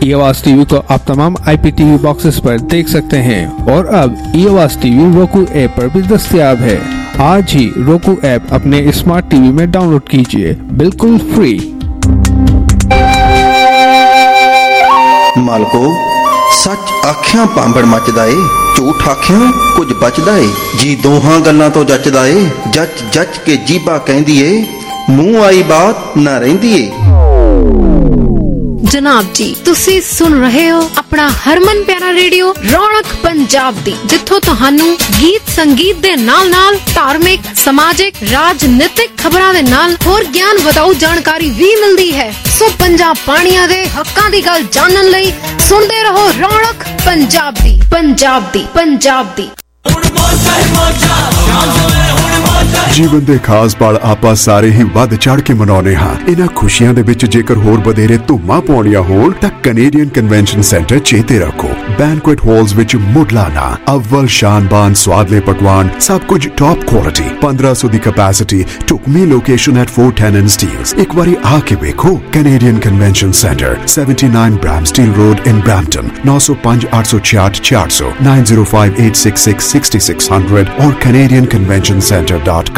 ई आवाज टीवी को आप तमाम IPTV बॉक्सेस पर देख सकते हैं और अब ई आवाज टीवी roku ऐप पर भी दस्तयाब है। आज ही roku ऐप अपने स्मार्ट टीवी में डाउनलोड कीजिए, बिल्कुल फ्री। मालको सच आख्या पांबड़ मचदा ए, झूठ आख्या कुछ बचदा ए जी, दोहां गल्लां तो जचदा ए। जच जच के जीबा कहंदी ए, मुंह आई बात ना रहिंदी ए। जनाब जी, तुसी सुन रहे हो अपना हरमन प्यारा रेडियो रौनक पंजाब दी, जिथों तुहानू गीत संगीत दे नाल-नाल धार्मिक, समाजिक, राजनीतिक खबरां दे नाल होर ज्ञान वधाऊ जानकारी भी मिलदी है। सो पंजाब पाणियां दे हक्कां दी गल जानन लई सुनदे रहो रौनक पंजाब दी, पंजाब दी, पंजाब दी। ਜੀਵਨ ਦੇ ਖਾਸ ਪਲ ਆਪਾਂ ਸਾਰੇ ਹੀ ਵੱਧ ਚੜ ਕੇ ਮਨਾਉਂਦੇ ਹਾਂ। ਇਹਨਾਂ ਖੁਸ਼ੀਆਂ ਦੇ ਵਿੱਚ ਜੇਕਰ ਹੋਰ ਵਧੇਰੇ ਧੂਮਾਂ ਪਾਉਣੀਆਂ ਹੋਣ ਤਾਂ ਕੈਨੇਡੀਅਨ ਕਨਵੈਨਸ਼ਨ ਸੈਂਟਰ ਚੇਤੇ ਰੱਖੋ। ਬੈਂਕੁਏਟ ਹਾਲਸ ਵਿੱਚ ਮੁੱਢਲਾ ਅਵਲ ਸ਼ਾਨਬਾਨ ਸਵਾਦਲੇ ਪਕਵਾਨ, ਸਭ ਕੁਝ ਟੌਪ ਕੁਆਲਿਟੀ, 1500 ਦੀ ਕੈਪੈਸਿਟੀ, ਢੁਕਵੀਂ ਲੋਕੇਸ਼ਨ ਐਟ 410 ਸਟੀਲਸ। ਇੱਕ ਵਾਰੀ ਆ ਕੇ ਵੇਖੋ। Canadian convention centre 79 Bramsteele road in Brampton, 905 866 400, 905 866 6600 और canadianconventioncenter.com।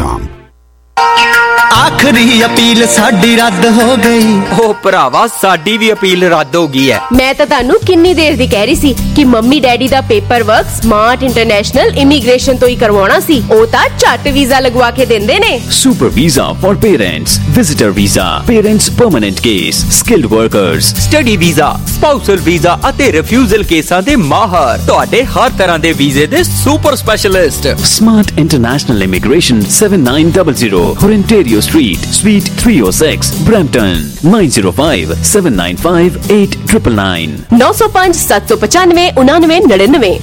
आखिरी अपील साडी रद्द हो गई। ओ भरावा साडी भी अपील रद्द हो गई है। मैं तो तानू किन्नी देर दी कह रही सी कि मम्मी डैडी दा paper work smart international immigration तो ही करवाना सी। ओ ता झट वीजा लगवा के देंदे ने। Super visa for parents, visitor visa, parents permanent case, skilled workers, study visa, spousal visa ਅਤੇ ਰਿਫਿਊਜ਼ਲ ਕੇਸਾਂ ਦੇ ਮਾਹਰ, ਤੁਹਾਡੇ ਹਰ ਤਰ੍ਹਾਂ ਦੇ ਵੀਜ਼ੇ ਦੇ super specialist. Smart international immigration 7900 Ontario Street, Suite 306, Brampton, 905 795 8999, 905 795 9999।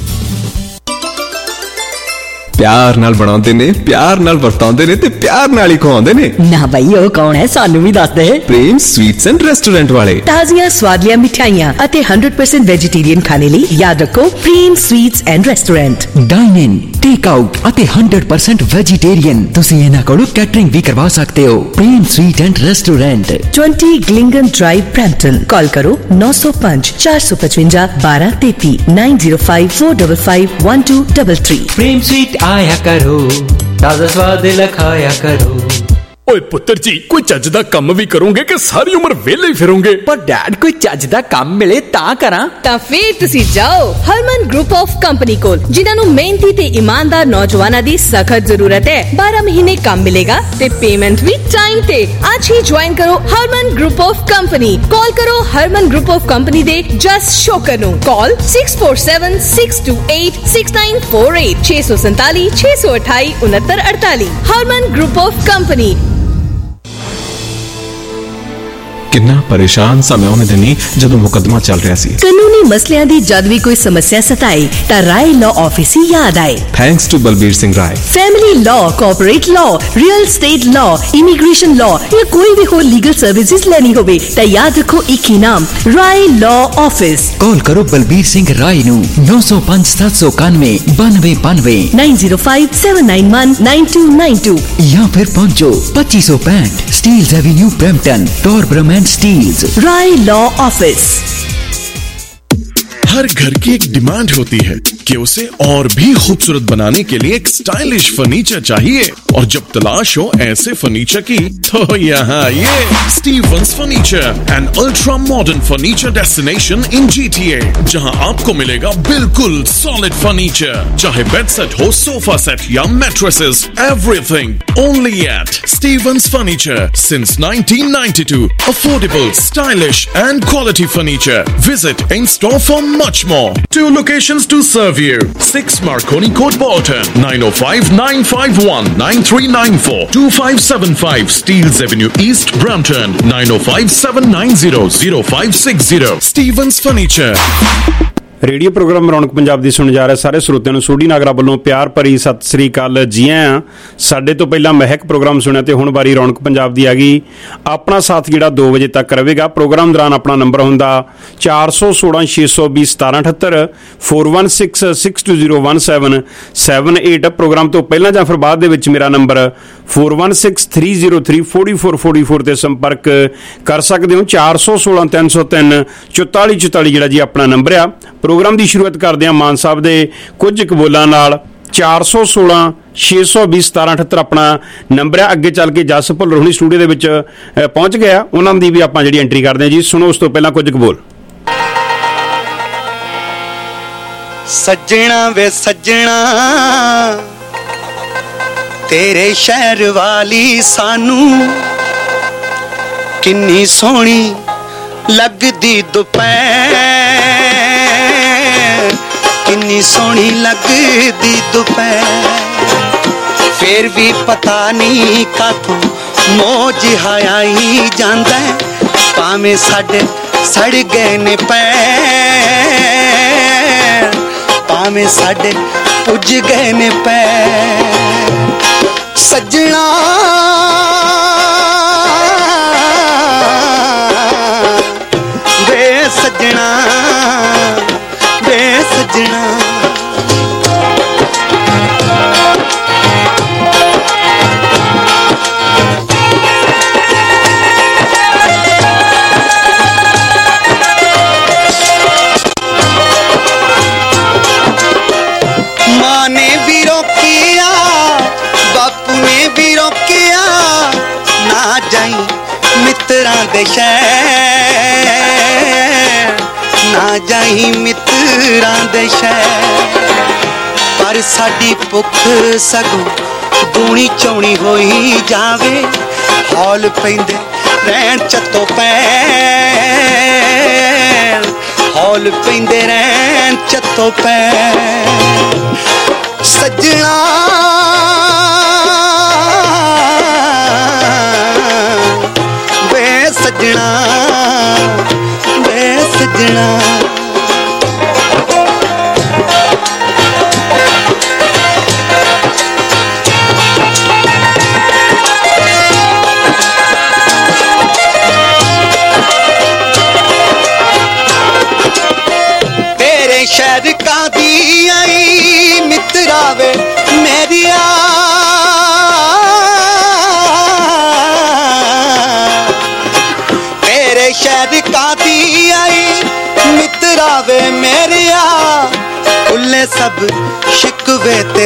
प्यार नाल बनाते ने, प्यार नाल वरतांदे ने ते प्यार नाल ही खवांदे ने। ना भाई ओ कौन है, सानू भी दस दे। प्रेम स्वीट्स एंड रेस्टोरेंट वाले। ताजियां स्वादियां मिठाइयां अते 100% वेजिटेरियन खाने ਲਈ याद रखो Prem sweets and restaurant. Dine in, take out अते 100% वेजिटेरियन तुसी इन्हां कोलों कैटरिंग भी करवा सकते हो। प्रेम स्वीट एंड रेस्टोरेंट, 20 ग्लिंगन ड्राइव, ब्रैम्पटन। कॉल करो 905 455 1233, 905 455 1233। प्रेम स्वीट आया करो, ताजा स्वाद लखाया करो। ओए पुत्र जी, कोई ਚੱਜ ਦਾ ਕੰਮ ਵੀ ਕਰੋਗੇ ਕਿ ਸਾਰੀ ਉਮਰ ਵਿਹਲੇ ਹੀ ਫਿਰੋਗੇ? ਪਰ ਡੈਡ ਕੋਈ ਚੱਜ ਦਾ ਕੰਮ ਮਿਲੇ ਤਾਂ ਕਰਾਂ। ਤਾਂ ਫੇਰ ਤੁਸੀਂ ਜਾਓ ਹਰਮਨ ਗਰੁੱਪ ਆਫ ਕੰਪਨੀ ਕੋਲ, ਜਿਨ੍ਹਾਂ ਨੂੰ ਮਿਹਨਤੀ ਤੇ ਇਮਾਨਦਾਰ ਨੌਜਵਾਨਾਂ ਦੀ ਸਖਤ ਜ਼ਰੂਰਤ ਹੈ। 12 ਮਹੀਨੇ ਕੰਮ ਮਿਲੇਗਾ ਤੇ ਪੇਮੈਂਟ ਵੀ ਟਾਈਮ ਤੇ। ਅੱਜ ਹੀ ਜੁਆਇਨ ਕਰੋ Harman group of company. Call ਕਰੋ ਹਰਮਨ ਗਰੁੱਪ ਆਫ ਕੰਪਨੀ ਦੇ ਜਸ ਸ਼ੋਕਰ ਨੂੰ। Call 647 628 6948, 647 628 6948। Harman group of company. किन्ना परेशान सा मैं उन्हें दिनी जदों मुकदमा चल रहा सी। कानूनी मसलियां दी जद भी कोई समस्या सताए ता राय लॉ ऑफिस ही याद आए। Thanks to Balbir Singh Rai. Family law, corporate law, real estate law, immigration law या कोई भी हो लीगल सर्विसेज लेनी होवे ता याद रखो एक ही नाम, राय लॉ ऑफिस। कॉल करो बलबीर सिंह राय नू 905 791 9292, 905 791 9292 या फिर पहुंचो 2565 Steeles avenue Brampton, Torbram Steeles. Rai law office. हर घर की एक डिमांड होती है कि उसे और भी खूबसूरत बनाने के लिए एक स्टाइलिश फर्नीचर चाहिए, और जब तलाश हो ऐसे फर्नीचर की तो यहाँ ये Stevens furniture, an ultra modern furniture destination in GTA, जहाँ आपको मिलेगा बिल्कुल सॉलिड फर्नीचर, चाहे बेड सेट हो, सोफा सेट या mattresses, everything only at Stevens furniture since 1992। Affordable, stylish and quality furniture. Visit in store for much more. 2 locations to serve you. 6 Marconi Court, Bolton, 905 951 9394, 2575 Steeles Avenue East, Brampton, 905 790 0560. Stevens Furniture. Radio programme Raunak Punjab ਦੀ ਸੁਣ ਜਾ ਰਹੇ ਸਾਰੇ ਸਰੋਤਿਆਂ ਨੂੰ ਸੋਢੀ ਨਾਗਰਾ ਵੱਲੋਂ ਪਿਆਰ ਭਰੀ ਸਤਿ ਸ੍ਰੀ ਅਕਾਲ ਜੀ ਆਇਆਂ। ਸਾਡੇ ਤੋਂ ਪਹਿਲਾਂ ਮਹਿਕ ਪ੍ਰੋਗਰਾਮ ਸੁਣਿਆ ਤੇ ਹੁਣ ਵਾਰੀ ਰੌਣਕ ਪੰਜਾਬ ਦੀ ਆ ਗਈ। ਆਪਣਾ ਸਾਥ ਜਿਹੜਾ 2 ਵਜੇ ਤੱਕ ਰਹੇਗਾ। ਪ੍ਰੋਗਰਾਮ ਦੌਰਾਨ ਆਪਣਾ ਨੰਬਰ ਹੁੰਦਾ 416 620 1778 4166201778। ਪ੍ਰੋਗਰਾਮ ਤੋਂ ਪਹਿਲਾਂ ਜਾਂ ਫਿਰ ਬਾਅਦ ਦੇ ਵਿੱਚ ਮੇਰਾ ਨੰਬਰ 4163034444 ਤੇ ਸੰਪਰਕ ਕਰ ਸਕਦੇ ਹੋ। 416 303 4444 ਜਿਹੜਾ ਜੀ ਆਪਣਾ ਨੰਬਰ ਆ। ਪ੍ਰੋਗਰਾਮ ਦੀ ਸ਼ੁਰੂਆਤ ਕਰਦੇ ਹਾਂ ਮਾਨ ਸਾਹਿਬ ਦੇ ਕੁਝ ਕੁ ਬੋਲਾਂ ਨਾਲ। 416 620 1778 ਆਪਣਾ ਨੰਬਰ ਆ। ਅੱਗੇ ਚੱਲ ਕੇ ਜਸ ਭੁੱਲਰ ਹੁਣੀ ਸਟੂਡੀਓ ਦੇ ਵਿੱਚ ਪਹੁੰਚ ਗਿਆ, ਉਹਨਾਂ ਦੀ ਵੀ ਆਪਾਂ ਜਿਹੜੀ ਐਂਟਰੀ ਕਰਦੇ ਹਾਂ ਜੀ। ਸੁਣੋ ਉਸ ਤੋਂ ਪਹਿਲਾਂ ਕੁਝ ਕੁ ਬੋਲ। ਸੱਜਣਾ ਵੇ ਸੱਜਣਾ ਤੇਰੇ ਸ਼ਹਿਰ ਵਾਲੀ ਸਾਨੂੰ ਕਿੰਨੀ ਸੋਹਣੀ ਲੱਗਦੀ ਦੁਪਹਿਰ, ਕਿੰਨੀ ਸੋਹਣੀ ਲੱਗਦੀ ਦੁਪਹਿਰ। ਫੇਰ ਵੀ ਪਤਾ ਨਹੀਂ ਕਾਥੋਂ ਮੋਹ ਜਿਹਾ ਆਈ ਜਾਂਦਾ, ਭਾਵੇਂ ਸਾਡੇ ਸੜ ਗਏ ਨੇ ਪੈਰ, ਭਾਵੇਂ ਸਾਡੇ ਪੁੱਜ ਗਏ ਨੇ ਪੈਰ। ਸੱਜਣਾ ਵੇ ਸੱਜਣਾ ਵੇ ਸੱਜਣਾ ਮਾਂ ਨੇ ਵੀ ਰੋਕਿਆ, ਬਾਪੂ ਨੇ ਵੀ ਰੋਕਿਆ, ਨਾ ਜਾਈ ਮਿੱਤਰਾਂ ਦੇ ਸ਼ਹਿਰ, ਨਾ ਜਾਈ ਮਿੱਤਰਾਂ ਦੇ ਸ਼ਹਿਰ। ਪਰ ਸਾਡੀ ਭੁੱਖ ਸਗੋਂ ਦੂਣੀ ਚੌਣੀ ਹੋਈ ਜਾਵੇ, ਹੌਲ ਪੈਂਦੇ ਰਹਿਣ ਚੱਤੋ ਪੈਰ, ਹੌਲ ਪੈਂਦੇ ਰਹਿਣ ਚੱਤੋ ਪੈਰ। ਸੱਜਣਾ ਵੇ ਸੱਜਣਾ ਵੇ ਸੱਜਣਾ ਤੇਰੇ ਸ਼ਹਿਰ ਕਾਦੀ ਆਈ ਮਿੱਤਰਾ ਵੇ ਮੇਰੀਆ, ਤੇਰੇ ਸ਼ਹਿਰ ਕਾਦੀ ਆਈ ਮਿੱਤਰਾ ਵੇ ਮੇਰੀਆ। ਭੁੱਲੇ ਸਭ ਸ਼ਿਕਵੇ ਤੇ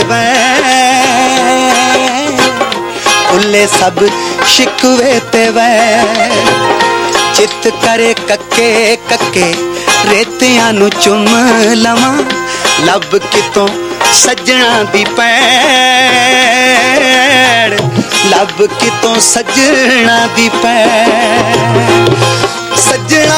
ਵੈਰ, ਭੁੱਲੇ ਸਭ ਸ਼ਿਕਵੇ ਤੇ ਵੈਰ। ਚਿੱਤ ਕਰੇ ਕੱਕੇ ਕੱਕੇ ਰੇਤਿਆਂ ਨੂੰ ਚੁੰਮ ਲਵਾਂ, ਲੱਭ ਕਿਤੋਂ ਸੱਜਣਾ ਦੀ ਪੈੜ, ਲੱਭ ਕਿਤੋਂ ਸੱਜਣਾ ਦੀ ਪੈੜ। ਸੱਜਣਾ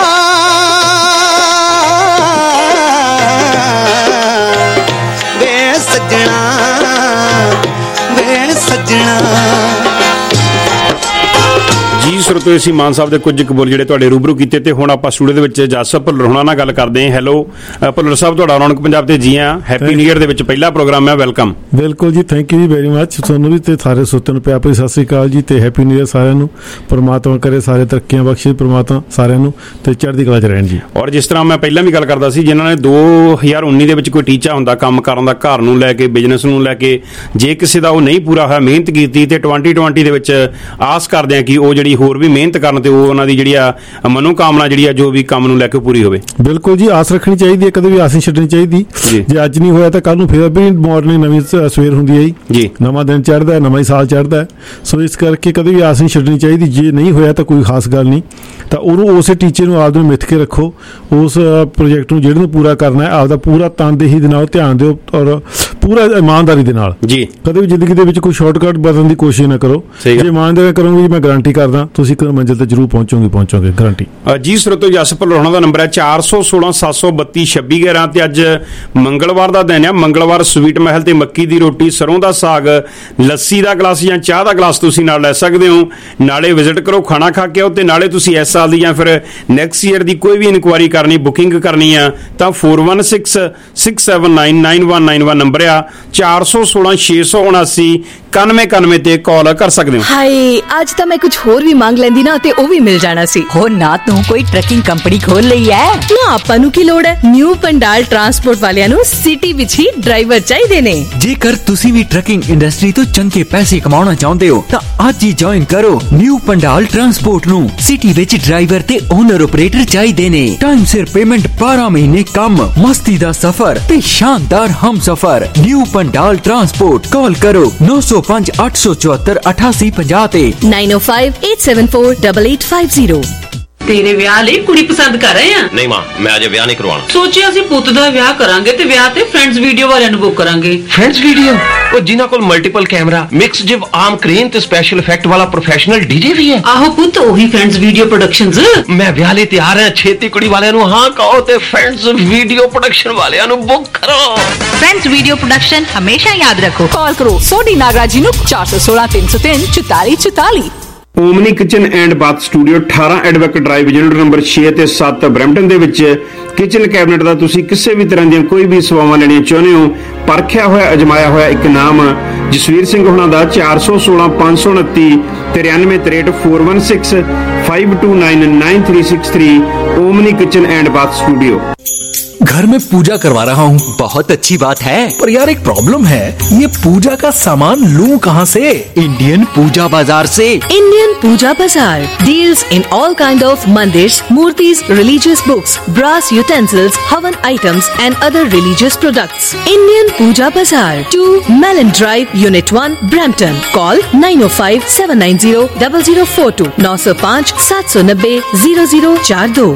ਵੇ ਸੱਜਣਾ ਵੇ ਸੱਜਣਾ। ਜੀ ਸਰੋਤੋ, ਅਸੀਂ ਮਾਨ ਸਾਹਿਬ ਦੇ ਕੁਝ ਬੋਲ ਜਿਹੜੇ ਤੁਹਾਡੇ ਰੂਬਰੂ ਕੀਤੇ ਤੇ ਹੁਣ ਆਪਾਂ ਸਟੂਡੀਓ ਦੇ ਵਿੱਚ ਜਸ ਭੁੱਲਰ ਹੋਣਾ ਨਾਲ ਗੱਲ ਕਰਦੇ ਹਾਂ। ਹੈਲੋ ਭੁੱਲਰ ਸਾਹਿਬ, ਤੁਹਾਡਾ ਰੌਣਕ ਪੰਜਾਬ ਤੇ ਜੀ ਆਇਆਂ। ਹੈਪੀ ਨਿਊ ਈਅਰ ਦੇ ਵਿੱਚ ਪਹਿਲਾ ਪ੍ਰੋਗਰਾਮ ਹੈ, ਵੈਲਕਮ। ਬਿਲਕੁਲ ਜੀ, ਥੈਂਕ ਯੂ ਜੀ ਵੈਰੀ ਮੱਚ। ਤੁਹਾਨੂੰ ਵੀ ਤੇ ਸਾਰੇ ਸਰੋਤਿਆਂ ਨੂੰ ਪਿਆਰ ਭਰੀ ਸਤਿ ਸ੍ਰੀ ਅਕਾਲ ਜੀ ਤੇ ਹੈਪੀ ਨਿਊ ਈਅਰ ਸਾਰਿਆਂ ਨੂੰ। ਪਰਮਾਤਮਾ ਕਰੇ ਸਾਰੇ ਤਰੱਕੀਆਂ ਬਖਸ਼ੇ ਪਰਮਾਤਮਾ ਸਾਰਿਆਂ ਨੂੰ ਤੇ ਚੜ੍ਹਦੀ ਕਲਾ 'ਚ ਰਹਿਣ ਜੀ। ਔਰ ਜਿਸ ਤਰ੍ਹਾਂ ਮੈਂ ਪਹਿਲਾਂ ਵੀ ਗੱਲ ਕਰਦਾ ਸੀ, ਜਿਨ੍ਹਾਂ ਨੇ 2019 ਦੇ ਵਿੱਚ ਕੋਈ ਟੀਚਾ ਹੁੰਦਾ ਕੰਮ ਕਰਨ ਦਾ, ਘਰ ਨੂੰ ਲੈ ਕੇ, ਬਿਜ਼ਨਸ ਨੂੰ ਲੈ ਕੇ, ਜੇ ਕਿਸੇ ਦਾ ਉਹ ਨਹੀਂ ਪੂਰਾ ਹੋਇਆ, ਮਿਹਨਤ ਕੀਤੀ ਤੇ 2020 ਦੇ ਵਿੱਚ ਆਸ ਕਰਦੇ ਹਾਂ ਕਿ ਉਹ ਜਿਹੜੀ ਹੋਰ ਵੀ ਮਿਹਨਤ ਕਰਨ ਤੇ ਉਹ ਉਹਨਾਂ ਦੀ ਜਿਹੜੀ ਆ ਮਨੋਕਾਮਨਾ ਜਿਹੜੀ ਆ ਜੋ ਵੀ ਕੰਮ ਨੂੰ ਲੈ ਕੇ ਪੂਰੀ ਹੋਵੇ। ਬਿਲਕੁਲ ਜੀ, ਆਸ ਰੱਖਣੀ ਚਾਹੀਦੀ ਹੈ, ਕਦੇ ਵੀ ਆਸ ਨਹੀਂ ਛੱਡਣੀ ਚਾਹੀਦੀ। ਜੇ ਅੱਜ ਨਹੀਂ ਹੋਇਆ ਤਾਂ ਕੱਲ ਨੂੰ ਫਿਰ ਵੀ ਮਾਰਨਿੰਗ ਨਵੀਂ ਸਵੇਰ ਹੁੰਦੀ ਹੈ ਜੀ, ਨਵਾਂ ਦਿਨ ਚੜ੍ਹਦਾ, ਨਵਾਂ ਹੀ ਸਾਲ ਚੜ੍ਹਦਾ। ਸੋ ਇਸ ਕਰਕੇ ਕਦੇ ਵੀ ਆਸ ਨਹੀਂ ਛੱਡਣੀ ਚਾਹੀਦੀ। ਜੇ ਨਹੀਂ ਹੋਇਆ ਤਾਂ ਕੋਈ ਖਾਸ ਗੱਲ ਨਹੀਂ, ਤਾਂ ਉਹਨੂੰ ਉਸੇ ਟੀਚੇ ਨੂੰ ਆਪ ਨੂੰ ਮਿੱਥ ਕੇ ਰੱਖੋ, ਉਸ ਪ੍ਰੋਜੈਕਟ ਨੂੰ ਜਿਹੜੇ ਨੂੰ ਪੂਰਾ ਕਰਨਾ ਹੈ ਆਪਦਾ ਪੂਰਾ ਤਨਦੇਹੀ ਦੇ ਨਾਲ ਧਿਆਨ ਦਿਓ ਔਰ ਪੂਰਾ ਇਮਾਨਦਾਰੀ ਦੇ ਨਾਲ ਜੀ। ਕਦੇ ਵੀ ਜ਼ਿੰਦਗੀ ਦੇ ਵਿੱਚ ਕੋਈ ਸ਼ਾਰਟਕਟ ਬਦਲਣ ਦੀ ਕੋਸ਼ਿਸ਼ ਨਾ ਕਰੋ। ਜੇ ਇਮਾਨਦਾਰੀ ਕਰੋਗੇ ਜੀ, ਮੈਂ ਗਾਰੰਟੀ ਕਰਦਾ ਤੁਸੀਂ ਇੱਕ ਮੰਜ਼ਿਲ ਤੇ ਜ਼ਰੂਰ ਪਹੁੰਚੋਗੇ ਗਾਰੰਟੀ। ਜੀ ਸਰੋਤੋ, ਜਸ ਭੁੱਲਰ ਹੋਣਾ ਦਾ ਨੰਬਰ ਹੈ 416 732 2611 ਤੇ ਅੱਜ ਮੰਗਲਵਾਰ ਦਾ ਦਿਨ ਆ। ਮੰਗਲਵਾਰ ਸਵੀਟ ਮਹਿਲ ਤੇ ਮੱਕੀ ਦੀ ਰੋਟੀ, ਸਰੋਂ ਦਾ ਸਾਗ, ਲੱਸੀ ਦਾ ਗਲਾਸ ਜਾਂ ਚਾਹ ਦਾ ਗਲਾਸ ਤੁਸੀਂ ਨਾਲ ਲੈ ਸਕਦੇ ਹੋ। ਨਾਲੇ ਵਿਜ਼ਿਟ ਕਰੋ, ਖਾਣਾ ਖਾ ਕੇ ਆਓ, ਤੇ ਨਾਲੇ ਤੁਸੀਂ ਇਸ ਸਾਲ ਦੀ ਜਾਂ ਫਿਰ ਨੈਕਸਟ ਈਅਰ ਦੀ ਕੋਈ ਵੀ ਇਨਕੁਆਇਰੀ ਕਰਨੀ, ਬੁਕਿੰਗ ਕਰਨੀ ਆ ਤਾਂ 4166799191 ਨੰਬਰ ਆ। 416 679 9191 ਤੇ ਕਾਲ ਕਰ ਸਕਦੇ ਹੋ। ਹਾਏ, ਅੱਜ ਤਾਂ ਮੈਂ ਕੁਝ ਹੋਰ ਵੀ ਮੰਗ ਲੈਂਦੀ ਨਾ ਤੇ ਉਹ ਵੀ ਮਿਲ ਜਾਣਾ ਸੀ। ਹੋ ਨਾ ਤੂੰ ਕੋਈ ਟਰੱਕਿੰਗ ਕੰਪਨੀ ਖੋਲ ਲਈ ਐ ਨਾ, ਆਪਾਂ ਨੂੰ ਕੀ ਲੋੜ ਹੈ। ਨਿਊ ਪੰਡਾਲ ਟਰਾਂਸਪੋਰਟ ਵਾਲਿਆਂ ਨੂੰ ਸਿਟੀ ਵਿੱਚ ਹੀ ਡਰਾਈਵਰ ਚਾਹੀਦੇ ਨੇ। ਜੇਕਰ ਤੁਸੀਂ ਵੀ ਟਰੱਕਿੰਗ ਇੰਡਸਟਰੀ ਤੋਂ ਚੰਗੇ ਪੈਸੇ ਕਮਾਉਣਾ ਚਾਹੁੰਦੇ ਹੋ ਤਾਂ ਅੱਜ ਹੀ ਜੁਆਇਨ ਕਰੋ ਨਿਊ ਪੰਡਾਲ ਟਰਾਂਸਪੋਰਟ ਨੂੰ। ਸਿਟੀ ਵਿੱਚ ਡਰਾਈਵਰ ਤੇ ਓਨਰ ਆਪਰੇਟਰ ਚਾਹੀਦੇ ਨੇ। ਟਾਈਮ ਸਿਰ ਪੇਮੈਂਟ, 12 ਮਹੀਨੇ ਕੰਮ, ਮਸਤੀ ਦਾ ਸਫ਼ਰ ਤੇ ਸ਼ਾਨਦਾਰ ਹਮਸਫ਼ਰ। ਨਿਊ ਪੰਡਾਲ ਟਰਾਂਸਪੋਰਟ, ਕਾਲ ਕਰੋ 905 874 8850 ਤੇ 9058748850। ਤੇਰੇ ਵਿਆਹ ਲਈ ਕੁੜੀ ਪਸੰਦ ਕਰ ਰਹੇ ਆ? ਨਹੀਂ ਮਾਂ, ਮੈਂ ਅਜੇ ਵਿਆਹ ਨਹੀਂ ਕਰਵਾਉਣਾ। ਸੋਚਿਆ ਸੀ ਪੁੱਤ ਦਾ ਵਿਆਹ ਕਰਾਂਗੇ ਤੇ ਵਿਆਹ ਤੇ ਫਰੈਂਡਸ ਵੀਡੀਓ ਵਾਲਿਆਂ ਨੂੰ ਬੁੱਕ ਕਰਾਂਗੇ। Friends video? ਉਹ ਜਿਨ੍ਹਾਂ ਕੋਲ multiple camera, mix jib arm crane ਤੇ ਸਪੈਸ਼ਲ ਇਫੈਕਟ ਵਾਲਾ ਪ੍ਰੋਫੈਸ਼ਨਲ ਡੀਜੇ ਵੀ ਹੈ। ਆਹੋ ਪੁੱਤ, ਉਹੀ ਫਰੈਂਡਸ ਵੀਡੀਓ ਪ੍ਰੋਡਕਸ਼ਨਸ। ਮੈਂ ਵਿਆਹ ਲਈ ਤਿਆਰ ਹਾਂ। ਛੇਤੀ ਕੁੜੀ ਵਾਲਿਆਂ ਨੂੰ ਹਾਂ ਕਹੋ ਤੇ ਫਰੈਂਡਸ ਵੀਡੀਓ ਪ੍ਰੋਡਕਸ਼ਨ ਵਾਲਿਆਂ ਨੂੰ ਬੁੱਕ ਕਰੋ। ਫਰੈਂਡਸ ਵੀਡੀਓ ਪ੍ਰੋਡਕਸ਼ਨ ਹਮੇਸ਼ਾ ਯਾਦ ਰੱਖੋ। ਕਾਲ ਕਰੋ ਸੋਢੀ ਨਾਗਰਾਜ ਜੀ ਨੂੰ 416 303 4444। Omni kitchen and bath studio 18 advocate drive, unit number 6 ਤੇ 7 ਬਰੈਂਪਟਨ ਦੇ ਵਿੱਚ ਕਿਚਨ ਕੈਬਨਿਟ ਦਾ ਤੁਸੀਂ ਕਿਸੇ ਵੀ ਤਰ੍ਹਾਂ ਦੀਆਂ ਕੋਈ ਵੀ ਸੇਵਾਵਾਂ ਲੈਣੀਆਂ ਚਾਹੁੰਦੇ ਹੋ, ਪਰਖਿਆ ਹੋਇਆ ਅਜਮਾਇਆ ਹੋਇਆ ਇੱਕ ਨਾਮ ਜਸਵੀਰ ਸਿੰਘ ਹੋਣਾ ਦਾ 416 529 9363 416 529 9363। Omni kitchen and bath studio. घर में पूजा करवा रहा हूँ। बहुत अच्छी बात है, पर यार एक प्रॉब्लम है, ये पूजा का सामान लूं कहाँ से? इंडियन पूजा बाजार से। Indian Puja Bazaar deals in all kind of mandirs, murtis, religious books, brass utensils, havan items and other religious products. Indian Puja Bazaar 2 Melanie drive, unit 1, Brampton. Call 905 790 0042 905 790 0042।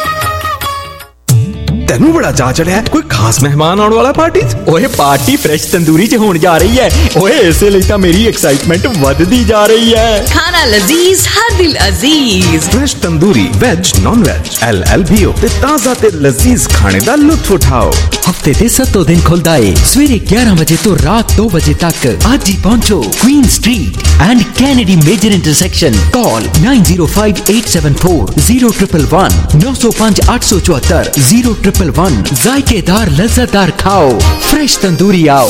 ਤੈਨੂੰ ਬੜਾ ਚਾਅ ਚੜਿਆ, ਕੋਈ ਖਾਸ ਮਹਿਮਾਨ ਆਉਣ ਵਾਲਾ ਪਾਰਟੀ 'ਚ? ਓਏ ਪਾਰਟੀ ਫਰੈਸ਼ ਤੰਦੂਰੀ 'ਚ ਹੋਣ ਜਾ ਰਹੀ ਹੈ। ਓਏ ਇਸੇ ਲਈ ਤਾਂ ਮੇਰੀ ਐਕਸਾਈਟਮੈਂਟ ਵੱਧਦੀ ਜਾ ਰਹੀ ਹੈ। ਖਾਣਾ ਲਜ਼ੀਜ਼, ਹਰ ਦਿਲ ਅਜ਼ੀਜ਼। Fresh tandoori, veg, non veg, LLBO ਤੇ ਤਾਜ਼ਾ ਤੇ ਲਜ਼ੀਜ਼ ਖਾਣੇ ਦਾ ਲੁਤਫ ਉਠਾਓ। ਹਫਤੇ ਦੇ 7 ਦਿਨ ਖੁੱਲਦਾ ਏ, ਸਵੇਰੇ 11 ਵਜੇ ਤੋਂ ਰਾਤ 2 ਵਜੇ ਤੱਕ। ਅੱਜ ਹੀ ਪਹੁੰਚੋ Queen street and Kennedy major intersection. Call 905874 0111 905 874 0111। जायकेदार लज्जतदार खाओ, फ्रेश तंदूरी आओ।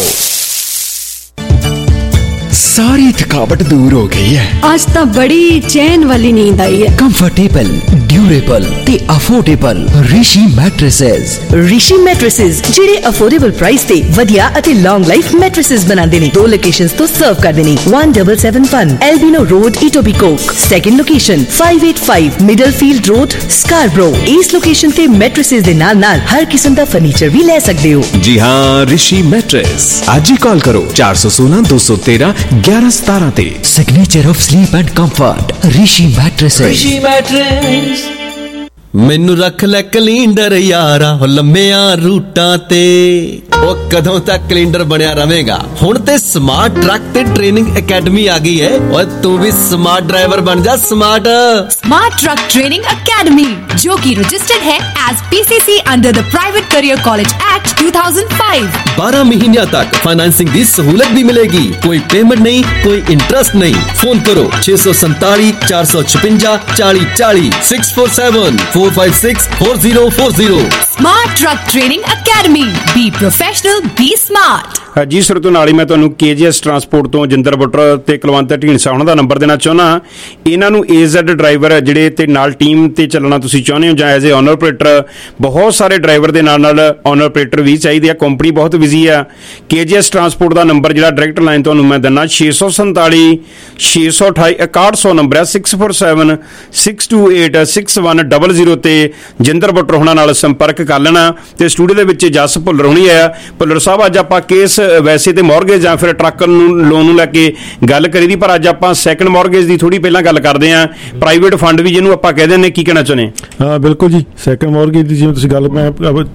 सारी थकावट दूर हो गई है। आज तो बड़ी चैन वाली नींद आई है। कंफर्टेबल, ड्यूरेबल ते affordable Rishi mattresses. Rishi mattresses ਜਿਹੜੇ ਅਫੋਰਡੇਬਲ ਪ੍ਰਾਈਸ ਤੇ ਵਧੀਆ ਅਤੇ ਲੌਂਗ ਲਾਈਫ ਮੈਟ੍ਰੈਸਸ ਬਣਾਉਂਦੇ ਨੇ। 2 ਲੋਕੇਸ਼ਨਸ ਤੋਂ ਸਰਵ ਕਰਦੇ ਨੇ। 1771 Albion road, Etobicoke. Second location 585 Middlefield road, Scarborough. ਇਸ ਲੋਕੇਸ਼ਨ ਤੇ ਮੈਟ੍ਰੈਸਸ ਦੇ ਨਾਲ ਹਰ ਕਿਸਮ ਦਾ ਫਰਨੀਚਰ ਵੀ ਲੈ ਸਕਦੇ ਹੋ। जी हाँ, ऋषि मैट्रेस। आज ही कॉल करो 416 213 1117 ਤੇ। Signature of sleep and comfort Rishi mattresses. Rishi mattress. ਮੈਨੂੰ ਰੱਖ ਲੈ ਕੈਲੰਡਰ ਯਾਰਾ ਹੋ ਲੰਮਿਆਂ ਰੂਟਾਂ ਤੇ। ਉਹ ਕਦੋਂ ਤੱਕ ਕੈਲੰਡਰ ਬਣਿਆ ਰਵੇਗਾ? ਹੁਣ ਤੇ ਸਮਾਰਟ ਟਰੱਕ ਤੇ ਟ੍ਰੇਨਿੰਗ ਅਕੈਡਮੀ ਆ ਗਈ ਹੈ। ਓਏ ਤੂੰ ਵੀ ਸਮਾਰਟ ਡਰਾਈਵਰ ਬਣ ਜਾ। स्मार्ट ट्रक ट्रेनिंग अकेडमी, जो कि रजिस्टर्ड है as PCC under the private career college act 2005। 12 महीनों तक फाइनेंसिंग की सहूलत भी मिलेगी। कोई पेमेंट नहीं, कोई इंटरेस्ट नहीं। फोन करो 647 456 40 40 647 456 4040। Smart truck training academy, be professional, be smart. ਜੀ ਸਰ, ਤੋਂ ਨਾਲ ਹੀ ਮੈਂ ਤੁਹਾਨੂੰ KGS ਟਰਾਂਸਪੋਰਟ ਤੋਂ ਜਿੰਦਰ ਬੁੱਟਰ ਤੇ ਕੁਲਵੰਤ ਢੀਂਡਸਾ ਉਹਨਾਂ ਦਾ ਨੰਬਰ ਦੇਣਾ ਚਾਹੁੰਦਾ। ਇਹਨਾਂ ਨੂੰ AZ ਡਰਾਈਵਰ ਜਿਹੜੇ ਤੇ ਨਾਲ ਟੀਮ ਤੇ ਚੱਲਣਾ ਤੁਸੀਂ ਚਾਹੁੰਦੇ ਹੋ ਜਾਂ ਐਜ਼ ਏ ਓਨਰ ਆਪਰੇਟਰ, ਬਹੁਤ ਸਾਰੇ ਡਰਾਈਵਰ ਦੇ ਨਾਲ ਓਨਰ ਆਪਰੇਟਰ ਵੀ ਚਾਹੀਦੇ ਆ। ਕੰਪਨੀ ਬਹੁਤ ਬਿਜ਼ੀ ਆ। KGS ਟਰਾਂਸਪੋਰਟ ਦਾ ਨੰਬਰ ਜਿਹੜਾ ਡਾਇਰੈਕਟ ਲਾਈਨ ਤੁਹਾਨੂੰ ਮੈਂ ਦਿੰਦਾ 647 628 6100 ਨੰਬਰ ਹੈ। 647 628 6100 ਤੇ ਜਿੰਦਰ ਬੁੱਟਰ ਹੋਣਾ ਨਾਲ ਸੰਪਰਕ ਕਰ ਲੈਣਾ। ਤੇ ਸਟੂਡੀਓ ਦੇ ਵਿੱਚ ਜਸ ਭੁੱਲਰ ਹੋਣੀ ਆ। ਭੁੱਲਰ ਸਾਹਿਬ, ਅੱਜ ਆਪਾਂ ਕਿਸ ਵੈਸੇ ਤੇ ਮੌਰਗੇਜ ਜਾਂ ਫਿਰ ਟਰੱਕ ਨੂੰ ਲੋਨ ਨੂੰ ਲੈ ਕੇ ਗੱਲ ਕਰੀ ਦੀ, ਪਰ ਅੱਜ ਆਪਾਂ ਸੈਕੰਡ ਮੌਰਗੇਜ ਦੀ ਥੋੜੀ ਪਹਿਲਾਂ ਗੱਲ ਕਰਦੇ ਆਂ। ਪ੍ਰਾਈਵੇਟ ਫੰਡ ਵੀ ਜਿਹਨੂੰ ਆਪਾਂ ਕਹਿੰਦੇ ਨੇ, ਕੀ ਕਹਿਣਾ ਚਾਹੁੰਦੇ? ਹਾਂ ਬਿਲਕੁਲ ਜੀ, ਸੈਕੰਡ ਮੌਰਗੇਜ ਦੀ ਜਿਵੇਂ ਤੁਸੀਂ ਗੱਲ, ਮੈਂ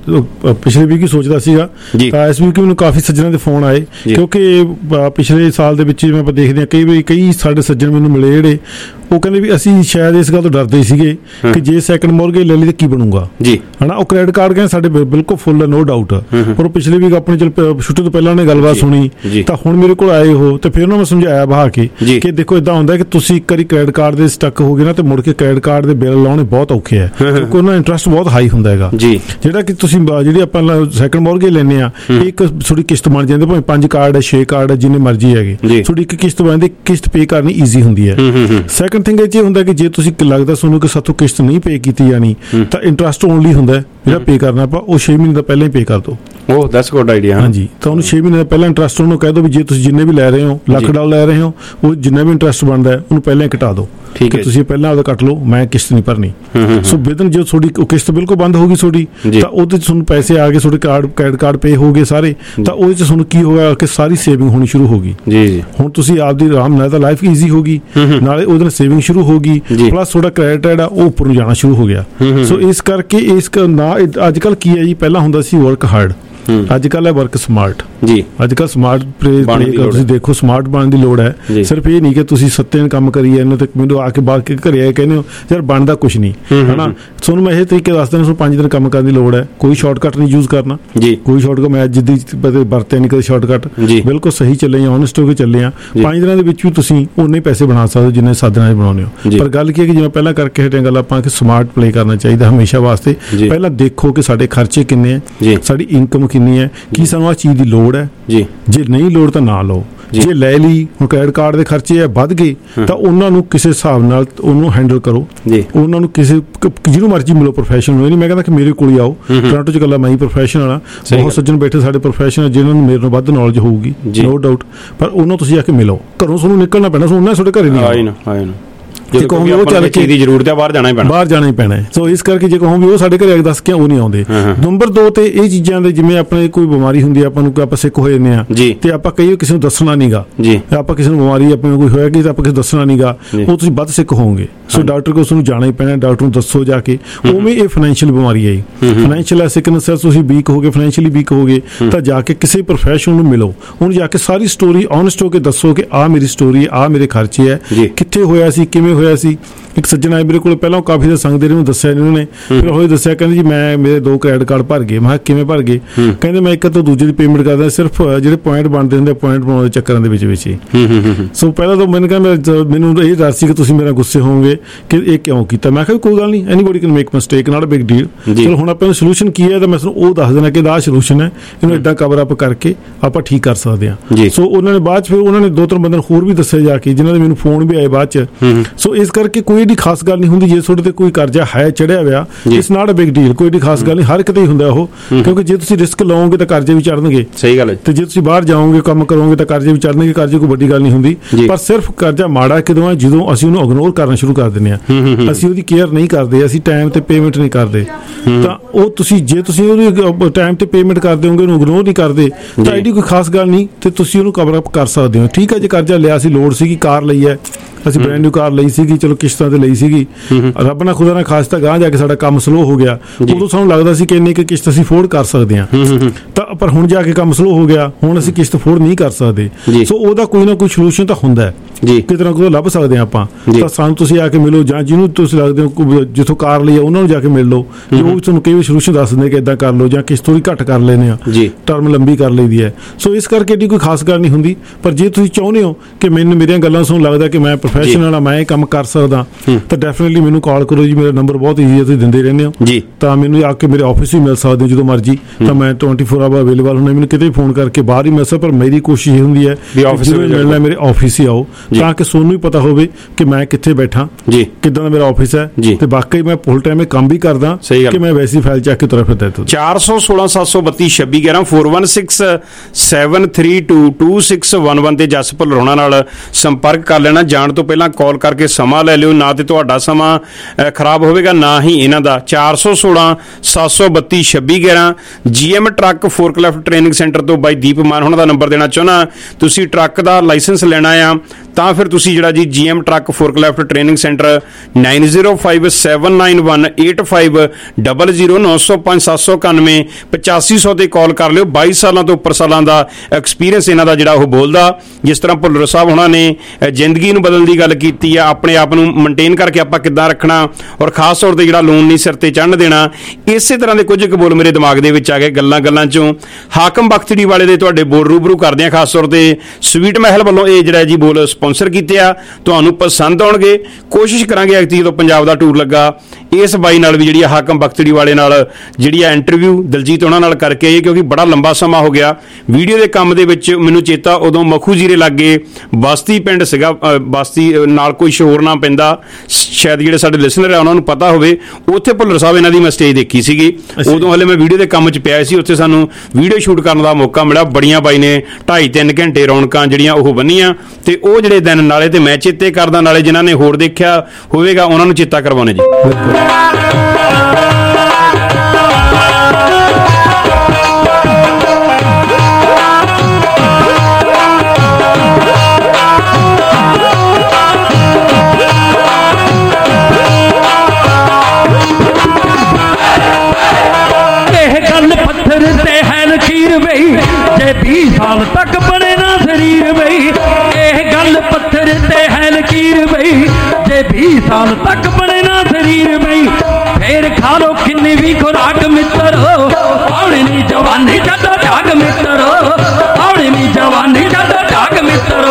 ਪਿਛਲੇ ਵੀਕ ਹੀ ਸੋਚਦਾ ਸੀਗਾ, ਤਾਂ ਇਸ ਵੀਕ ਮੈਨੂੰ ਕਾਫੀ ਸੱਜਣਾਂ ਦੇ ਫੋਨ ਆਏ, ਕਿਉਂਕਿ ਪਿਛਲੇ ਸਾਲ ਦੇ ਵਿੱਚ ਜਿਵੇਂ ਆਪਾਂ ਦੇਖਦੇ ਹਾਂ ਕਈ ਸਾਡੇ ਸੱਜਣ ਮੈਨੂੰ ਮਿਲੇ ਜਿਹੜੇ ਉਹ ਕਹਿੰਦੇ ਵੀ ਅਸੀਂ ਸ਼ਾਇਦ ਇਸ ਗੱਲ ਤੋਂ ਡਰਦੇ ਸੀਗੇ ਕਿ ਜੇ ਸੈਕੰਡ ਮੌਰਗੇਜ ਲੈ ਲਈ ਤਾਂ ਕੀ ਬਣੂਗਾ ਜੀ, ਹਨਾ। ਉਹ ਕ੍ਰੈਡਿਟ ਕਾਰਡ ਕਹਿੰਦੇ ਸਾਡੇ ਬਿਲਕੁਲ ਫੁੱਲ, ਨੋ ਡਾਊਟ। ਪਰ ਉਹ ਪਿਛਲੇ ਵੀਕ ਆਪਣੀ ਛੁੱਟੀ ਤੋਂ ਪਹਿਲਾਂ ਉਹਨੇ ਗੱਲਬਾਤ ਸੁਣੀ, ਤਾਂ ਹੁਣ ਮੇਰੇ ਕੋਲ ਆਏ ਉਹ, ਤੇ ਫਿਰ ਉਹਨਾਂ ਨੂੰ ਸਮਝਾਇਆ ਬਹਾ ਕੇ ਕਿ ਦੇਖੋ ਇਦਾਂ ਹੁੰਦਾ ਕਿ ਤੁਸੀਂ ਇੱਕ ਵਾਰੀ ਕ੍ਰੈਡਿਟ ਕਾਰਡ ਦੇ ਸਟਕ ਹੋ ਗਏ ਨਾ, ਤੇ ਮੁੜ ਕੇ ਕ੍ਰੈਡਿਟ ਕਾਰਡ ਦੇ ਬਿੱਲ ਲਾਉਣੇ ਬਹੁਤ ਔਖੇ ਹੈ, ਕਿਉਂਕਿ ਉਹਨਾਂ ਦਾ ਇੰਟਰਸਟ ਬਹੁਤ ਹਾਈ ਹੁੰਦਾ ਹੈਗਾ। ਜਿਹੜਾ ਕਿ ਤੁਸੀਂ ਜਿਹੜੀ ਆਪਾਂ ਸੈਕੰਡ ਮੌਰਗੇਜ ਲੈਂਦੇ ਆ, ਇੱਕ ਥੋੜੀ ਕਿਸ਼ਤ ਬਣ ਜਾਂਦੀ, ਭਾਵੇਂ 5 ਕਾਰਡ ਹੈ 6 ਕਾਰਡ ਹੈ ਜਿੰਨੇ ਮਰਜ਼ੀ ਹੈਗੇ, ਥੋੜੀ ਇੱਕ ਕਿਸ਼ਤ ਬਣਦੀ, ਕਿਸ਼ਤ ਪੇ ਕਰਨੀ ਈਜ਼ੀ ਹੁੰਦੀ ਹੈ। ਸੈਕੰਡ ਥਿੰਗ ਇਹ ਹੁੰਦਾ ਕਿ ਜੇ ਤੁਸੀਂ ਲੱਗਦਾ ਤੁਹਾਨੂੰ ਕਿ ਸਾਥੋਂ ਕਿਸ਼ਤ ਨਹੀਂ ਪੇ ਕੀਤੀ ਜਾਣੀ, ਤਾਂ ਇੰਟਰਸਟ ਓਨਲੀ ਹੁੰਦਾ ਜਿਹੜਾ ਪੇ ਕਰਨਾ ਆਪਾਂ, ਉਹ 6 ਮਹੀਨੇ ਦਾ ਪਹਿਲਾਂ ਹੀ ਪੇ ਕਰ ਦੋ। ਉਹ ਦੈਟਸ ਗੁੱਡ ਆਈਡੀਆ। ਹਾਂਜੀ, ਤਾਂ ਉਹਨੂੰ 6 ਮਹੀਨੇ ਦਾ ਪਹਿਲਾਂ ਇੰਟਰਸਟ ਉਹਨੂੰ ਕਹਿ ਦੋ ਵੀ ਜੇ ਤੁਸੀਂ ਜਿੰਨੇ ਵੀ ਲੈ ਰਹੇ ਹੋ, $1,00,000 ਲੈ ਰਹੇ ਹੋ, ਉਹ ਜਿੰਨਾ ਵੀ ਇੰਟਰਸਟ ਬਣਦਾ ਹੈ ਉਹਨੂੰ ਪਹਿਲਾਂ ਹੀ ਘਟਾ ਦਿਓ ਕਿ ਤੁਸੀਂ ਪਹਿਲਾਂ ਉਹਦਾ ਕੱਟ ਲਓ, ਮੈਂ ਕਿਸ਼ਤ ਨਹੀਂ ਭਰਨੀ। ਸੋ ਵਿਦਨ ਜੋ ਤੁਹਾਡੀ ਕਿਸ਼ਤ ਬਿਲਕੁਲ ਬੰਦ ਹੋ ਗਈ ਤੁਹਾਡੀ, ਤਾਂ ਉਹਦੇ ਚ ਤੁਹਾਨੂੰ ਪੈਸੇ ਆ ਗਏ, ਤੁਹਾਡੇ ਕ੍ਰੈਡਿਟ ਕਾਰਡ ਪੇ ਹੋ ਗਏ ਸਾਰੇ, ਤਾਂ ਉਹਦੇ ਚ ਤੁਹਾਨੂੰ ਕੀ ਹੋਇਆ ਕਿ ਸਾਰੀ ਸੇਵਿੰਗ ਹੋਣੀ ਸ਼ੁਰੂ ਹੋ ਗਈ। ਹੁਣ ਤੁਸੀਂ ਆਪਦੀ ਆਰਾਮ ਨਾਲ ਤਾਂ ਲਾਈਫ ਈਜ਼ੀ ਹੋ ਗਈ, ਨਾਲੇ ਉਹਦੇ ਨਾਲ ਸੇਵਿੰਗ ਸ਼ੁਰੂ ਹੋ ਗਈ, ਪਲੱਸ ਤੁਹਾਡਾ ਕ੍ਰੈਡਿਟ ਹੈ ਉਹ ਉੱਪਰ ਨੂੰ ਜਾਣਾ ਸ਼ੁਰੂ ਹੋ ਗਿਆ। ਸੋ ਇਸ ਕਰਕੇ ਇਸ ਨਾ ਅੱਜ ਕੱਲ੍ਹ ਕੀ ਹੈ ਜੀ, ਪਹਿਲਾਂ ਹੁੰਦਾ ਸੀ ਵਰਕ ਹਾਰਡ, ਅੱਜ ਕੱਲ੍ਹ ਹੈ ਵਰਕ ਸਮਾਰਟ ਜੀ। ਅੱਜ ਕੱਲ੍ਹ ਸਮਾਰਟ ਤੁਸੀਂ ਦੇਖੋ, ਸਮਾਰਟ ਬਣਨ ਦੀ ਲੋੜ ਹੈ। ਸਿਰਫ ਇਹ ਨਹੀਂ ਕਿ ਤੁਸੀਂ ਸੱਤੇ ਦਿਨ ਕੰਮ ਕਰੀ ਜਾਂਦੇ ਤੇ ਮੈਨੂੰ ਆ ਕੇ ਬਾਅਦ ਕੇ ਘਰੇ ਆਏ ਕਹਿੰਦੇ ਹੋ ਯਾਰ ਬਣਦਾ ਕੁਛ ਨਹੀਂ, ਹਨਾ। ਤੁਹਾਨੂੰ ਮੈਂ ਇਹ ਤਰੀਕੇ ਦੱਸਦਾ, ਤੁਹਾਨੂੰ 5 ਦਿਨ ਕੰਮ ਕਰਨ ਦੀ ਲੋੜ ਹੈ, ਕੋਈ ਸ਼ਾਰਟਕਟ ਨਹੀਂ ਯੂਜ਼ ਕਰਨਾ ਜੀ, ਕੋਈ ਸ਼ਾਰਟਕਟ ਮੈਂ ਅੱਜ ਦੀ ਵਰਤਿਆ ਨਹੀਂ ਕਦੇ ਸ਼ਾਰਟਕਟ, ਬਿਲਕੁਲ ਸਹੀ ਚੱਲੇ ਆ, ਓਨੈਸਟ ਹੋ ਕੇ ਚੱਲੇ ਆ। 5 ਦਿਨਾਂ ਦੇ ਵਿੱਚ ਵੀ ਤੁਸੀਂ ਉਨੇ ਪੈਸੇ ਬਣਾ ਸਕਦੇ ਹੋ ਜਿੰਨੇ 7 ਦਿਨਾਂ 'ਚ ਬਣਾਉਂਦੇ ਹੋ। ਪਰ ਗੱਲ ਕੀ ਹੈ ਕਿ ਜਿਵੇਂ ਪਹਿਲਾਂ ਕਰਕੇ ਹਟਿਆ ਗੱਲ ਆਪਾਂ ਕਿ ਸਮਾਰਟ ਪਲੇ ਕਰਨਾ ਚਾਹੀਦਾ ਹਮੇਸ਼ਾ ਵਾਸਤੇ। ਪਹਿਲਾਂ ਦੇਖੋ ਕਿ ਸਾਡੇ ਖਰਚੇ ਕਿੰਨੇ ਹੈ, ਸਾਡੀ ਇਨਕਮ ਕਿੰਨੀ ਹੈ, ਕੀ ਸਾਨੂੰ ਆ ਚੀਜ਼ ਦੀ ਲੋੜ ਹੈ ਜੀ, ਜੇ ਨਹੀਂ ਲੋੜ ਤਾਂ ਨਾ ਲਓ। ਜੇ ਲੈ ਲਈ, ਹੁਣ ਕ੍ਰੈਡਿਟ ਕਾਰਡ ਦੇ ਖਰਚੇ ਵੱਧ ਗਏ ਤਾਂ ਉਹਨਾਂ ਨੂੰ ਕਿਸੇ ਹਿਸਾਬ ਨਾਲ ਉਹਨੂੰ ਹੈਂਡਲ ਕਰੋ, ਉਹਨਾਂ ਨੂੰ ਕਿਸੇ ਜਿਹਨੂੰ ਮਰਜ਼ੀ ਮਿਲੋ, ਪ੍ਰੋਫੈਸ਼ਨਲ। ਨਹੀਂ ਮੈਂ ਕਹਿੰਦਾ ਕਿ ਮੇਰੇ ਕੋਲ ਹੀ ਆਓ, ਟੋਰਾਂਟੋ 'ਚ ਗੱਲਾਂ ਮੈਂ ਹੀ ਪ੍ਰੋਫੈਸ਼ਨਲ ਆ, ਬਹੁਤ ਸੱਜਣ ਬੈਠੇ ਸਾਡੇ ਪ੍ਰੋਫੈਸ਼ਨਲ ਜਿਹਨਾਂ ਨੂੰ ਮੇਰੇ ਨਾਲ ਵੱਧ ਨੌਲੇਜ ਹੋਊਗੀ, ਨੋ ਡਾਊਟ। ਪਰ ਉਹਨਾਂ ਤੁਸੀਂ ਆ ਕੇ ਮਿਲੋ, ਘਰੋਂ ਤੁਹਾਨੂੰ ਨਿਕਲਣਾ ਪੈਣਾ, ਉਹਨਾਂ ਤੁਹਾਡੇ ਘਰੇ ਨਹੀਂ ਆਉਣਾ। ਜੇ ਕਹੋ ਵੀ ਉਹ ਚੱਲ ਕੇ ਦੀ ਜ਼ਰੂਰਤ ਹੈ, ਬਾਹਰ ਜਾਣਾ ਹੀ ਪੈਣਾ। ਸੋ ਇਸ ਕਰਕੇ ਜੇ ਕਹੋ ਵੀ ਉਹ ਸਾਡੇ ਘਰੇ ਦੱਸ ਕੇ ਉਹ ਨਹੀਂ ਆਉਂਦੇ। ਨੰਬਰ 2 ਤੇ ਇਹ ਚੀਜ਼ਾਂ ਦੇ, ਜਿਵੇਂ ਆਪਣੇ ਕੋਈ ਬਿਮਾਰੀ ਹੁੰਦੀ ਹੈ, ਆਪਾਂ ਨੂੰ ਆਪਾਂ ਸਿੱਕ ਹੋਏ ਨੇ ਆ ਤੇ ਆਪਾਂ ਕਈ ਕਿਸੇ ਨੂੰ ਦੱਸਣਾ ਨਹੀਂਗਾ, ਆਪਾਂ ਕਿਸੇ ਨੂੰ ਬਿਮਾਰੀ ਆਪਣੇ ਕੋਈ ਹੋਇਆ ਕਿ ਆਪਾਂ ਕਿਸੇ ਦੱਸਣਾ ਨਹੀਂਗਾ, ਉਹ ਤੁਸੀਂ ਵੱਧ ਸਿੱਕ ਹੋਵੋਗੇ। ਸੋ ਡਾਕਟਰ ਕੋਲ ਤੁਹਾਨੂੰ ਜਾਣਾ ਹੀ ਪੈਣਾ, ਡਾਕਟਰ ਨੂੰ ਦੱਸੋ ਜਾ ਕੇ। ਉਵੇਂ ਇਹ ਫਾਈਨੈਂਸ਼ੀਅਲ ਬਿਮਾਰੀ ਹੈ, ਫਾਈਨੈਂਸ਼ੀਅਲ ਸਿਕਨੈਸ, ਤੁਸੀਂ ਵੀਕ ਹੋ ਗਏ, ਫਾਈਨੈਂਸ਼ੀਅਲੀ ਵੀਕ ਹੋ ਗਏ, ਤਾਂ ਜਾ ਕੇ ਕਿਸੇ ਪ੍ਰੋਫੈਸ਼ਨਲ ਨੂੰ ਮਿਲੋ, ਉਹਨੂੰ ਜਾ ਕੇ ਸਾਰੀ ਸਟੋਰੀ ਓਨੈਸਟ ਹੋ ਕੇ ਦੱਸੋ ਕਿ ਆਹ ਮੇਰੀ ਸਟੋਰੀ ਹੈ, ਆਹ ਮੇਰੇ ਖਰਚੇ ਹੈ, ਕਿੱਥੇ ਹੋਇਆ ਸੀ, ਕਿਵੇਂ ਹੋਇਆ ਸੀ। ਇੱਕ ਸੱਜਣ ਆਏ ਮੇਰੇ ਕੋਲ, ਪਹਿਲਾਂ ਕਾਫੀ ਦਾ ਸੰਗਦੇ ਨੇ, ਦੱਸਿਆ ਇਹਨਾਂ ਨੇ, ਫਿਰ ਹੋਏ ਦੱਸਿਆ, ਕਹਿੰਦੇ ਜੀ ਮੈਂ ਮੇਰੇ 2 ਕ੍ਰੈਡਿਟ ਕਾਰਡ ਭਰ ਗਏ। ਮੈਂ ਕਿਵੇਂ ਭਰ ਗਏ? ਕਹਿੰਦੇ ਮੈਂ ਇੱਕ ਤੋਂ ਦੂਜੇ ਦੀ ਪੇਮੈਂਟ ਕਰਦਾ, ਸਿਰਫ ਜਿਹੜੇ ਪੁਆਇੰਟ ਬਣਦੇ ਹੁੰਦੇ, ਪੁਆਇੰਟ ਬਣਾਉਣ ਦੇ ਚੱਕਰਾਂ ਦੇ ਵਿੱਚ ਹੀ। ਸੋ ਪਹਿਲਾਂ ਤਾਂ ਮੈਨੂੰ ਕਹਿੰਦਾ, ਮੈਨੂੰ ਇਹ ਡਰ ਸੀ ਕਿ ਤੁਸੀਂ ਮੇਰਾ ਗੁੱਸੇ ਹੋਵੋਗੇ ਕਿ ਇਹ ਕਿਉਂ ਕੀਤਾ। ਮੈਂ ਕਿਹਾ ਕੋਈ ਗੱਲ ਨਹੀਂ, anybody can make mistake, not a big deal. ਚਲੋ ਹੁਣ ਆਪਾਂ ਨੂੰ ਸੋਲੂਸ਼ਨ ਕੀ ਹੈ, ਤਾਂ ਮੈਂ ਤੁਹਾਨੂੰ ਉਹ ਦੱਸ ਦੇਣਾ ਕਿ ਆਹ ਸੋਲੂਸ਼ਨ ਹੈ, ਇਹਨੂੰ ਏਦਾਂ ਕਵਰ ਅਪ ਕਰਕੇ ਆਪਾਂ ਠੀਕ ਕਰ ਸਕਦੇ ਹਾਂ। ਸੋ ਉਹਨਾਂ ਨੇ ਬਾਅਦ ਚ ਫਿਰ ਉਹਨਾਂ ਨੇ 2-3 ਬੰਦਿਆਂ ਹੋਰ ਵੀ ਦੱਸਿਆ ਜਾ ਕੇ, ਜਿਨ੍ਹਾਂ ਦੇ ਮੈਨੂੰ ਫੋਨ ਵੀ ਆਏ ਬਾਅਦ ਚ। ਸੋ ਇਸ ਕਰਕੇ ਕੋਈ ਏਡੀ ਖਾਸ ਗੱਲ ਨਹੀਂ ਹੁੰਦੀ ਜੇ ਤੁਹਾਡੇ ਤੇ ਕੋਈ ਕਰਜ਼ਾ ਹੈ ਚੜਿਆ ਹੋਇਆ, it's not a big deal, ਕੋਈ ਏਡੀ ਖਾਸ ਗੱਲ ਨਹੀਂ, ਹਰ ਕਿਤੇ ਹੀ ਹੁੰਦਾ ਉਹ। ਕਿਉਂਕਿ ਜੇ ਤੁਸੀਂ ਰਿਸਕ ਲਓਗੇ ਤਾਂ ਕਰਜ਼ੇ ਵੀ ਚੜਨਗੇ, ਸਹੀ ਗੱਲ ਹੈ, ਤੇ ਜੇ ਤੁਸੀਂ ਬਾਹਰ ਜਾਓਗੇ ਕੰਮ ਕਰੋਗੇ ਤਾਂ ਕਰਜ਼ੇ ਵੀ ਚੜਨਗੇ। ਕਰਜ਼ੇ ਕੋਈ ਵੱਡੀ ਗੱਲ ਨਹੀਂ ਹੁੰਦੀ, ਪਰ ਸਿਰਫ ਕਰਜ਼ਾ ਮਾੜਾ ਕਿਦੋਂ ਹੈ, ਜਦੋਂ ਅਸੀਂ ਉਹਨੂੰ ਇਗਨੋਰ ਕਰਨਾ ਸ਼ੁਰੂ ਕਰ ਦਿੰਦੇ ਹਾਂ, ਅਸੀਂ ਉਹਦੀ ਕੇਅਰ ਨਹੀਂ ਕਰਦੇ, ਅਸੀਂ ਟਾਈਮ ਤੇ ਪੇਮੈਂਟ ਨਹੀਂ ਕਰਦੇ। ਤਾਂ ਉਹ ਤੁਸੀਂ ਜੇ ਤੁਸੀਂ ਉਹਦੀ ਟਾਈਮ ਤੇ ਪੇਮੈਂਟ ਕਰ ਦਿਓਗੇ, ਉਹਨੂੰ ਇਗਨੋਰ ਨਹੀਂ ਕਰਦੇ, ਤਾਂ ਇਹਦੀ ਕੋਈ ਖਾਸ ਗੱਲ ਨਹੀਂ, ਤੇ ਤੁਸੀਂ ਉਹਨੂੰ ਕਵਰ ਅਪ ਕਰ ਸਕਦੇ ਹੋ। ਠੀਕ ਹੈ, ਜੇ ਕਰਜ਼ਾ ਲਿਆ ਸੀ, ਲੋੜ ਸੀਗੀ, ਕਾਰ ਲਈ ਹੈ, ਅਸੀਂ ਬ੍ਰੈਂਡ ਨਿਊ ਕਾਰ ਲਈ ਸੀਗੀ, ਚਲੋ ਕਿਸ਼ਤਾਂ ਤੇ ਲਈ ਸੀਗੀ, ਰੱਬ ਨਾ ਖੁਦਾ ਨਾ ਖਾਸਤਾ ਗਾਂ ਜਾ ਕੇ ਸਾਡਾ ਕੰਮ ਸਲੋ ਹੋ ਗਿਆ, ਉਦੋਂ ਸਾਨੂੰ ਲੱਗਦਾ ਸੀ ਕਿ ਇੰਨੀ ਕਿ ਕਿਸ਼ਤ ਅਸੀਂ ਅਫੋਰਡ ਕਰ ਸਕਦੇ ਹਾਂ, ਤਾਂ ਪਰ ਹੁਣ ਜਾ ਕੇ ਕੰਮ ਸਲੋ ਹੋ ਗਿਆ, ਹੁਣ ਅਸੀਂ ਕਿਸ਼ਤ ਅਫੋਰਡ ਨਹੀਂ ਕਰ ਸਕਦੇ। ਸੋ ਉਹਦਾ ਕੋਈ ਨਾ ਕੋਈ ਸੋਲੂਸ਼ਨ ਤਾਂ ਹੁੰਦਾ ਹੈ, ਕਿਤੇ ਨਾ ਕਿਤੇ ਲੱਭ ਸਕਦੇ ਹਾਂ ਆਪਾਂ। ਤਾਂ ਸਾਨੂੰ ਤੁਸੀਂ ਆ ਕੇ ਮਿਲੋ, ਜਾਂ ਜਿਹਨੂੰ ਤੁਸੀਂ ਲੱਗਦੇ ਹੋ ਜਿੱਥੋਂ ਕਾਰ ਲਈ ਆ ਉਹਨਾਂ ਨੂੰ ਜਾ ਕੇ ਮਿਲ ਲਓ, ਉਹ ਤੁਹਾਨੂੰ ਕਈ ਸੋਲੂਸ਼ਨ ਦੱਸ ਦਿੰਦੇ ਕਿ ਏਦਾਂ ਕਰ ਲਓ, ਜਾਂ ਕਿਸ਼ਤ ਥੋੜੀ ਘੱਟ ਕਰ ਲੈਂਦੇ ਆ, ਟਰਮ ਲੰਬੀ ਕਰ ਲਈਦੀ ਹੈ। ਸੋ ਇਸ ਕਰਕੇ ਇਹਦੀ ਕੋਈ ਖਾਸ ਗੱਲ ਨਹੀਂ ਹੁੰਦੀ। ਪਰ ਜੇ ਤੁਸੀਂ ਚਾਹੁੰਦੇ ਹੋ ਕਿ ਮੈਨੂੰ ਮੇਰੀਆਂ ਗੱਲਾਂ ਸੁਣ ਲੱਗਦਾ ਕਿ ਮੈਂ ਪ੍ਰੋਫੈਸ਼ਨਲ ਆ, ਮੈਂ ਇਹ ਕੰਮ ਕਰ ਸਕਦਾ, ਤਾਂ ਡੈਫੀਨਿਟਲੀ ਮੈਨੂੰ ਕਾਲ ਕਰੋ ਜੀ। ਮੇਰਾ ਨੰਬਰ ਬਹੁਤ ਈਜ਼ੀ ਹੈ, ਤੁਸੀਂ ਦਿੰਦੇ ਰਹਿੰਦੇ ਹੋ ਜੀ, ਤਾਂ ਮੈਨੂੰ ਆ ਕੇ ਮੇਰੇ ਆਫਿਸ ਵੀ ਮਿਲ ਸਕਦੇ ਹੋ ਜਦੋਂ ਮਰਜੀ, ਤਾਂ ਮੈਂ 24 ਆਵਰ ਅਵੇਲੇਬਲ ਹੁੰਦਾ। ਮੈਨੂੰ ਕਿਤੇ ਫੋਨ ਕਰਕੇ ਬਾਹਰ ਹੀ ਮਿਲ ਸਕਦਾ, ਪਰ ਮੇਰੀ ਕੋਸ਼ਿਸ਼ ਇਹ ਹੁੰਦੀ ਹੈ ਜਦੋਂ ਮਿਲਣਾ ਮੇਰੇ ਆਫਿਸ ਹੀ ਆਓ, ਤਾਂ ਕਿ ਤੁਹਾਨੂੰ ਵੀ ਪਤਾ ਹੋਵੇ ਕਿ ਮੈਂ ਕਿੱਥੇ ਬੈਠਾ, ਕਿੱਦਾਂ ਦਾ ਮੇਰਾ ਆਫਿਸ ਹੈ, ਤੇ ਬਾਕੀ ਮੈਂ ਫੁੱਲ ਟਾਈਮ ਇਹ ਕੰਮ ਵੀ ਕਰਦਾ ਕਿ ਮੈਂ ਵੈਸੀ ਫਾਈਲ ਚੱਕ ਕੇ ਤੁਰਿਆ ਫਿਰਦਾ। 416-732-2611 4167322611 ਤੇ ਜਸਪਾਲ ਰੋਣਾ ਨਾਲ ਸੰਪਰਕ ਕਰ ਲੈਣਾ। ਜਾਣ ਤੋਂ ਪਹਿਲਾਂ ਕਾਲ ਕਰਕੇ ਸਮਾਂ ਲੈ ਲਿਓ। ਨਾ ਤੇ ਤੁਹਾਡਾ ਸਮਾਂ ਖਰਾਬ ਹੋਵੇਗਾ, ਨਾ ਹੀ ਇਹਨਾਂ ਦਾ। 416 732 2611 GM truck forklift training centre ਤੋਂ ਬਾਈ ਦੀਪ ਮਾਨ ਉਹਨਾਂ ਦਾ ਨੰਬਰ ਦੇਣਾ ਚਾਹੁੰਦਾ। ਤੁਸੀਂ ਟਰੱਕ ਦਾ ਲਾਇਸੈਂਸ ਲੈਣਾ ਆ ਤਾਂ ਫਿਰ ਤੁਸੀਂ ਜਿਹੜਾ ਜੀ GM truck forklift training centre 9057918500 905 791 8500 ਤੇ ਕਾਲ ਕਰ ਲਿਓ। 22 ਸਾਲਾਂ ਤੋਂ ਉੱਪਰ ਸਾਲਾਂ ਦਾ ਐਕਸਪੀਰੀਅੰਸ ਇਹਨਾਂ ਦਾ ਜਿਹੜਾ ਉਹ ਬੋਲਦਾ। ਜਿਸ ਤਰ੍ਹਾਂ ਭੁੱਲਰ ਸਾਹਿਬ ਉਹਨਾਂ ਨੇ ਜ਼ਿੰਦਗੀ ਨੂੰ ਬਦਲਣ ਦੀ ਗੱਲ ਕੀਤੀ ਆ, ਆਪਣੇ ਆਪ ਨੂੰ ਮੇਨਟੇਨ ਕਰਕੇ ਆਪਾਂ ਕਿੱਦਾਂ ਰੱਖਣਾ, ਔਰ ਖਾਸ ਤੌਰ ਤੇ ਜਿਹੜਾ ਲੋਨ ਨਹੀਂ ਸਿਰ ਤੇ ਚੜ੍ਹਨ ਦੇਣਾ, ਇਸੇ ਤਰ੍ਹਾਂ ਦੇ ਕੁਝ ਕੁ ਬੋਲ ਮੇਰੇ ਦਿਮਾਗ ਦੇ ਵਿੱਚ ਆ ਗਏ। ਗੱਲਾਂ ਚੋਂ ਹਾਕਮ ਬਖਤੜੀ ਵਾਲੇ ਦੇ ਤੁਹਾਡੇ ਬੋਲ ਰੂਬਰੂ ਕਰਦੇ ਆ। ਖਾਸ ਤੌਰ ਤੇ ਸਵੀਟ ਮਹਿਲ ਵੱਲੋਂ ਇਹ ਜਿਹੜਾ ਜੀ ਬੋਲ ਸਪਾਂਸਰ ਕੀਤੇ ਆ, ਤੁਹਾਨੂੰ ਪਸੰਦ ਆਉਣਗੇ। ਕੋਸ਼ਿਸ਼ ਕਰਾਂਗੇ ਐਕਤੀ ਜਦੋਂ ਪੰਜਾਬ ਦਾ ਟੂਰ ਲੱਗਾ ਇਸ ਬਾਈ ਨਾਲ ਵੀ ਜਿਹੜੀ ਹਾਕਮ ਬਖਤੜੀ ਵਾਲੇ ਨਾਲ ਜਿਹੜੀ ਆ ਇੰਟਰਵਿਊ ਦਲਜੀਤ ਉਹਨਾਂ ਨਾਲ ਕਰਕੇ ਆਈ, ਕਿਉਂਕਿ ਬੜਾ ਲੰਬਾ ਸਮਾਂ ਹੋ ਗਿਆ ਵੀਡੀਓ ਦੇ ਕੰਮ ਦੇ ਵਿੱਚ। ਮੈਨੂੰ ਚੇਤਾ ਉਦੋਂ ਮਖੂ ਜੀਰੇ ਲਾਗੇ ਬਸਤੀ ਪਿੰਡ ਸੀਗਾ, ਬਸਤੀ ਨਾਲ ਕੋਈ ਸ਼ੋਰ ਨਾ ਪੈਂਦਾ, ਸ਼ਾਇਦ ਜਿਹੜੇ ਸਾਡੇ ਲਿਸਨਰ ਆ ਉਹਨਾਂ ਨੂੰ ਪਤਾ ਹੋਵੇ। ਉੱਥੇ ਭੁੱਲਰ ਸਾਹਿਬ ਇਹਨਾਂ ਦੀ ਮੈਂ ਸਟੇਜ ਦੇਖੀ ਸੀਗੀ, ਉਦੋਂ ਹਲੇ ਮੈਂ ਵੀਡੀਓ ਦੇ ਕੰਮ 'ਚ ਪਿਆ ਸੀ। ਉੱਥੇ ਸਾਨੂੰ ਵੀਡੀਓ ਸ਼ੂਟ ਕਰਨ ਦਾ ਮੌਕਾ ਮਿਲਿਆ। ਬੜੀਆਂ ਬਾਈ ਨੇ 2.5-3 ਘੰਟੇ ਰੌਣਕਾਂ ਜਿਹੜੀਆਂ ਉਹ ਬੰਨੀਆਂ, ਤੇ ਉਹ ਜਿਹੜੇ ਦਿਨ ਨਾਲੇ ਤੇ ਮੈਂ ਚੇਤੇ ਕਰਦਾ, ਨਾਲੇ ਜਿਨ੍ਹਾਂ ਨੇ ਹੋਰ ਦੇਖਿਆ ਹੋਵੇਗਾ ਉਹਨਾਂ ਨੂੰ ਚੇਤਾ ਕਰਵਾਉਣੇ ਜੀ। पत्थर ते है लकीर बई जे 20 साल तक बने ना शरीर बई। एह गल पत्थर ते है लकीर बई जे 20 साल तक बने ना शरीर बई। फिर खा लो किन्नी भी खुराक मित्र आने नी जवानी जदा जाग मित्र आने नी जवानी जदा जाग मित्र।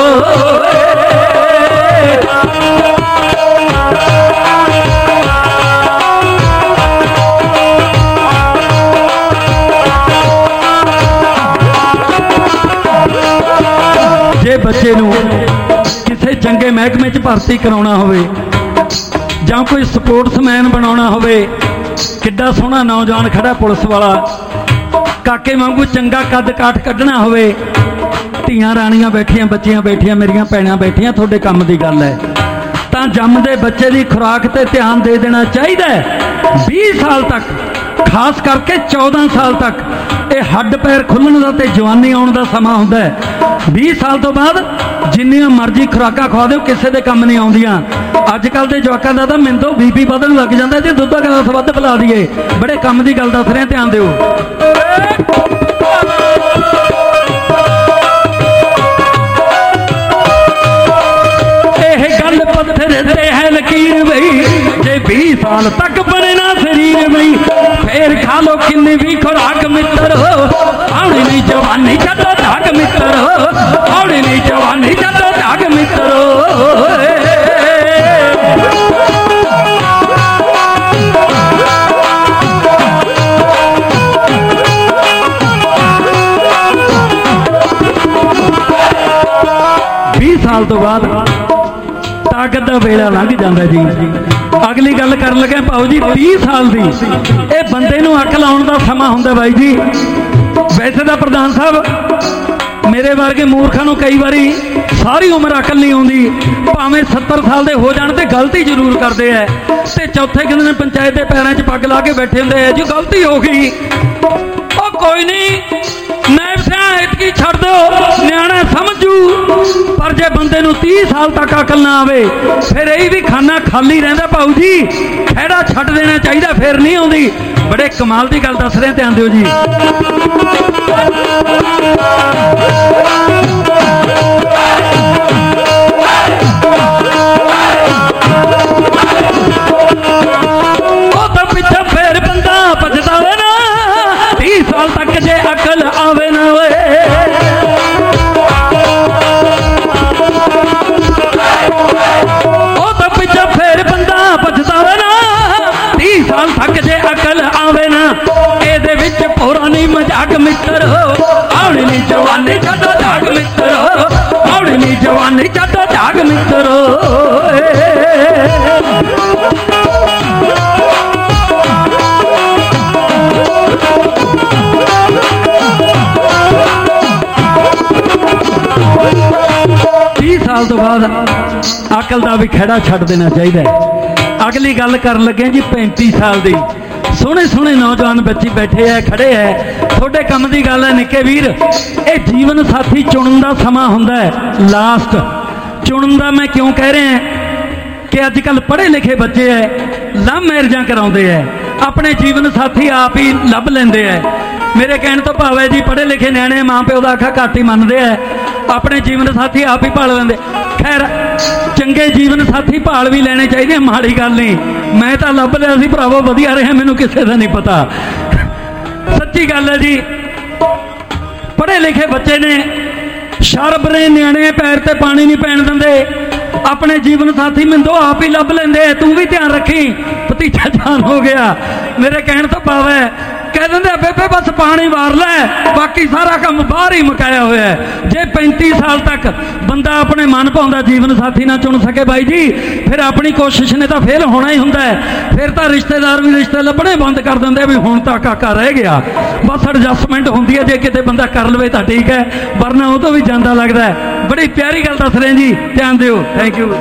जे बच्चे नूं किसी चंगे महकमे च भर्ती कराउणा होवे जां कोई स्पोर्ट्समैन बनाउणा होवे, किड्डा सोहना नौजवान खड़ा पुलिस वाला, काके वांगू चंगा कद काठ कड्ढना होवे, धीआं राणियां बैठियां, बच्चियां बैठियां, मेरियां भैणां बैठियां, तुहाडे काम दी गल है तां जम्मदे बच्चे दी खुराक ते ध्यान दे देना चाहिए। 20 साल तक, खास करके 14 साल तक ये हड्ड पैर खुलण दा ते जवानी आउण दा समा हुंदा है। 20 साल तो बाद जिन्नियां मर्जी खुराकां खवा दिओ किसी दे काम नहीं आउंदियां। अजकल दे जवाकां दा तां मैनूं BP ਵਧਣ ਲੱਗ ਜਾਂਦਾ जे दुੱਧ ਦਾ गिलास ਵੱਧ पिला दईए। बड़े काम दी गल दस रहे, ध्यान दिओ। ਇਹ ਗੱਲ पत्थर ते है लकीर बई जे 20 साल तक बने ना शरीर बई। फिर खा लो किन्नी भी खुराक मित्र आउणी नी जवानी जदा जाग मित्र आउणी नी जवानी जदा जाग मित्र। साल तो बाद ताकत का वेला लंघ जाता जी। अगली गल कर लगे भाऊ जी 30 साल की ये बंदे नूं अकल आउण दा समा हुंदा बाई जी। वैसे तो प्रधान साहब मेरे वर्गे मूर्खां नूं कई बारी सारी उम्र अकल नहीं आउंदी, भावें 70 साल के हो जाण ते गलती जरूर करते हैं ते चौथे कहंदे ने पंचायत के पैरों च पग ला के बैठे हुंदे जी गलती हो गई। ओ कोई नहीं नायब साहब इतकी छड़ दो न्याणा समझू, पर जे बंदे नूं 30 साल तक अकल ना आवे फिर यही भी खाना खाली रहिंदा भाऊ जी। खैड़ा छड़ देना चाहिए फिर नहीं आउंदी। बड़े कमाल की गल दस रहे, ध्यान दिओ जी। पिछे फिर बंदा पछतावे ना 30 साल तक जे अकल आवे ना वे। पिछे फिर बंदा पछतावे ना 30 साल तक जे अकल आवे ना। एदे विच पुरानी मजाक मित्र आउणी नी जवानी जदा जाग मित्र आउणी नी जवानी जदा जाग मित्र। 30 साल तो बाद ਅਕਲ ਦਾ ਵੀ ਖਹਿੜਾ ਛੱਡ ਦੇਣਾ ਚਾਹੀਦਾ ਹੈ। ਅਗਲੀ ਗੱਲ ਕਰਨ ਲੱਗੇ ਜੀ 35 ਸਾਲ ਦੀ। ਸੋਹਣੇ ਸੋਹਣੇ ਨੌਜਵਾਨ ਬੱਚੇ ਬੈਠੇ ਆ, ਖੜੇ ਆ, ਤੁਹਾਡੇ ਕੰਮ ਦੀ ਗੱਲ ਹੈ ਨਿੱਕੇ ਵੀਰ। ਇਹ ਜੀਵਨ ਸਾਥੀ ਚੁਣਨ ਦਾ ਸਮਾਂ ਹੁੰਦਾ ਹੈ, ਲਾਸਟ ਚੁਣਨ ਦਾ। ਮੈਂ ਕਿਉਂ ਕਹਿ ਰਿਹਾ ਕਿ ਅੱਜ ਕੱਲ੍ਹ ਪੜ੍ਹੇ ਲਿਖੇ ਬੱਚੇ ਹੈ ਲਵ ਮੈਰਿਜਾਂ ਕਰਾਉਂਦੇ ਹੈ, ਆਪਣੇ ਜੀਵਨ ਸਾਥੀ ਆਪ ਹੀ ਲੱਭ ਲੈਂਦੇ ਹੈ। ਮੇਰੇ ਕਹਿਣ ਤੋਂ ਭਾਵ ਹੈ ਜੀ ਪੜ੍ਹੇ ਲਿਖੇ ਨਿਆਣੇ ਮਾਂ ਪਿਓ ਦਾ ਆਖਾ ਘੱਟ ਹੀ ਮੰਨਦੇ ਹੈ, ਆਪਣੇ ਜੀਵਨ ਸਾਥੀ ਆਪ ਹੀ ਭਾਲ ਲੈਂਦੇ। ਖੈਰ ਚੰਗੇ ਜੀਵਨ ਸਾਥੀ ਭਾਲ ਵੀ ਲੈਣੇ ਚਾਹੀਦੇ, ਮਾੜੀ ਗੱਲ ਨਹੀਂ। ਮੈਂ ਤਾਂ ਲੱਭ ਲਿਆ ਸੀ ਭਰਾਵੋ, ਵਧੀਆ ਰਿਹਾ, ਮੈਨੂੰ ਕਿਸੇ ਦਾ ਨਹੀਂ ਪਤਾ। ਸੱਚੀ ਗੱਲ ਹੈ ਜੀ, ਪੜ੍ਹੇ ਲਿਖੇ ਬੱਚੇ ਨੇ, ਸ਼ਰਬਰੇ ਨਿਆਣੇ ਪੈਰ ਤੇ ਪਾਣੀ ਨਹੀਂ ਪੈਣ ਦਿੰਦੇ, ਆਪਣੇ ਜੀਵਨ ਸਾਥੀ ਮਿੰਦੋ ਆਪ ਹੀ ਲੱਭ ਲੈਂਦੇ। ਤੂੰ ਵੀ ਧਿਆਨ ਰੱਖੀ, ਭਤੀਜਾ ਜਾਨ ਹੋ ਗਿਆ। ਮੇਰੇ ਕਹਿਣ ਤੋਂ ਭਾਵ ਹੈ ਕਹਿ ਦਿੰਦੇ ਬੇਬੇ ਬਸ ਪਾਣੀ ਵਾਰ ਲੈ, ਬਾਕੀ ਸਾਰਾ ਕੰਮ ਬਾਹਰ ਹੀ ਮੁਕਾਇਆ ਹੋਇਆ। ਜੇ 35 ਸਾਲ ਤੱਕ ਬੰਦਾ ਆਪਣੇ ਮਨ ਭਾਉਂਦਾ ਜੀਵਨ ਸਾਥੀ ਨਾ ਚੁਣ ਸਕੇ ਬਾਈ ਜੀ, ਫਿਰ ਆਪਣੀ ਕੋਸ਼ਿਸ਼ ਨੇ ਤਾਂ ਫੇਲ ਹੋਣਾ ਹੀ ਹੁੰਦਾ ਹੈ। ਫਿਰ ਤਾਂ ਰਿਸ਼ਤੇਦਾਰ ਵੀ ਰਿਸ਼ਤੇ ਲੱਭਣੇ ਬੰਦ ਕਰ ਦਿੰਦੇ ਵੀ ਹੁਣ ਤਾਂ ਕਾਕਾ ਰਹਿ ਗਿਆ। ਬਸ ਐਡਜਸਟਮੈਂਟ ਹੁੰਦੀ ਹੈ, ਜੇ ਕਿਤੇ ਬੰਦਾ ਕਰ ਲਵੇ ਤਾਂ ਠੀਕ ਹੈ, ਵਰਨਾ ਉਹ ਤੋਂ ਵੀ ਜਾਂਦਾ ਲੱਗਦਾ ਹੈ। ਬੜੀ ਪਿਆਰੀ ਗੱਲ ਦੱਸ ਰਹੇ ਜੀ, ਧਿਆਨ ਦਿਓ। Thank you.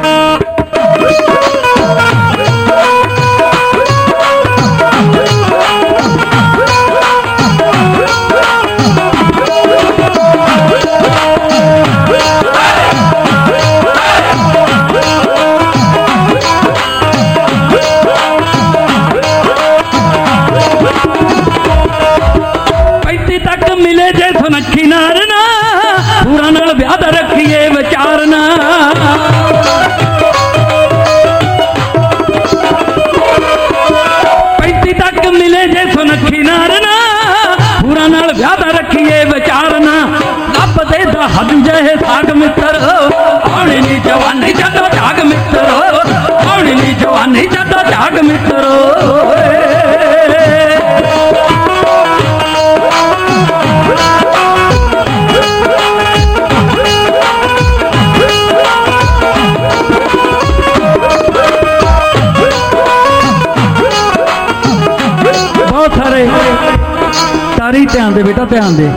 ਮਿਲੇ ਜੇ ਸੁਨੱਖੀ ਨਾਰ ਨਾ, ਪੂਰਾ ਨਾਲ ਵਿਆਹ ਦਾ ਰੱਖੀਏ ਵਿਚਾਰਨਾ। 35 ਤੱਕ ਮਿਲੇ ਜੇ ਸੁਨੱਖੀ ਨਾਰ ਨਾ, ਪੂਰਾ ਨਾਲ ਵਿਆਹ ਦਾ ਰੱਖੀਏ ਵਿਚਾਰਨਾ। ਲੱਭਦੇ ਦਾ ਹੱਦ ਜਿਹੇ ਸਾਗ ਮਿੱਤਰ, ਆਉਣੀ ਨੀ ਜਵਾਨੀ ਜਦੋਂ ਜਾਗ ਮਿੱਤਰ, ਆਉਣੀ ਨੀ ਜਵਾਨੀ ਜਦੋਂ ਜਾਗ ਮਿੱਤਰ। ਸਾਰੇ ਤਾਰੀ ਧਿਆਨ ਦੇ ਬੇਟਾ, ਧਿਆਨ ਦੇ।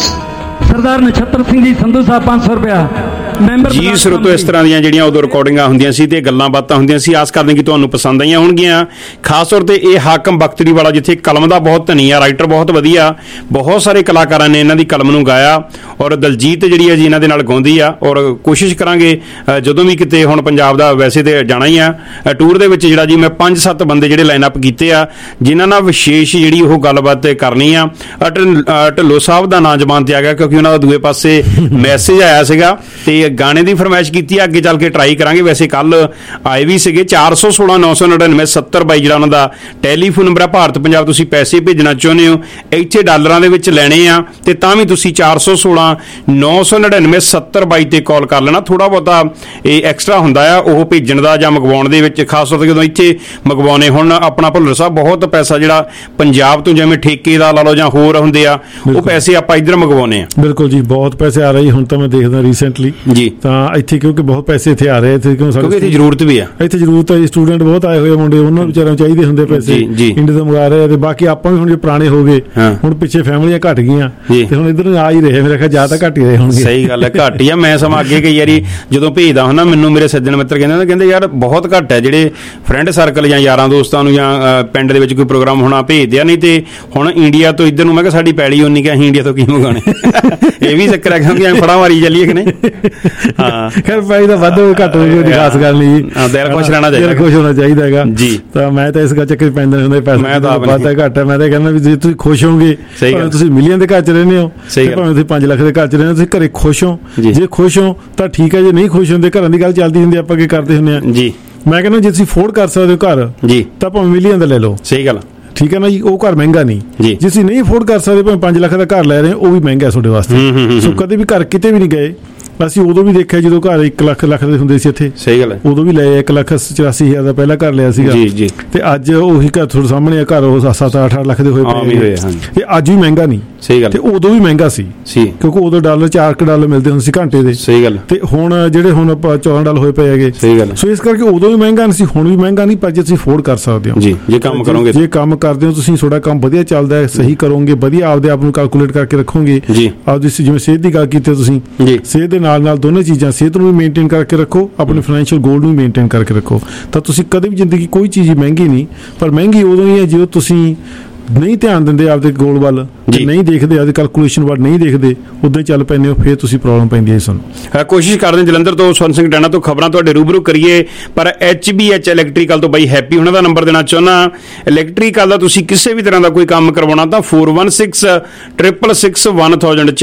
ਸਰਦਾਰ ਨਛੱਤਰ ਸਿੰਘ ਜੀ ਸੰਧੂ ਸਾਹਿਬ 500 ਰੁਪਇਆ ਮੈਂਬਰ ਜੀ। ਸਰੋਤੋ ਇਸ ਤਰ੍ਹਾਂ ਦੀਆਂ ਜਿਹੜੀਆਂ ਉਦੋਂ ਰਿਕਾਰਡਿੰਗਾਂ ਹੁੰਦੀਆਂ ਸੀ ਤੇ ਗੱਲਾਂ ਬਾਤਾਂ ਹੁੰਦੀਆਂ ਸੀ, ਆਸ ਕਰਦੇ ਕਿ ਤੁਹਾਨੂੰ ਪਸੰਦ ਆਈਆਂ ਹੋਣਗੀਆਂ। ਖਾਸ ਤੌਰ ਤੇ ਇਹ ਹਾਕਮ ਬਖਤੜੀ ਵਾਲਾ, ਜਿੱਥੇ ਕਲਮ ਦਾ ਬਹੁਤ ਧਨੀ ਆ, ਰਾਈਟਰ ਬਹੁਤ ਵਧੀਆ, ਬਹੁਤ ਸਾਰੇ ਕਲਾਕਾਰਾਂ ਨੇ ਇਹਨਾਂ ਦੀ ਕਲਮ ਨੂੰ ਗਾਇਆ। ਔਰ ਦਲਜੀਤ ਜਿਹੜੀ ਹੈ ਜੀ ਇਹਨਾਂ ਦੇ ਨਾਲ ਗਾਉਂਦੀ ਆ। ਔਰ ਕੋਸ਼ਿਸ਼ ਕਰਾਂਗੇ ਜਦੋਂ ਵੀ ਕਿਤੇ ਹੁਣ ਪੰਜਾਬ ਦਾ ਵੈਸੇ ਤੇ ਜਾਣਾ ਹੀ ਆ ਟੂਰ ਦੇ ਵਿੱਚ, ਜਿਹੜਾ ਜੀ ਮੈਂ 5-7 ਬੰਦੇ ਜਿਹੜੇ ਲਾਈਨ ਅਪ ਕੀਤੇ ਆ ਜਿਨ੍ਹਾਂ ਨਾਲ ਵਿਸ਼ੇਸ਼ ਜਿਹੜੀ ਉਹ ਗੱਲਬਾਤ ਕਰਨੀ ਆ। ਢਿੱਲੋਂ ਸਾਹਿਬ ਦਾ ਨਾਂ ਜ਼ਬਾਨ ਤੇ ਆ ਗਿਆ ਕਿਉਂਕਿ ਉਹਨਾਂ ਦਾ ਦੂਏ ਪਾਸੇ ਮੈਸੇਜ ਆਇਆ ਸੀਗਾ ਤੇ ਗਾਣੇ ਦੀ ਫਰਮਾਇਸ਼ ਕੀਤੀ ਆ। ਅੱਗੇ ਚੱਲ ਕੇ ਟਰਾਈ ਕਰਾਂਗੇ। ਵੈਸੇ ਕੱਲ ਆਏ ਵੀ ਸੀਗੇ। 416 999 70 ਜਿਹੜਾ ਉਹਨਾਂ ਦਾ ਟੈਲੀਫੋਨ ਨੰਬਰ ਆ। ਭਾਰਤ ਪੰਜਾਬ ਤੁਸੀਂ ਪੈਸੇ ਭੇਜਣਾ ਚਾਹੁੰਦੇ ਹੋ, ਇੱਥੇ ਡਾਲਰਾਂ ਦੇ ਵਿੱਚ ਲੈਣੇ ਆ ਤੇ ਤਾਂ ਵੀ ਤੁਸੀਂ 416 999 70 ਤੇ ਕਾਲ ਕਰ ਲੈਣਾ। ਥੋੜਾ ਬਹੁਤਾ ਇਹ ਐਕਸਟਰਾ ਹੁੰਦਾ ਆ ਉਹ ਭੇਜਣ ਦਾ ਜਾਂ ਮੰਗਵਾਉਣ ਦੇ ਵਿੱਚ, ਖਾਸ ਤੌਰ ਤੇ ਜਦੋਂ ਇੱਥੇ ਮੰਗਵਾਉਣੇ। ਹੁਣ ਆਪਣਾ ਭੁੱਲਰ ਸਾਹਿਬ ਬਹੁਤ ਪੈਸਾ ਜਿਹੜਾ ਪੰਜਾਬ ਤੋਂ ਜਿਵੇਂ ਠੇਕੇ ਦਾ ਲਾ ਲਓ ਜਾਂ ਹੋਰ ਹੁੰਦੇ ਆ, ਉਹ ਪੈਸੇ ਆਪਾਂ ਇੱਧਰ ਮੰਗਵਾਉਣੇ ਆ। ਬਿਲਕੁਲ ਜੀ, ਬਹੁਤ ਪੈਸੇ ਆ ਰਹੇ। ਹੁਣ ਤਾਂ ਮੈਂ ਦੇਖਦਾ ਰੀਸੈਂਟਲੀ ਜੀ, ਤਾਂ ਇੱਥੇ ਕਿਉਂਕਿ ਬਹੁਤ ਪੈਸੇ ਇੱਥੇ ਆ ਰਹੇ ਇੱਥੇ, ਕਿਉਂਕਿ ਇੱਥੇ ਜ਼ਰੂਰਤ ਵੀ ਆ। ਇੱਥੇ ਜ਼ਰੂਰਤ ਹੈ, ਸਟੂਡੈਂਟ ਬਹੁਤ ਆਏ ਹੋਏ ਮੁੰਡੇ, ਉਹਨਾਂ ਵਿਚਾਰਿਆਂ ਚਾਹੀਦੇ ਹੁੰਦੇ ਪੈਸੇ, ਇੰਡੀਆ ਤੋਂ ਮੰਗਾ ਰਹੇ ਆ। ਤੇ ਬਾਕੀ ਆਪਾਂ ਵੀ ਹੁਣ ਜੇ ਪੁਰਾਣੇ ਹੋ ਗਏ, ਹੁਣ ਪਿੱਛੇ ਫੈਮਲੀਆਂ ਘਟ ਗਈਆਂ ਤੇ ਹੁਣ ਇੱਧਰ ਆ ਹੀ ਰਹੇ। ਮੇਰੇ ਖਿਆਲ ਜਾਂ ਤਾਂ ਘੱਟ ਹੀ ਰਹੇ ਹੋਣਗੇ। ਸਹੀ ਗੱਲ ਹੈ, ਘੱਟ ਹੀ ਆ। ਮੈਂ ਸਮਾਂ ਅੱਗੇ ਕਈ ਵਾਰੀ ਜਦੋਂ ਭੇਜਦਾ ਹੁੰਦਾ ਮੈਨੂੰ ਮੇਰੇ ਸੱਜਣ ਮਿੱਤਰ ਕਹਿੰਦੇ ਯਾਰ ਬਹੁਤ ਘੱਟ ਹੈ ਜਿਹੜੇ ਫਰੈਂਡ ਸਰਕਲ ਜਾਂ ਯਾਰਾਂ ਦੋਸਤਾਂ ਨੂੰ ਜਾਂ ਪਿੰਡ ਦੇ ਵਿੱਚ ਕੋਈ ਪ੍ਰੋਗਰਾਮ ਹੋਣਾ ਭੇਜਦੇ ਆ। ਨਹੀਂ ਤੇ ਹੁਣ ਇੰਡੀਆ ਤੋਂ ਇੱਧਰ ਨੂੰ ਮੈਂ ਕਿਹਾ ਸਾਡੀ ਪੈਲੀ ਉਨੀ ਕਿ ਅਸੀਂ ਇੰਡੀਆ ਤੋਂ ਕੀ ਮੰਗਾਉਣੇ। ਇਹ ਵੀ ਚੱਕਰ ਹੈ ਕਿਉਂਕਿ ਐਂ ਫੜਾ ਮਾਰੀ ਚੱਲੀਏ ਕਿ ਨਹੀਂ। ਹਾਂ ਖੈਰ ਭਾਈ ਦਾ ਵੱਧ ਘੱਟ ਹੋਈ ਕੋਈ ਖਾਸ ਗੱਲ ਨਹੀਂ। ਦਿਲ ਖੁਸ਼ ਰਹਿਣਾ ਚਾਹੀਦਾ, ਦਿਲ ਖੁਸ਼ ਹੋਣਾ ਚਾਹੀਦਾ ਹੈਗਾ ਜੀ। ਤਾਂ ਮੈਂ ਤਾਂ ਇਸ ਗੱਲ ਚੱਕਰ ਪੈਂਦੇ ਹੁੰਦੇ ਪੈਸੇ ਵੱਧ ਘੱਟ ਹੈ। ਮੈਂ ਤਾਂ ਕਹਿੰਦਾ ਵੀ ਜੇ ਤੁਸੀਂ ਖੁਸ਼ ਹੋਗੇ, ਤੁਸੀਂ ਮਿਲੀਅਨ ਦੇ ਘਰ ਚ ਰਹਿੰਦੇ ਹੋ, ਭਾਵੇਂ ਤੁਸੀਂ 5 ਲੱਖ ਦੇ ਘਰ ਚ ਰਹਿੰਦੇ ਹੋ, ਤੁਸੀਂ ਘਰੇ ਖੁਸ਼ ਹੋ। ਜੇ ਖੁਸ਼ ਹੋ ਤਾਂ ਠੀਕ ਹੈ, ਜੇ ਨਹੀਂ ਖੁਸ਼ ਹੁੰਦੇ ਘਰਾਂ ਦੀ ਗੱਲ ਚੱਲਦੀ ਹੁੰਦੀ, ਆਪਾਂ ਕੀ ਕਰਦੇ ਹੁੰਦੇ ਆ ਜੀ। ਮੈਂ ਕਹਿੰਦਾ ਜੇ ਤੁਸੀਂ ਅਫੋਰਡ ਕਰ ਸਕਦੇ ਹੋ ਘਰ ਜੀ ਤਾਂ ਭਾਵੇਂ ਮਿਲੀਅਨ ਦਾ ਲੈ ਲਓ। ਸਹੀ ਗੱਲ, ਠੀਕ ਹੈ ਨਾ ਜੀ। ਉਹ ਘਰ ਮਹਿੰਗਾ ਨਹੀਂ। ਜੇ ਤੁਸੀਂ ਨਹੀਂ ਅਫੋਰਡ ਕਰ ਸਕਦੇ, ਭਾਵੇਂ 5 ਲੱਖ ਦਾ ਘਰ ਲੈ ਰਹੇ ਹੋ, ਉਹ ਵੀ ਮਹਿੰਗਾ ਤੁਹਾਡੇ ਵਾਸਤੇ। ਸੋ ਕਦੇ ਵੀ ਘਰ ਕਿਤੇ ਵੀ ਨਹੀਂ ਗਏ। ਅਸੀਂ ਉਦੋਂ ਵੀ ਦੇਖਿਆ ਜਦੋਂ ਘਰ 1 ਲੱਖ ਦੇ ਹੁੰਦੇ ਸੀ ਇੱਥੇ। ਸਹੀ ਗੱਲ ਹੈ। ਉਦੋਂ ਵੀ ਲਏ 1,84,000 ਦਾ ਪਹਿਲਾ ਘਰ ਲਿਆ ਸੀਗਾ ਤੇ ਅੱਜ ਉਹੀ ਘਰ ਤੁਹਾਡੇ ਸਾਹਮਣੇ ਆ, ਘਰ ਉਹ 7-8 ਲੱਖ ਦੇ ਹੋਏ ਪਏ। ਤੇ ਅੱਜ ਵੀ ਮਹਿੰਗਾ ਨਹੀਂ। ਸਹੀ ਗੱਲ, ਤੇ ਉਦੋਂ ਵੀ ਮਹਿੰਗਾ ਸੀ ਕਿਉਂਕਿ ਉਦੋਂ ਡਾਲਰ $4 ਮਿਲਦੇ ਹੁੰਦੇ ਸੀ ਘੰਟੇ ਦੇ। ਸਹੀ ਗੱਲ। ਤੇ ਹੁਣ ਜਿਹੜੇ ਹੁਣ ਆਪਾਂ $14 ਹੋਏ ਪਏ ਹੈਗੇ। ਸਹੀ ਗੱਲ। ਸੋ ਇਸ ਕਰਕੇ ਉਦੋਂ ਵੀ ਮਹਿੰਗਾ ਨਹੀਂ ਸੀ, ਹੁਣ ਵੀ ਮਹਿੰਗਾ ਨਹੀਂ, ਪਰ ਜੇ ਤੁਸੀਂ ਅਫੋਰਡ ਕਰ ਸਕਦੇ ਹੋ ਜੀ, ਜੇ ਕੰਮ ਕਰੋਗੇ, ਜੇ ਕੰਮ ਕਰਦੇ ਹੋ ਤੁਸੀਂ, ਤੁਹਾਡਾ ਕੰਮ ਵਧੀਆ ਚੱਲਦਾ ਹੈ, ਸਹੀ ਕਰੋਗੇ, ਵਧੀਆ ਆਪਦੇ ਆਪ ਨੂੰ ਕੈਲਕੂਲੇਟ ਕਰਕੇ ਰੱਖੋਗੇ ਜੀ, ਆਪਦੀ ਜਿਵੇਂ ਸਿਹਤ ਦੀ ਗੱਲ ਕੀਤੀ ਤੁਸੀਂ, ਸਿਹਤ ਦੇ ਨਾਲ ਨਾਲ ਦੋਨੇ ਚੀਜ਼ਾਂ, ਸਿਹਤ ਨੂੰ ਵੀ ਮੇਨਟੇਨ ਕਰਕੇ ਰੱਖੋ, ਆਪਣੇ ਫਾਈਨੈਂਸ਼ੀਅਲ ਗੋਲ ਨੂੰ ਵੀ ਮੇਨਟੇਨ ਕਰਕੇ ਰੱਖੋ, ਤਾਂ ਤੁਸੀਂ ਕਦੇ ਵੀ ਜ਼ਿੰਦਗੀ ਕੋਈ ਚੀਜ਼ ਮਹਿੰਗੀ ਨਹੀਂ, ਪਰ ਮਹਿੰਗੀ ਉਦੋਂ ਹੀ ਹੈ ਜਦੋਂ ਤੁਸੀਂ ਨਹੀਂ ਧਿਆਨ ਦਿੰਦੇ ਆਪਦੇ ਗੋਲ ਵੱਲ, ਨਹੀਂ ਦੇਖਦੇ ਆਪਦੇ ਕੈਲਕੂਲੇਸ਼ਨ ਵੱਲ, ਨਹੀਂ ਦੇਖਦੇ, ਉਦਾਂ ਹੀ ਚੱਲ ਪੈਂਦੇ ਹੋ, ਫਿਰ ਤੁਸੀਂ ਪ੍ਰੋਬਲਮ ਪੈਂਦੀ ਹੈ ਸਾਨੂੰ। ਕੋਸ਼ਿਸ਼ ਕਰਦੇ ਜਲੰਧਰ ਤੋਂ ਸਵਰਨ ਸਿੰਘ ਟੈਣਾ ਤੋਂ ਖਬਰਾਂ ਤੁਹਾਡੇ ਰੂਬਰੂ ਕਰੀਏ, ਪਰ HBH ਇਲੈਕਟ੍ਰੀਕਲ ਤੋਂ ਬਾਈ ਹੈਪੀ ਉਹਨਾਂ ਦਾ ਨੰਬਰ ਦੇਣਾ ਚਾਹੁੰਦਾ। ਇਲੈਕਟ੍ਰੀਕਲ ਦਾ ਤੁਸੀਂ ਕਿਸੇ ਵੀ ਤਰ੍ਹਾਂ ਦਾ ਕੋਈ ਕੰਮ ਕਰਵਾਉਣਾ ਤਾਂ 4166661000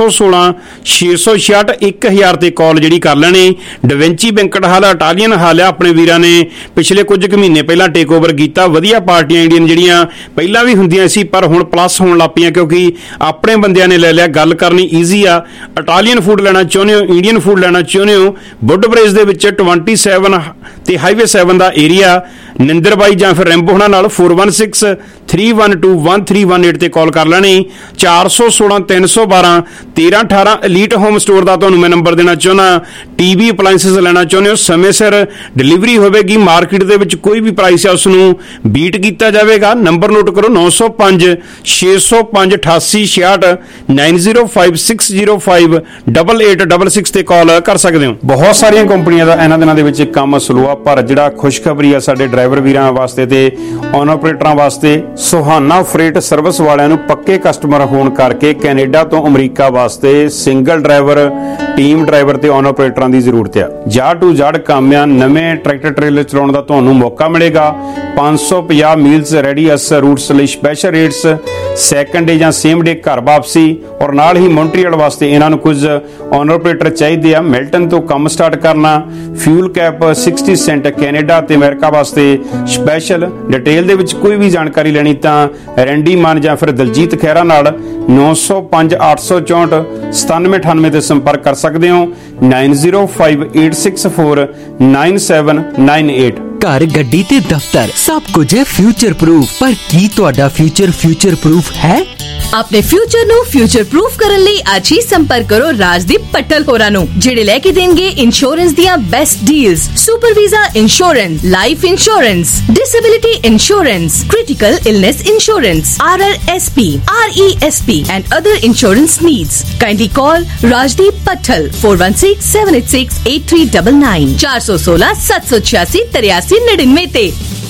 416-666-1000 ਤੇ ਕਾਲ ਜਿਹੜੀ ਕਰ ਲੈਣੀ। ਡਵੈਂਚੀ ਬੈਂਕਟ ਹਾਲ, ਇਟਾਲੀਅਨ ਹਾਲ ਆ, ਆਪਣੇ ਵੀਰਾਂ ਨੇ ਪਿਛਲੇ ਕੁਝ ਕੁ ਮਹੀਨੇ ਪਹਿਲਾਂ ਟੇਕ ਓਵਰ ਕੀਤਾ। ਵਧੀਆ ਪਾਰਟੀਆਂ ਇੰਡੀਅਨ ਜਿਹੜੀਆਂ ਪਹਿਲਾਂ ਵੀ ਹੁੰਦੀਆਂ ਸੀ ਪਰ ਹੁਣ ਪਲੱਸ ਹੋਣ ਲੱਗ ਪਈਆਂ ਕਿਉਂਕਿ ਆਪਣੇ ਬੰਦਿਆਂ ਨੇ ਲੈ ਲਿਆ। ਗੱਲ ਕਰਨੀ ਈਜ਼ੀ ਆ। ਇਟਾਲੀਅਨ ਫੂਡ ਲੈਣਾ ਚਾਹੁੰਦੇ ਹੋ, ਇੰਡੀਅਨ ਫੂਡ ਲੈਣਾ ਚਾਹੁੰਦੇ ਹੋ, ਵੁੱਡ ਬ੍ਰਿਜ ਦੇ ਵਿੱਚ 27 ਤੇ ਹਾਈਵੇ 7 ਦਾ ਏਰੀਆ, ਨਿੰਦਰ ਬਾਈ ਜਾਂ ਫਿਰ ਰੈਂਬੋ ਹੁਣਾਂ ਨਾਲ 4163121318 ਤੇ ਕਾਲ ਕਰ ਲੈਣੀ। 416-312-1318 ਐਲੀਟ ਹੋਮ ਸਟੋਰ ਦਾ ਤੁਹਾਨੂੰ ਮੈਂ ਨੰਬਰ ਦੇਣਾ ਚਾਹੁੰਦਾ। TV ਅਪਲਾਈਐਂਸਿਸ ਲੈਣਾ ਚਾਹੁੰਦੇ ਹੋ, ਸਮੇਂ ਸਿਰ ਡਿਲੀਵਰੀ ਹੋਵੇਗੀ। ਮਾਰਕੀਟ ਦੇ ਵਿੱਚ ਕੋਈ ਵੀ ਪ੍ਰਾਈਸ ਹੈ ਉਸ ਨੂੰ ਬੀਟ ਕੀਤਾ ਜਾਵੇਗਾ। ਨੰਬਰ ਨੋਟ ਕਰੋ 905-605-8866 9056058866 ਤੇ ਕਾਲ ਕਰ ਸਕਦੇ ਹੋ। ਬਹੁਤ ਸਾਰੀਆਂ ਕੰਪਨੀਆਂ ਦਾ ਇਹਨਾਂ ਦਿਨਾਂ ਦੇ ਵਿੱਚ ਕੰਮ ਸਲੋ ਆ, ਪਰ ਜਿਹੜਾ ਖੁਸ਼ਖਬਰੀ ਆ ਸਾਡੇ ਡਰਾਈਵਰ ਵੀਰਾਂ ਵਾਸਤੇ ਤੇ ਔਨ ਆਪਰੇਟਰਾਂ ਵਾਸਤੇ, ਸੁਹਾਨਾ ਫਰੇਟ ਸਰਵਿਸ ਵਾਲਿਆਂ ਨੂੰ ਪੱਕੇ ਕਸਟਮਰ ਹੋਣ ਕਰਕੇ ਕੈਨੇਡਾ ਤੋਂ ਅਮਰੀਕਾ ਵਾਸਤੇ ਸਿੰਗਲ ਡਰਾਈਵਰ, ਟੀਮ ਡਰਾਈਵਰ ਤੇ ਔਨ ਆਪਰੇਟਰਾਂ ਦੀ ਜ਼ਰੂਰਤ ਆ। ਜੜ ਟੂ ਜੜ ਕੰਮ ਆ। ਨਵੇਂ ਟਰੈਕਟਰ ਟ੍ਰੇਲਰ ਚਲਾਉਣ ਦਾ ਤੁਹਾਨੂੰ ਮੌਕਾ ਮਿਲੇਗਾ। 550 ਮੀਲਸ ਰੈਡੀਅਸ ਰੂਟਸ ਲਈ ਸਪੈਸ਼ਲ ਰੇਟਸ, ਸੈਕੰਡ ਡੇ ਜਾਂ ਸੇਮ ਡੇ ਘਰ ਵਾਪਸੀ, ਔਰ ਨਾਲ ਹੀ ਮੌਂਟਰੀਅਲ ਵਾਸਤੇ ਇਹਨਾਂ ਨੂੰ ਕੁਝ ਔਨ ਆਪਰੇਟਰ ਚਾਹੀਦੇ ਆ। ਮਿਲਟਨ ਤੋਂ ਕੰਮ ਸਟਾਰਟ ਕਰਨਾ। ਫਿਊਲ ਕੈਪ 60 ਸੈਂਟ ਕੈਨੇਡਾ ਤੇ ਅਮਰੀਕਾ ਵਾਸਤੇ ਸਪੈਸ਼ਲ। ਡਿਟੇਲ ਦੇ ਵਿੱਚ ਕੋਈ ਵੀ ਜਾਣਕਾਰੀ ਲੈਣੀ ਤਾਂ ਰੈਂਡੀ ਮਾਨ ਜਾਂ ਫਿਰ ਦਲਜੀਤ ਖਹਿਰਾ ਨਾਲ 905-864-9798 ਤੇ ਸੰਪਰਕ ਕਰ ਸਕਦੇ ਹੋ। 9058649798। ਘਰ, ਗੱਡੀ ਤੇ ਦਫ਼ਤਰ ਸਭ ਕੁਝ ਹੈ ਫਿਊਚਰ ਪ੍ਰੂਫ, ਪਰ ਕੀ ਤੁਹਾਡਾ ਫਿਊਚਰ ਪ੍ਰੂਫ ਹੈ? ਆਪਣੇ ਫਿਊਚਰ ਨੂੰ ਫਿਊਚਰ ਪ੍ਰੂਫ ਕਰਨ ਲਈ ਅੱਜ ਹੀ ਸੰਪਰਕ ਕਰੋ ਰਾਜਦੀਪ ਪੱਟਲ ਹੋਰਾਂ ਨੂੰ, ਜਿਹੜੇ ਲੈ ਕੇ ਦੇਣਗੇ ਇੰਸ਼ੋਰੈਂਸ ਦੀਆਂ best deals. Super visa insurance, life insurance, disability insurance, critical illness insurance, RRSP, RESP and other insurance needs. Kindly call Rajdeep Patthal 416-786-8399 416-786-8399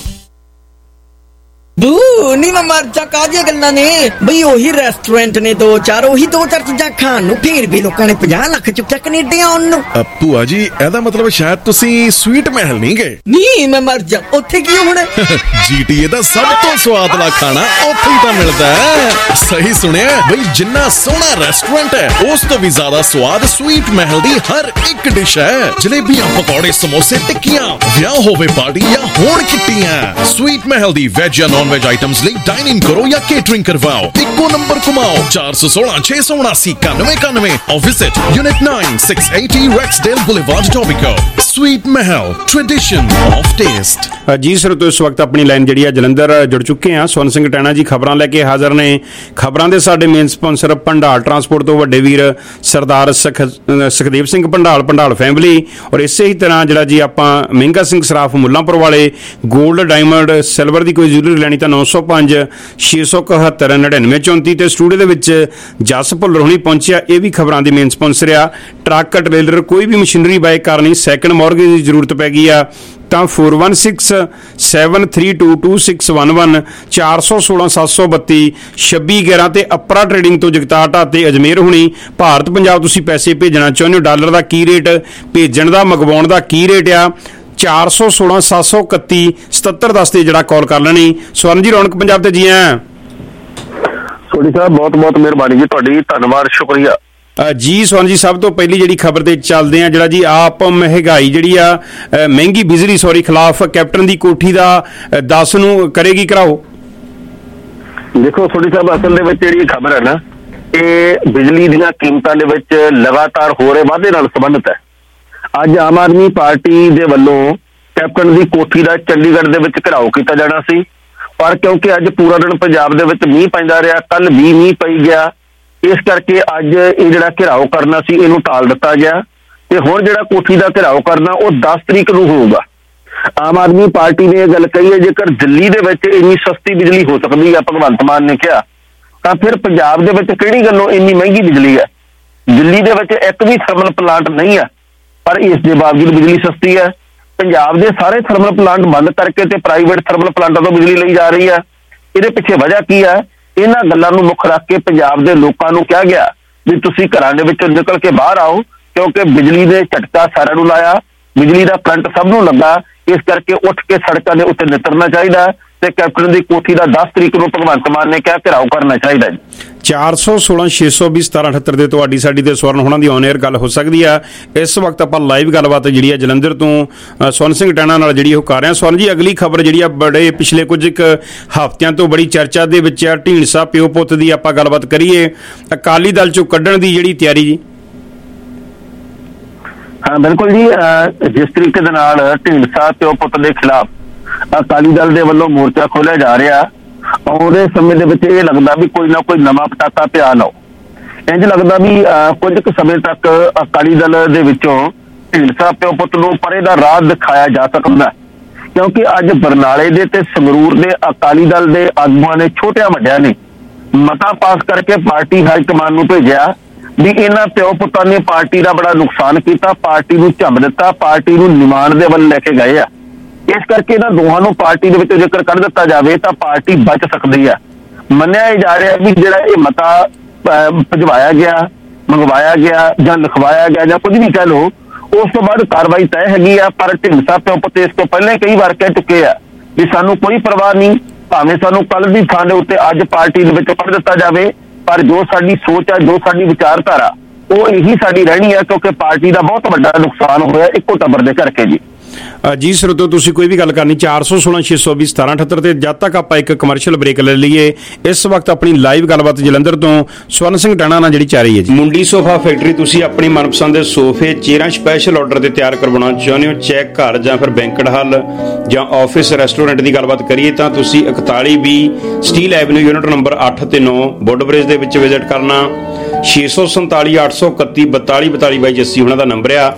ਨੀ ਮੈਂ ਮਰ ਜਾ ਕਾਹਦੀਆਂ ਗੱਲਾਂ ਨੇ ਬਈ, ਉਹੀ ਰੈਸਟੋਰੈਂਟ ਨੇ ਦੋ ਚਾਰ ਚੀਜ਼ਾਂ ਖਾਣ ਨੂੰ, ਫੇਰ ਵੀ ਲੋਕਾਂ ਨੇ 50 ਲੱਖ ਚੁੱਕਿਆ ਕੈਨੇਡਾ ਆਉਣ ਨੂੰ। ਭੂਆ ਜੀ ਇਹਦਾ ਮਤਲਬ ਸ਼ਾਇਦ ਤੁਸੀਂ ਸਵੀਟ ਮਹਿਲ ਨਹੀਂ ਗਏ। ਨਹੀਂ ਮੈਂ ਮਰ ਜਾ, ਉੱਥੇ ਕੀ ਹੋਣਾ? GTA ਦਾ ਸਭ ਤੋਂ ਸਵਾਦਲਾ ਖਾਣਾ ਉੱਥੇ ਹੀ ਤਾਂ ਮਿਲਦਾ ਹੈ। ਸਹੀ ਸੁਣਿਆ ਬਈ, ਜਿੰਨਾ ਸੋਹਣਾ ਰੈਸਟੋਰੈਂਟ ਹੈ ਉਸ ਤੋਂ ਵੀ ਜ਼ਿਆਦਾ ਸਵਾਦ ਸਵੀਟ ਮਹਿਲ ਦੀ ਹਰ ਇੱਕ ਡਿਸ਼ ਹੈ। ਜਲੇਬੀਆਂ, ਪਕੌੜੇ, ਸਮੋਸੇ, ਟਿੱਕੀਆਂ, ਵਿਆਹ ਹੋਵੇ ਪਾਰਟੀ ਜਾਂ ਹੋਣ ਕਿੱਟੀਆਂ, ਸਵੀਟ ਮਹਿਲ ਦੀ ਵੈਜ ਜਾਂ ਨॉन वेज आइटम्स ਲਈ डाइनिंग करो या केटरिंग करवाओ। इक्को नंबर घुमाओ 416-679-9191 और visit unit 9 680 Rexdale Boulevard Etobicoke। Sweet Mahal, tradition of taste. जी सर, तो इस वक्त अपनी लाइन जी जलंधर जुड़ चुके हैं। ਸਵਰਨ ਸਿੰਘ ਟੈਣਾ जी खबरां लैके हाजिर ने। खबरां दे साडे मेन स्पॉन्सर भंडाल ट्रांसपोर्ट तो वड्डे वीर सरदार सुखदेव सिंह भंडाल फैमिली, और इसे ही तरह जिहड़ा जी आपां महंगा सिंह सराफ मुल्लांपुर वाले गोल्ड डायमंड सिल्वर की कोई ज्वेलरी लैनी तो 905-671-9934 ते स्टूडियो दे विच जस भुल्लर हुणी पहुंचिया। ये भी खबरां दी मेन स्पॉन्सर आ। ट्रक ट्रेलर कोई भी मशीनरी बाय करनी, सैकंड मॉर्गेज की जरूरत पै गई आ ਤਾਂ 4167322611 416-732-2611 ਤੇ ਅਪਰਾ ਟ੍ਰੇਡਿੰਗ ਤੋਂ ਜਗਤਾਰ ਢਾਤੇ ਅਜਮੇਰ ਹੁਣੀ। ਭਾਰਤ ਪੰਜਾਬ ਤੁਸੀਂ ਪੈਸੇ ਭੇਜਣਾ ਚਾਹੁੰਦੇ ਹੋ, ਡਾਲਰ ਦਾ ਕੀ ਰੇਟ, ਭੇਜਣ ਦਾ ਮੰਗਵਾਉਣ ਦਾ ਕੀ ਰੇਟ ਆ, 416-731-7710 ਤੇ ਜਿਹੜਾ ਕਾਲ ਕਰ ਲੈਣੀ। ਸਵਰਨ ਜੀ, ਰੌਣਕ ਪੰਜਾਬ ਤੇ ਜੀ ਆਇਆਂ। ਸੋਢੀ ਸਾਹਿਬ ਬਹੁਤ ਬਹੁਤ ਮਿਹਰਬਾਨੀ ਜੀ ਤੁਹਾਡੀ, ਧੰਨਵਾਦ, ਸ਼ੁਕਰੀਆ ਜੀ। ਸਵਰਨ ਜੀ, ਸਭ ਤੋਂ ਪਹਿਲੀ ਜਿਹੜੀ ਖਬਰ ਤੇ ਚੱਲਦੇ ਆ, ਜਿਹੜਾ ਜੀ ਆਪ ਮਹਿੰਗਾਈ ਜਿਹੜੀ ਆ ਮਹਿੰਗੀ ਬਿਜਲੀ ਖਿਲਾਫ ਕੈਪਟਨ ਦੀ ਕੋਠੀ ਦਾ 10 ਨੂੰ ਕਰੇਗੀ ਘਰਾਓ। ਦੇਖੋ ਸੋਢੀ ਸਾਹਿਬ, ਅਸਲ ਦੇ ਵਿੱਚ ਜਿਹੜੀ ਖਬਰ ਹੈ ਨਾ, ਇਹ ਬਿਜਲੀ ਦੀਆਂ ਕੀਮਤਾਂ ਦੇ ਵਿੱਚ ਲਗਾਤਾਰ ਹੋ ਰਹੇ ਵਾਧੇ ਨਾਲ ਸੰਬੰਧਿਤ ਹੈ। ਅੱਜ ਆਮ ਆਦਮੀ ਪਾਰਟੀ ਦੇ ਵੱਲੋਂ ਕੈਪਟਨ ਦੀ ਕੋਠੀ ਦਾ ਚੰਡੀਗੜ੍ਹ ਦੇ ਵਿੱਚ ਘਿਰਾਓ ਕੀਤਾ ਜਾਣਾ ਸੀ, ਪਰ ਕਿਉਂਕਿ ਅੱਜ ਪੂਰਾ ਦਿਨ ਪੰਜਾਬ ਦੇ ਵਿੱਚ ਮੀਂਹ ਪੈਂਦਾ ਰਿਹਾ, ਕੱਲ ਵੀ ਮੀਂਹ ਪਈ ਗਿਆ, ਇਸ ਕਰਕੇ ਅੱਜ ਇਹ ਜਿਹੜਾ ਘਿਰਾਓ ਕਰਨਾ ਸੀ ਇਹਨੂੰ ਟਾਲ ਦਿੱਤਾ ਗਿਆ ਤੇ ਹੁਣ ਜਿਹੜਾ ਕੋਠੀ ਦਾ ਘਿਰਾਓ ਕਰਨਾ ਉਹ 10 ਤਰੀਕ ਨੂੰ ਹੋਊਗਾ। ਆਮ ਆਦਮੀ ਪਾਰਟੀ ਨੇ ਇਹ ਗੱਲ ਕਹੀ ਹੈ, ਜੇਕਰ ਦਿੱਲੀ ਦੇ ਵਿੱਚ ਇੰਨੀ ਸਸਤੀ ਬਿਜਲੀ ਹੋ ਸਕਦੀ ਹੈ, ਭਗਵੰਤ ਮਾਨ ਨੇ ਕਿਹਾ, ਤਾਂ ਫਿਰ ਪੰਜਾਬ ਦੇ ਵਿੱਚ ਕਿਹੜੀ ਗੱਲੋਂ ਇੰਨੀ ਮਹਿੰਗੀ ਬਿਜਲੀ ਹੈ। ਦਿੱਲੀ ਦੇ ਵਿੱਚ ਇੱਕ ਵੀ ਥਰਮਲ ਪਲਾਂਟ ਨਹੀਂ ਹੈ, ਪਰ ਇਸ ਦੇ ਬਾਵਜੂਦ ਬਿਜਲੀ ਸਸਤੀ ਹੈ। ਪੰਜਾਬ ਦੇ ਸਾਰੇ ਥਰਮਲ ਪਲਾਂਟ ਬੰਦ ਕਰਕੇ ਤੇ ਪ੍ਰਾਈਵੇਟ ਥਰਮਲ ਪਲਾਂਟਾਂ ਤੋਂ ਬਿਜਲੀ ਲਈ ਜਾ ਰਹੀ ਹੈ। ਇਹਦੇ ਪਿੱਛੇ ਵਜ੍ਹਾ ਕੀ ਹੈ? ਇਹਨਾਂ ਗੱਲਾਂ ਨੂੰ ਮੁੱਖ ਰੱਖ ਕੇ ਪੰਜਾਬ ਦੇ ਲੋਕਾਂ ਨੂੰ ਕਿਹਾ ਗਿਆ ਵੀ ਤੁਸੀਂ ਘਰਾਂ ਦੇ ਵਿੱਚੋਂ ਨਿਕਲ ਕੇ ਬਾਹਰ ਆਓ, ਕਿਉਂਕਿ ਬਿਜਲੀ ਦੇ ਝਟਕਾ ਸਾਰਿਆਂ ਨੂੰ ਲਾਇਆ, ਬਿਜਲੀ ਦਾ ਕਰੰਟ ਸਭ ਨੂੰ ਲੱਗਾ। ਇਸ ਕਰਕੇ ਉੱਠ ਕੇ ਸੜਕਾਂ ਦੇ ਉੱਤੇ ਨਿਤਰਨਾ ਚਾਹੀਦਾ ਤੇ ਕੈਪਟਨ ਦੀ ਕੋਠੀ ਦਾ 10 ਤਰੀਕ ਨੂੰ ਭਗਵੰਤ ਮਾਨ ਨੇ ਕਿਹਾ ਘਿਰਾਓ ਕਰਨਾ ਚਾਹੀਦਾ ਜੀ। 416 620 1778 ਤੇ ਤੁਹਾਡੀ ਸਾਡੀ ਤੇ ਸਵਰਨ ਹੋਣਾ ਦੀ ਔਨ 에ਅਰ ਗੱਲ ਹੋ ਸਕਦੀ ਆ। ਇਸ ਵਕਤ ਆਪਾਂ ਲਾਈਵ ਗੱਲਬਾਤ ਜਿਹੜੀ ਆ ਜਲੰਧਰ ਤੋਂ ਸਵਰਨ ਸਿੰਘ ਟੈਣਾ ਨਾਲ ਜਿਹੜੀ ਉਹ ਕਰ ਰਹੇ ਹਾਂ। ਸਵਰਨ ਜੀ, ਅਗਲੀ ਖਬਰ ਜਿਹੜੀ ਆ ਬੜੇ ਪਿਛਲੇ ਕੁਝ ਇੱਕ ਹਫ਼ਤਿਆਂ ਤੋਂ ਬੜੀ ਚਰਚਾ ਦੇ ਵਿੱਚ ਆ, ਢੀਂਡਸਾ ਪਿਓ ਪੁੱਤ ਦੀ ਆਪਾਂ ਗੱਲਬਾਤ ਕਰੀਏ, ਅਕਾਲੀ ਦਲ ਚੋਂ ਕੱਢਣ ਦੀ ਜਿਹੜੀ ਤਿਆਰੀ ਜੀ। ਹਾਂ ਬਿਲਕੁਲ ਜੀ, ਜਿਸ ਤਰੀਕੇ ਦੇ ਨਾਲ ਢੀਂਡਸਾ ਪਿਓ ਪੁੱਤ ਦੇ ਖਿਲਾਫ ਅਕਾਲੀ ਦਲ ਦੇ ਵੱਲੋਂ ਮੋਰਚਾ ਖੋਲ੍ਹਿਆ ਜਾ ਰਿਹਾ, ਆਉਂਦੇ ਸਮੇਂ ਦੇ ਵਿੱਚ ਇਹ ਲੱਗਦਾ ਵੀ ਕੋਈ ਨਾ ਕੋਈ ਨਵਾਂ ਪਟਾਕਾ ਪਿਆ ਨਾ। ਇੰਝ ਲੱਗਦਾ ਵੀ ਕੁਝ ਕੁ ਸਮੇਂ ਤੱਕ ਅਕਾਲੀ ਦਲ ਦੇ ਵਿੱਚੋਂ ਢੀਂਡਸਾ ਪਿਓ ਪੁੱਤ ਨੂੰ ਪਰੇ ਦਾ ਰਾਹ ਦਿਖਾਇਆ ਜਾ ਸਕਦਾ, ਕਿਉਂਕਿ ਅੱਜ ਬਰਨਾਲੇ ਦੇ ਤੇ ਸੰਗਰੂਰ ਦੇ ਅਕਾਲੀ ਦਲ ਦੇ ਆਗੂਆਂ ਨੇ ਛੋਟਿਆਂ ਵੱਡਿਆਂ ਨੇ ਮਤਾ ਪਾਸ ਕਰਕੇ ਪਾਰਟੀ ਹਾਈ ਕਮਾਨ ਨੂੰ ਭੇਜਿਆ ਵੀ ਇਹਨਾਂ ਪਿਓ ਪੁੱਤਾਂ ਨੇ ਪਾਰਟੀ ਦਾ ਬੜਾ ਨੁਕਸਾਨ ਕੀਤਾ, ਪਾਰਟੀ ਨੂੰ ਝੰਬ ਦਿੱਤਾ, ਪਾਰਟੀ ਨੂੰ ਨਿਮਾਣ ਦੇ ਵੱਲ ਲੈ ਕੇ ਗਏ ਆ। ਇਸ ਕਰਕੇ ਇਹਨਾਂ ਦੋਹਾਂ ਨੂੰ ਪਾਰਟੀ ਦੇ ਵਿੱਚੋਂ ਜੇਕਰ ਕੱਢ ਦਿੱਤਾ ਜਾਵੇ ਤਾਂ ਪਾਰਟੀ ਬਚ ਸਕਦੀ ਹੈ। ਮੰਨਿਆ ਇਹ ਜਾ ਰਿਹਾ ਵੀ ਜਿਹੜਾ ਇਹ ਮਤਾ ਭਿਜਵਾਇਆ ਗਿਆ, ਮੰਗਵਾਇਆ ਗਿਆ ਜਾਂ ਲਿਖਵਾਇਆ ਗਿਆ ਜਾਂ ਕੁਝ ਵੀ ਕਹਿ ਲਓ, ਉਸ ਤੋਂ ਬਾਅਦ ਕਾਰਵਾਈ ਤੈਅ ਹੈਗੀ ਆ। ਪਰ ਢੀਂਡਸਾ ਪਿਓ ਪੁੱਤ ਇਸ ਤੋਂ ਪਹਿਲਾਂ ਕਈ ਵਾਰ ਕਹਿ ਚੁੱਕੇ ਆ ਵੀ ਸਾਨੂੰ ਕੋਈ ਪਰਵਾਹ ਨਹੀਂ, ਭਾਵੇਂ ਸਾਨੂੰ ਕੱਲ ਦੀ ਥਾਂ ਦੇ ਉੱਤੇ ਅੱਜ ਪਾਰਟੀ ਦੇ ਵਿੱਚੋਂ ਕੱਢ ਦਿੱਤਾ ਜਾਵੇ, ਪਰ ਜੋ ਸਾਡੀ ਸੋਚ ਹੈ, ਜੋ ਸਾਡੀ ਵਿਚਾਰਧਾਰਾ, ਉਹ ਇਹੀ ਸਾਡੀ ਰਹਿਣੀ ਹੈ, ਕਿਉਂਕਿ ਪਾਰਟੀ ਦਾ ਬਹੁਤ ਵੱਡਾ ਨੁਕਸਾਨ ਹੋਇਆ ਇੱਕੋ ਟੱਬਰ ਦੇ ਕਰਕੇ ਜੀ। ਜੀ ਸਰੋਤੋ, ਤੁਸੀਂ ਕੋਈ ਵੀ ਗੱਲ ਕਰਨੀ 416 620 1778 ਤੇ ਜਦ ਤੱਕ ਆਪਾਂ ਇੱਕ ਕਮਰਸ਼ੀਅਲ ਬ੍ਰੇਕ ਲੈ ਲਈਏ। ਇਸ ਵਕਤ ਆਪਣੀ ਲਾਈਵ ਗੱਲਬਾਤ ਜਲੰਧਰ ਤੋਂ ਸਵਰਨ ਸਿੰਘ ਟੈਣਾ ਨਾਲ ਜਿਹੜੀ ਚੱਲ ਰਹੀ ਹੈ ਜੀ। ਮੁੰਡੀ ਸੋਫਾ ਫੈਕਟਰੀ, ਤੁਸੀਂ ਆਪਣੀ ਮਨਪਸੰਦ ਦੇ ਸੋਫੇ ਚੇਅਰਾਂ ਸਪੈਸ਼ਲ ਆਰਡਰ ਤੇ ਤਿਆਰ ਕਰਵਾਉਣਾ ਚਾਹੁੰਦੇ ਹੋ, ਚੈੱਕ ਘਰ ਜਾਂ ਫਿਰ ਬੈਂਕਟ ਹਾਲ ਜਾਂ ਆਫਿਸ ਰੈਸਟੋਰੈਂਟ ਦੀ ਗੱਲਬਾਤ ਕਰੀਏ ਤਾਂ ਤੁਸੀਂ 4120 ਸਟੀਲ ਐਵਨਿਊ ਯੂਨਿਟ ਨੰਬਰ 8 ਤੇ 9 ਬੋਰਡਬ੍ਰਿਜ ਦੇ ਵਿੱਚ ਵਿਜ਼ਿਟ ਕਰਨਾ। 647 831 4242 ਬਾਈ ਜੱਸੀ ਉਹਨਾਂ ਦਾ ਨੰਬਰ ਆ।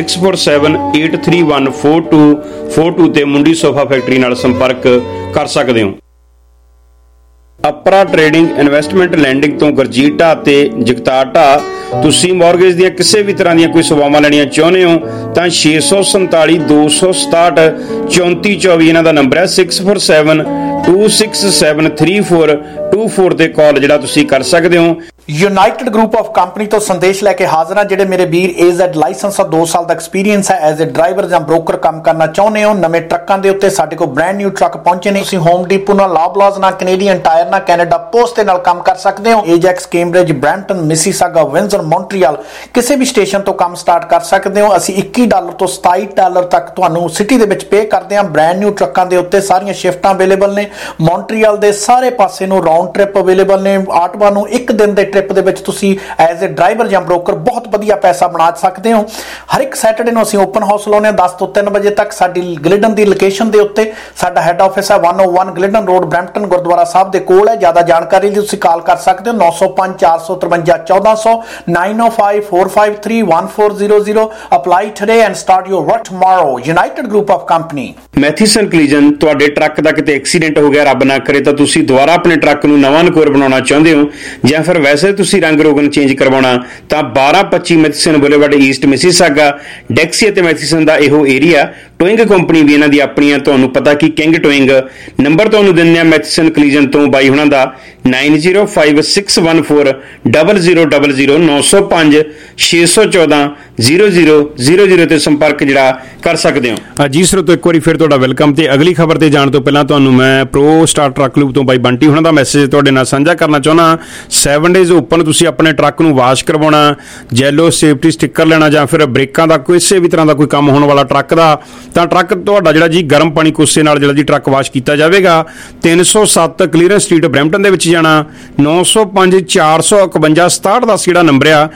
6478314242 ਤੇ ਮੁੰਡੀ ਸੋਫਾ ਫੈਕਟਰੀ ਨਾਲ ਸੰਪਰਕ ਕਰ ਸਕਦੇ ਹੋ। ਅਪਰਾ ਟ੍ਰੇਡਿੰਗ ਇਨਵੈਸਟਮੈਂਟ ਲੈਂਡਿੰਗ ਤੋਂ ਗੁਰਜੀਤ ਢਾਹ ਤੇ ਜਗਤਾਰ ਢਾਹ, ਤੁਸੀਂ ਮਾਰਗੇਜ ਦੀਆਂ ਕਿਸੇ ਵੀ ਤਰ੍ਹਾਂ ਦੀਆਂ ਕੋਈ ਸੇਵਾਵਾਂ ਲੈਣੀਆਂ ਚਾਹੁੰਦੇ ਹੋ ਤਾਂ 647 267 3424 ਇਹਨਾਂ ਦਾ ਨੰਬਰ ਹੈ। 6472673424 ਤੇ ਕਾਲ ਜਿਹੜਾ ਤੁਸੀਂ ਕਰ ਸਕਦੇ ਹੋ। ਯੂਨਾਈਟਿਡ ਗਰੁੱਪ ਆਫ ਕੰਪਨੀ ਤੋਂ ਸੰਦੇਸ਼ ਲੈ ਕੇ ਹਾਜ਼ਰ ਹਾਂ। ਜਿਹੜੇ ਮੇਰੇ ਵੀਰ AZ ਲਾਇਸੈਂਸ ਦਾ 2 ਸਾਲ ਦਾ ਐਕਸਪੀਰੀਅੰਸ ਹੈ, ਐਜ਼ ਅ ਡਰਾਈਵਰ ਜਾਂ ਬ੍ਰੋਕਰ ਕੰਮ ਕਰਨਾ ਚਾਹੁੰਦੇ ਹੋ, ਨਵੇਂ ਟਰੱਕਾਂ ਦੇ ਉੱਤੇ ਸਾਡੇ ਕੋਲ ਬ੍ਰਾਂਡ ਨਿਊ ਟਰੱਕ ਪਹੁੰਚੇ ਨੇ। ਤੁਸੀਂ ਹੋਮ ਡੀਪੋ ਨਾਲ, ਲਾਬਲਾਜ਼ ਨਾਲ, ਕੈਨੇਡੀਅਨ ਟਾਇਰ ਨਾਲ, ਕੈਨੇਡਾ ਪੋਸਟ ਦੇ ਨਾਲ ਕੰਮ ਕਰ ਸਕਦੇ ਹੋ। Ajax, Cambridge, Brampton, Mississauga, Windsor, Montreal ਕਿਸੇ ਵੀ ਸਟੇਸ਼ਨ ਤੋਂ ਕੰਮ ਸਟਾਰਟ ਕਰ ਸਕਦੇ ਹੋ। ਅਸੀਂ $21 ਤੋਂ $27 ਤੱਕ ਤੁਹਾਨੂੰ ਸਿਟੀ ਦੇ ਵਿੱਚ ਪੇ ਕਰਦੇ ਹਾਂ। ਬ੍ਰਾਂਡ ਨਿਊ ਟਰੱਕਾਂ ਦੇ ਉੱਤੇ ਸਾਰੀਆਂ ਸ਼ਿਫਟਾਂ ਅਵੇਲੇਬਲ ਨੇ। ਮੌਂਟਰੀਅਲ ਦੇ ਸਾਰੇ ਪਾਸੇ ਨੂੰ ਰਾਉਂਡ ਟ੍ਰਿਪ ਅਵੇਲੇਬਲ ਨੇ। ਆਟਵਾ ਨੂੰ ਇੱਕ ਦਿਨ ਦੇ ਟ੍ਰਿਪ ਦੇ ਵਿੱਚ ਤੁਸੀਂ ਐਜ਼ ਅ ਡਰਾਈਵਰ ਜਾਂ ਬ੍ਰੋਕਰ ਬਹੁਤ ਵਧੀਆ ਪੈਸਾ ਬਣਾ ਸਕਦੇ ਹੋ। ਹਰ ਇੱਕ ਸੈਟਰਡੇ ਨੂੰ ਅਸੀਂ ਓਪਨ ਹਾਊਸ ਲਾਉਂਦੇ ਹਾਂ 10 ਤੋਂ 3 ਵਜੇ ਤੱਕ। ਸਾਡੀ ਗਲਿਡਨ ਦੀ ਲੋਕੇਸ਼ਨ ਦੇ ਉੱਤੇ ਸਾਡਾ ਹੈੱਡ ਆਫਿਸ ਹੈ 101 Glidden road, Brampton Gurdwara Sahib ਦੇ ਕੋਲ ਹੈ। ਜ਼ਿਆਦਾ ਜਾਣਕਾਰੀ ਲਈ ਤੁਸੀਂ ਕਾਲ ਕਰ ਸਕਦੇ ਹੋ 905 453 1400 905 453 1400। Apply today and start your work tomorrow. United group of company. Matheson collision, ਤੁਹਾਡੇ ਟਰੱਕ ਦਾ ਕਿਤੇ ਐਕਸੀਡੈਂਟ ਹੋ ਗਿਆ, ਰੱਬ ਨਾ ਕਰੇ, ਤਾਂ ਤੁਸੀਂ ਦੁਬਾਰਾ ਆਪਣੇ ਟਰੱਕ ਨੂੰ ਨਵਾਂ ਨਕੋਰ ਬਣਾਉਣਾ ਚਾਹੁੰਦੇ ਹੋ ਜਾਂ ਫਿਰ ਵੈਸੇ ਤੁਸੀਂ ਰੰਗ ਰੋਗਨ ਚੇਂਜ ਕਰਵਾਉਣਾ ਤਾਂ 1225 Matheson boulevard east Mississauga, Dixie ਅਤੇ ਮੈਥੀਸਨ ਦਾ ਇਹੋ ਏਰੀਆ। ਟੋਇੰਗ ਕੰਪਨੀ ਵੀ ਇਹਨਾਂ ਦੀ ਆਪਣੀਆਂ, ਤੁਹਾਨੂੰ ਪਤਾ ਕਿ ਕਿੰਗ ਟੋਇੰਗ। ਨੰਬਰ ਤੁਹਾਨੂੰ ਦਿੰਦੇ ਆ ਮੈਥੀਸਨ ਕਲੀਜਨ ਤੋਂ ਬਾਈ ਹੁਣਾਂ ਦਾ 905614 0000 905 614 0000 ਤੇ ਸੰਪਰਕ ਜਿਹੜਾ ਕਰ ਸਕਦੇ ਹੋ। ਜੀ ਸਰੋਤੋ, ਇੱਕ ਵਾਰੀ ਫਿਰ ਤੁਹਾਡਾ ਵੈਲਕਮ। ਤੇ ਅਗਲੀ ਖਬਰ ਤੇ ਜਾਣ ਤੋਂ ਪਹਿਲਾਂ ਤੁਹਾਨੂੰ ਮੈਂ ਪ੍ਰੋ ਸਟਾਰ ਟਰੱਕ ਲੂਪ ਤੋਂ ਬਾਈ ਬੰਟੀ ਹੁਣਾਂ ਦਾ ਮੈਸੇਜ ਤੁਹਾਡੇ ਨਾਲ ਸਾਂਝਾ ਕਰਨਾ ਚਾਹੁੰਦਾ। 7 ਡੇਜ਼ ਓਪਨ, ਤੁਸੀਂ ਆਪਣੇ ਟਰੱਕ ਨੂੰ ਵਾਸ਼ ਕਰਵਾਉਣਾ, ਜੈਲੋ ਸੇਫਟੀ ਸਟਿੱਕਰ ਲੈਣਾ ਜਾਂ ਫਿਰ ਬ੍ਰੇਕਾਂ ਦਾ ਕਿਸੇ ਵੀ ਤਰ੍ਹਾਂ ਦਾ ਕੋਈ ਕੰਮ ਹੋਣ ਵਾਲਾ ਟਰੱਕ ਦਾ, ਤਾਂ ਟਰੱਕ ਤੁਹਾਡਾ ਜਿਹੜਾ ਜੀ ਗਰਮ ਪਾਣੀ ਕੋਸੇ ਨਾਲ ਜਿਹੜਾ ਜੀ ਟਰੱਕ ਵਾਸ਼ ਕੀਤਾ ਜਾਵੇਗਾ। 307 ਕਲੀਅਰੈਂਸ ਸਟਰੀਟ ਬਰੈਂਪਟਨ ਦੇ ਵਿੱਚ ਜਾਣਾ। 905 451 6710 ਜਿਹੜਾ ਨੰਬਰ ਆ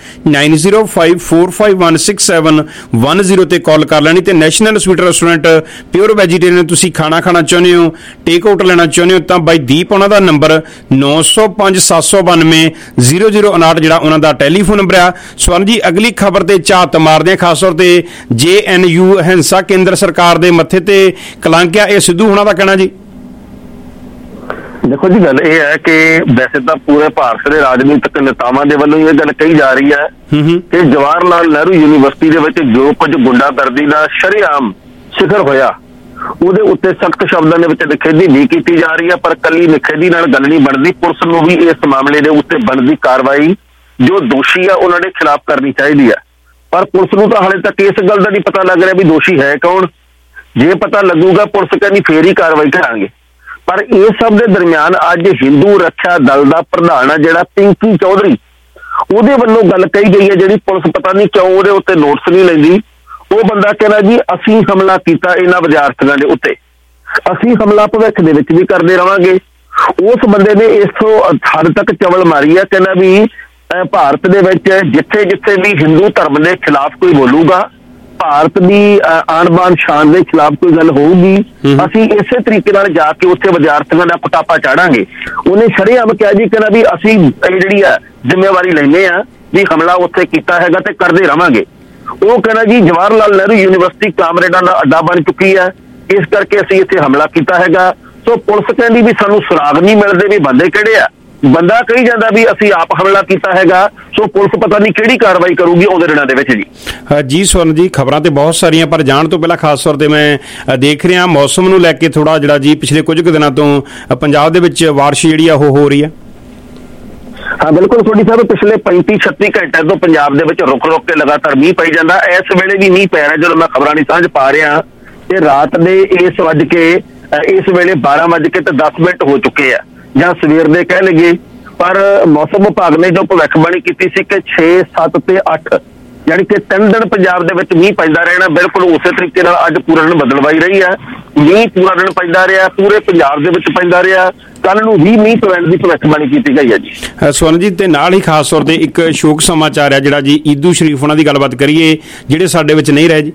9054516710 ਤੇ ਕਾਲ ਕਰ ਲੈਣੀ। ਤੇ national sweet restaurant pure vegetarian ਤੁਸੀਂ ਖਾਣਾ ਚਾਹੁੰਦੇ ਹੋ, ਟੇਕ ਆਊਟ ਲੈਣਾ ਚਾਹੁੰਦੇ ਹੋ ਤਾਂ ਬਾਈ ਦੀਪ ਉਹਨਾਂ ਦਾ ਨੰਬਰ 905 792 0059 ਜਿਹੜਾ ਉਹਨਾਂ ਦਾ ਟੈਲੀਫੋਨ ਨੰਬਰ ਆ। ਸਵਰਨ ਜੀ ਅਗਲੀ ਖਬਰ ਤੇ ਝਾਤ ਮਾਰਦੇ ਆ, ਖਾਸ ਤੌਰ ਤੇ JNU ਹਿੰਸਾ ਕੇਂਦਰ ਸਰਕਾਰ ਦੇ ਮੱਥੇ ਤੇ ਕਲੰਕ ਆ, ਇਹ ਸਿੱਧੂ ਹੋਣਾ ਦਾ ਕਹਿਣਾ ਜੀ। ਦੇਖੋ ਜੀ ਗੱਲ ਇਹ ਹੈ ਕਿ ਵੈਸੇ ਤਾਂ ਪੂਰੇ ਭਾਰਤ ਦੇ ਰਾਜਨੀਤਿਕ ਨੇਤਾਵਾਂ ਦੇ ਵੱਲੋਂ ਇਹ ਗੱਲ ਕਹੀ ਜਾ ਰਹੀ ਹੈ ਕਿ ਜਵਾਹਰ ਲਾਲ ਨਹਿਰੂ ਯੂਨੀਵਰਸਿਟੀ ਦੇ ਵਿੱਚ ਜੋ ਕੁਝ ਗੁੰਡਾਗਰਦੀ ਦਾ ਸ਼ਰੇਆਮ ਜ਼ਿਕਰ ਹੋਇਆ ਉਹਦੇ ਉੱਤੇ ਸਖਤ ਸ਼ਬਦਾਂ ਦੇ ਵਿੱਚ ਨਿਖੇਧੀ ਨਹੀਂ ਕੀਤੀ ਜਾ ਰਹੀ ਹੈ। ਪਰ ਕੱਲੀ ਨਿਖੇਧੀ ਨਾਲ ਗੱਲ ਨਹੀਂ ਬਣਦੀ, ਪੁਲਿਸ ਨੂੰ ਵੀ ਇਸ ਮਾਮਲੇ ਦੇ ਉੱਤੇ ਬਣਦੀ ਕਾਰਵਾਈ ਜੋ ਦੋਸ਼ੀ ਆ ਉਹਨਾਂ ਦੇ ਖਿਲਾਫ ਕਰਨੀ ਚਾਹੀਦੀ ਹੈ। ਪਰ ਪੁਲਿਸ ਨੂੰ ਤਾਂ ਹਾਲੇ ਤੱਕ ਇਸ ਗੱਲ ਦਾ ਨਹੀਂ ਪਤਾ ਲੱਗ ਰਿਹਾ ਵੀ ਦੋਸ਼ੀ ਹੈ ਕੌਣ। ਜੇ ਪਤਾ ਲੱਗੂਗਾ ਪੁਲਿਸ ਕਹਿੰਦੀ ਫੇਰ ਹੀ ਕਾਰਵਾਈ ਕਰਾਂਗੇ। ਪਰ ਇਸ ਸਭ ਦੇ ਦਰਮਿਆਨ ਅੱਜ ਹਿੰਦੂ ਰੱਖਿਆ ਦਲ ਦਾ ਪ੍ਰਧਾਨ ਆ ਜਿਹੜਾ ਪਿੰਕੀ ਚੌਧਰੀ, ਉਹਦੇ ਵੱਲੋਂ ਗੱਲ ਕਹੀ ਗਈ ਹੈ ਜਿਹੜੀ ਪੁਲਿਸ ਪਤਾ ਨਹੀਂ ਕਿਉਂ ਉਹਦੇ ਉੱਤੇ ਨੋਟਿਸ ਨਹੀਂ ਲੈਂਦੀ। ਉਹ ਬੰਦਾ ਕਹਿੰਦਾ ਜੀ ਅਸੀਂ ਹਮਲਾ ਕੀਤਾ ਇਹਨਾਂ ਵਿਦਿਆਰਥੀਆਂ ਦੇ ਉੱਤੇ, ਅਸੀਂ ਹਮਲਾ ਭਵਿੱਖ ਦੇ ਵਿੱਚ ਵੀ ਕਰਦੇ ਰਵਾਂਗੇ। ਉਸ ਬੰਦੇ ਨੇ ਇਸ ਤੋਂ ਹੱਦ ਤੱਕ ਚਵਲ ਮਾਰੀ ਹੈ, ਕਹਿੰਦਾ ਵੀ ਭਾਰਤ ਦੇ ਵਿੱਚ ਜਿੱਥੇ ਜਿੱਥੇ ਵੀ ਹਿੰਦੂ ਧਰਮ ਦੇ ਖਿਲਾਫ ਕੋਈ ਬੋਲੂਗਾ, ਭਾਰਤ ਦੀ ਆਨ ਬਾਨ ਸ਼ਾਨ ਦੇ ਖਿਲਾਫ ਕੋਈ ਗੱਲ ਹੋਊਗੀ, ਅਸੀਂ ਇਸੇ ਤਰੀਕੇ ਨਾਲ ਜਾ ਕੇ ਉੱਥੇ ਵਿਦਿਆਰਥੀਆਂ ਦਾ ਪਟਾਪਾ ਚਾੜਾਂਗੇ। ਉਹਨੇ ਸ਼ਰੇਆਮ ਕਿਹਾ ਜੀ, ਕਹਿੰਦਾ ਵੀ ਅਸੀਂ ਇਹ ਜਿਹੜੀ ਆ ਜ਼ਿੰਮੇਵਾਰੀ ਲੈਂਦੇ ਆ ਵੀ ਹਮਲਾ ਉੱਥੇ ਕੀਤਾ ਹੈਗਾ ਤੇ ਕਰਦੇ ਰਵਾਂਗੇ। ਉਹ ਕਹਿੰਦਾ ਜੀ ਜਵਾਹਰ ਲਾਲ ਨਹਿਰੂ ਯੂਨੀਵਰਸਿਟੀ ਕਾਮਰੇਡਾਂ ਦਾ ਅੱਡਾ ਬਣ ਚੁੱਕੀ ਹੈ, ਇਸ ਕਰਕੇ ਅਸੀਂ ਇੱਥੇ ਹਮਲਾ ਕੀਤਾ ਹੈਗਾ। ਸੋ ਪੁਲਿਸ ਕਹਿੰਦੀ ਵੀ ਸਾਨੂੰ ਸੁਰਾਗ ਨਹੀਂ ਮਿਲਦੇ ਵੀ ਬੰਦੇ ਕਿਹੜੇ ਆ। ਬੰਦਾ ਕਹੀ ਜਾਂਦਾ ਵੀ ਅਸੀਂ ਆਪ ਹਮਲਾ ਕੀਤਾ ਹੈਗਾ। ਸੋ ਪੁਲਿਸ ਪਤਾ ਨਹੀਂ ਕਿਹੜੀ ਕਾਰਵਾਈ ਕਰੂਗੀ ਆਉਂਦੇ ਦਿਨਾਂ ਦੇ ਵਿੱਚ ਜੀ। ਜੀ ਸਵਰਨ ਜੀ ਖਬਰਾਂ ਤੇ ਬਹੁਤ ਸਾਰੀਆਂ, ਪਰ ਜਾਣ ਤੋਂ ਪਹਿਲਾਂ ਖਾਸ ਤੌਰ ਤੇ ਮੈਂ ਦੇਖ ਰਿਹਾ ਮੌਸਮ ਨੂੰ ਲੈ ਕੇ ਥੋੜਾ ਜਿਹੜਾ ਜੀ ਪਿਛਲੇ ਕੁਝ ਕੁ ਦਿਨਾਂ ਤੋਂ ਪੰਜਾਬ ਦੇ ਵਿੱਚ ਬਾਰਿਸ਼ ਜਿਹੜੀ ਆ ਉਹ ਹੋ ਰਹੀ ਹੈ। ਹਾਂ ਬਿਲਕੁਲ ਸੋਢੀ ਸਾਹਿਬ, ਪਿਛਲੇ 35-36 ਘੰਟਿਆਂ ਤੋਂ ਪੰਜਾਬ ਦੇ ਵਿੱਚ ਰੁਕ ਰੁਕ ਕੇ ਲਗਾਤਾਰ ਮੀਂਹ ਪਈ ਜਾਂਦਾ। ਇਸ ਵੇਲੇ ਵੀ ਮੀਂਹ ਪੈ ਰਿਹਾ ਜਦੋਂ ਮੈਂ ਖਬਰਾਂ ਦੀ ਸਾਂਝ ਪਾ ਰਿਹਾ ਤੇ ਰਾਤ ਦੇ ਇਸ ਵੇਲੇ 12:10 ਹੋ ਚੁੱਕੇ ਆ ਜਾਂ ਸਵੇਰ ਦੇ ਕਹਿ ਲਈਏ। ਪਰ ਮੌਸਮ ਵਿਭਾਗ ਨੇ ਜੋ ਭਵਿੱਖਬਾਣੀ ਕੀਤੀ ਸੀ ਕਿ 6, 7 ਤੇ 8 ਯਾਨੀ ਕਿ 3 ਦਿਨ ਪੰਜਾਬ ਦੇ ਵਿੱਚ ਮੀਂਹ ਪੈਂਦਾ ਰਹਿਣਾ, ਬਿਲਕੁਲ ਉਸੇ ਤਰੀਕੇ ਨਾਲ ਅੱਜ ਪੂਰਾ ਦਿਨ ਬਦਲਵਾਈ ਰਹੀ ਹੈ। ਮੀਂਹ ਪੂਰਾ ਦਿਨ ਪੈਂਦਾ ਰਿਹਾ, ਪੂਰੇ ਪੰਜਾਬ ਦੇ ਵਿੱਚ ਪੈਂਦਾ ਰਿਹਾ। ਕੱਲ ਨੂੰ ਵੀ ਮੀਂਹ ਪੈਣ ਦੀ ਭਵਿੱਖਬਾਣੀ ਕੀਤੀ ਗਈ ਹੈ ਜੀ। ਸਵਰਨ ਜੀ ਤੇ ਨਾਲ ਹੀ ਖਾਸ ਤੌਰ ਤੇ ਇੱਕ ਸ਼ੋਕ ਸਮਾਚਾਰ ਹੈ ਜਿਹੜਾ ਜੀ ਈਦੂ ਸ਼ਰੀਫ ਉਹਨਾਂ ਦੀ ਗੱਲਬਾਤ ਕਰੀਏ ਜਿਹੜੇ ਸਾਡੇ ਵਿੱਚ ਨਹੀਂ ਰਹੇ ਜੀ।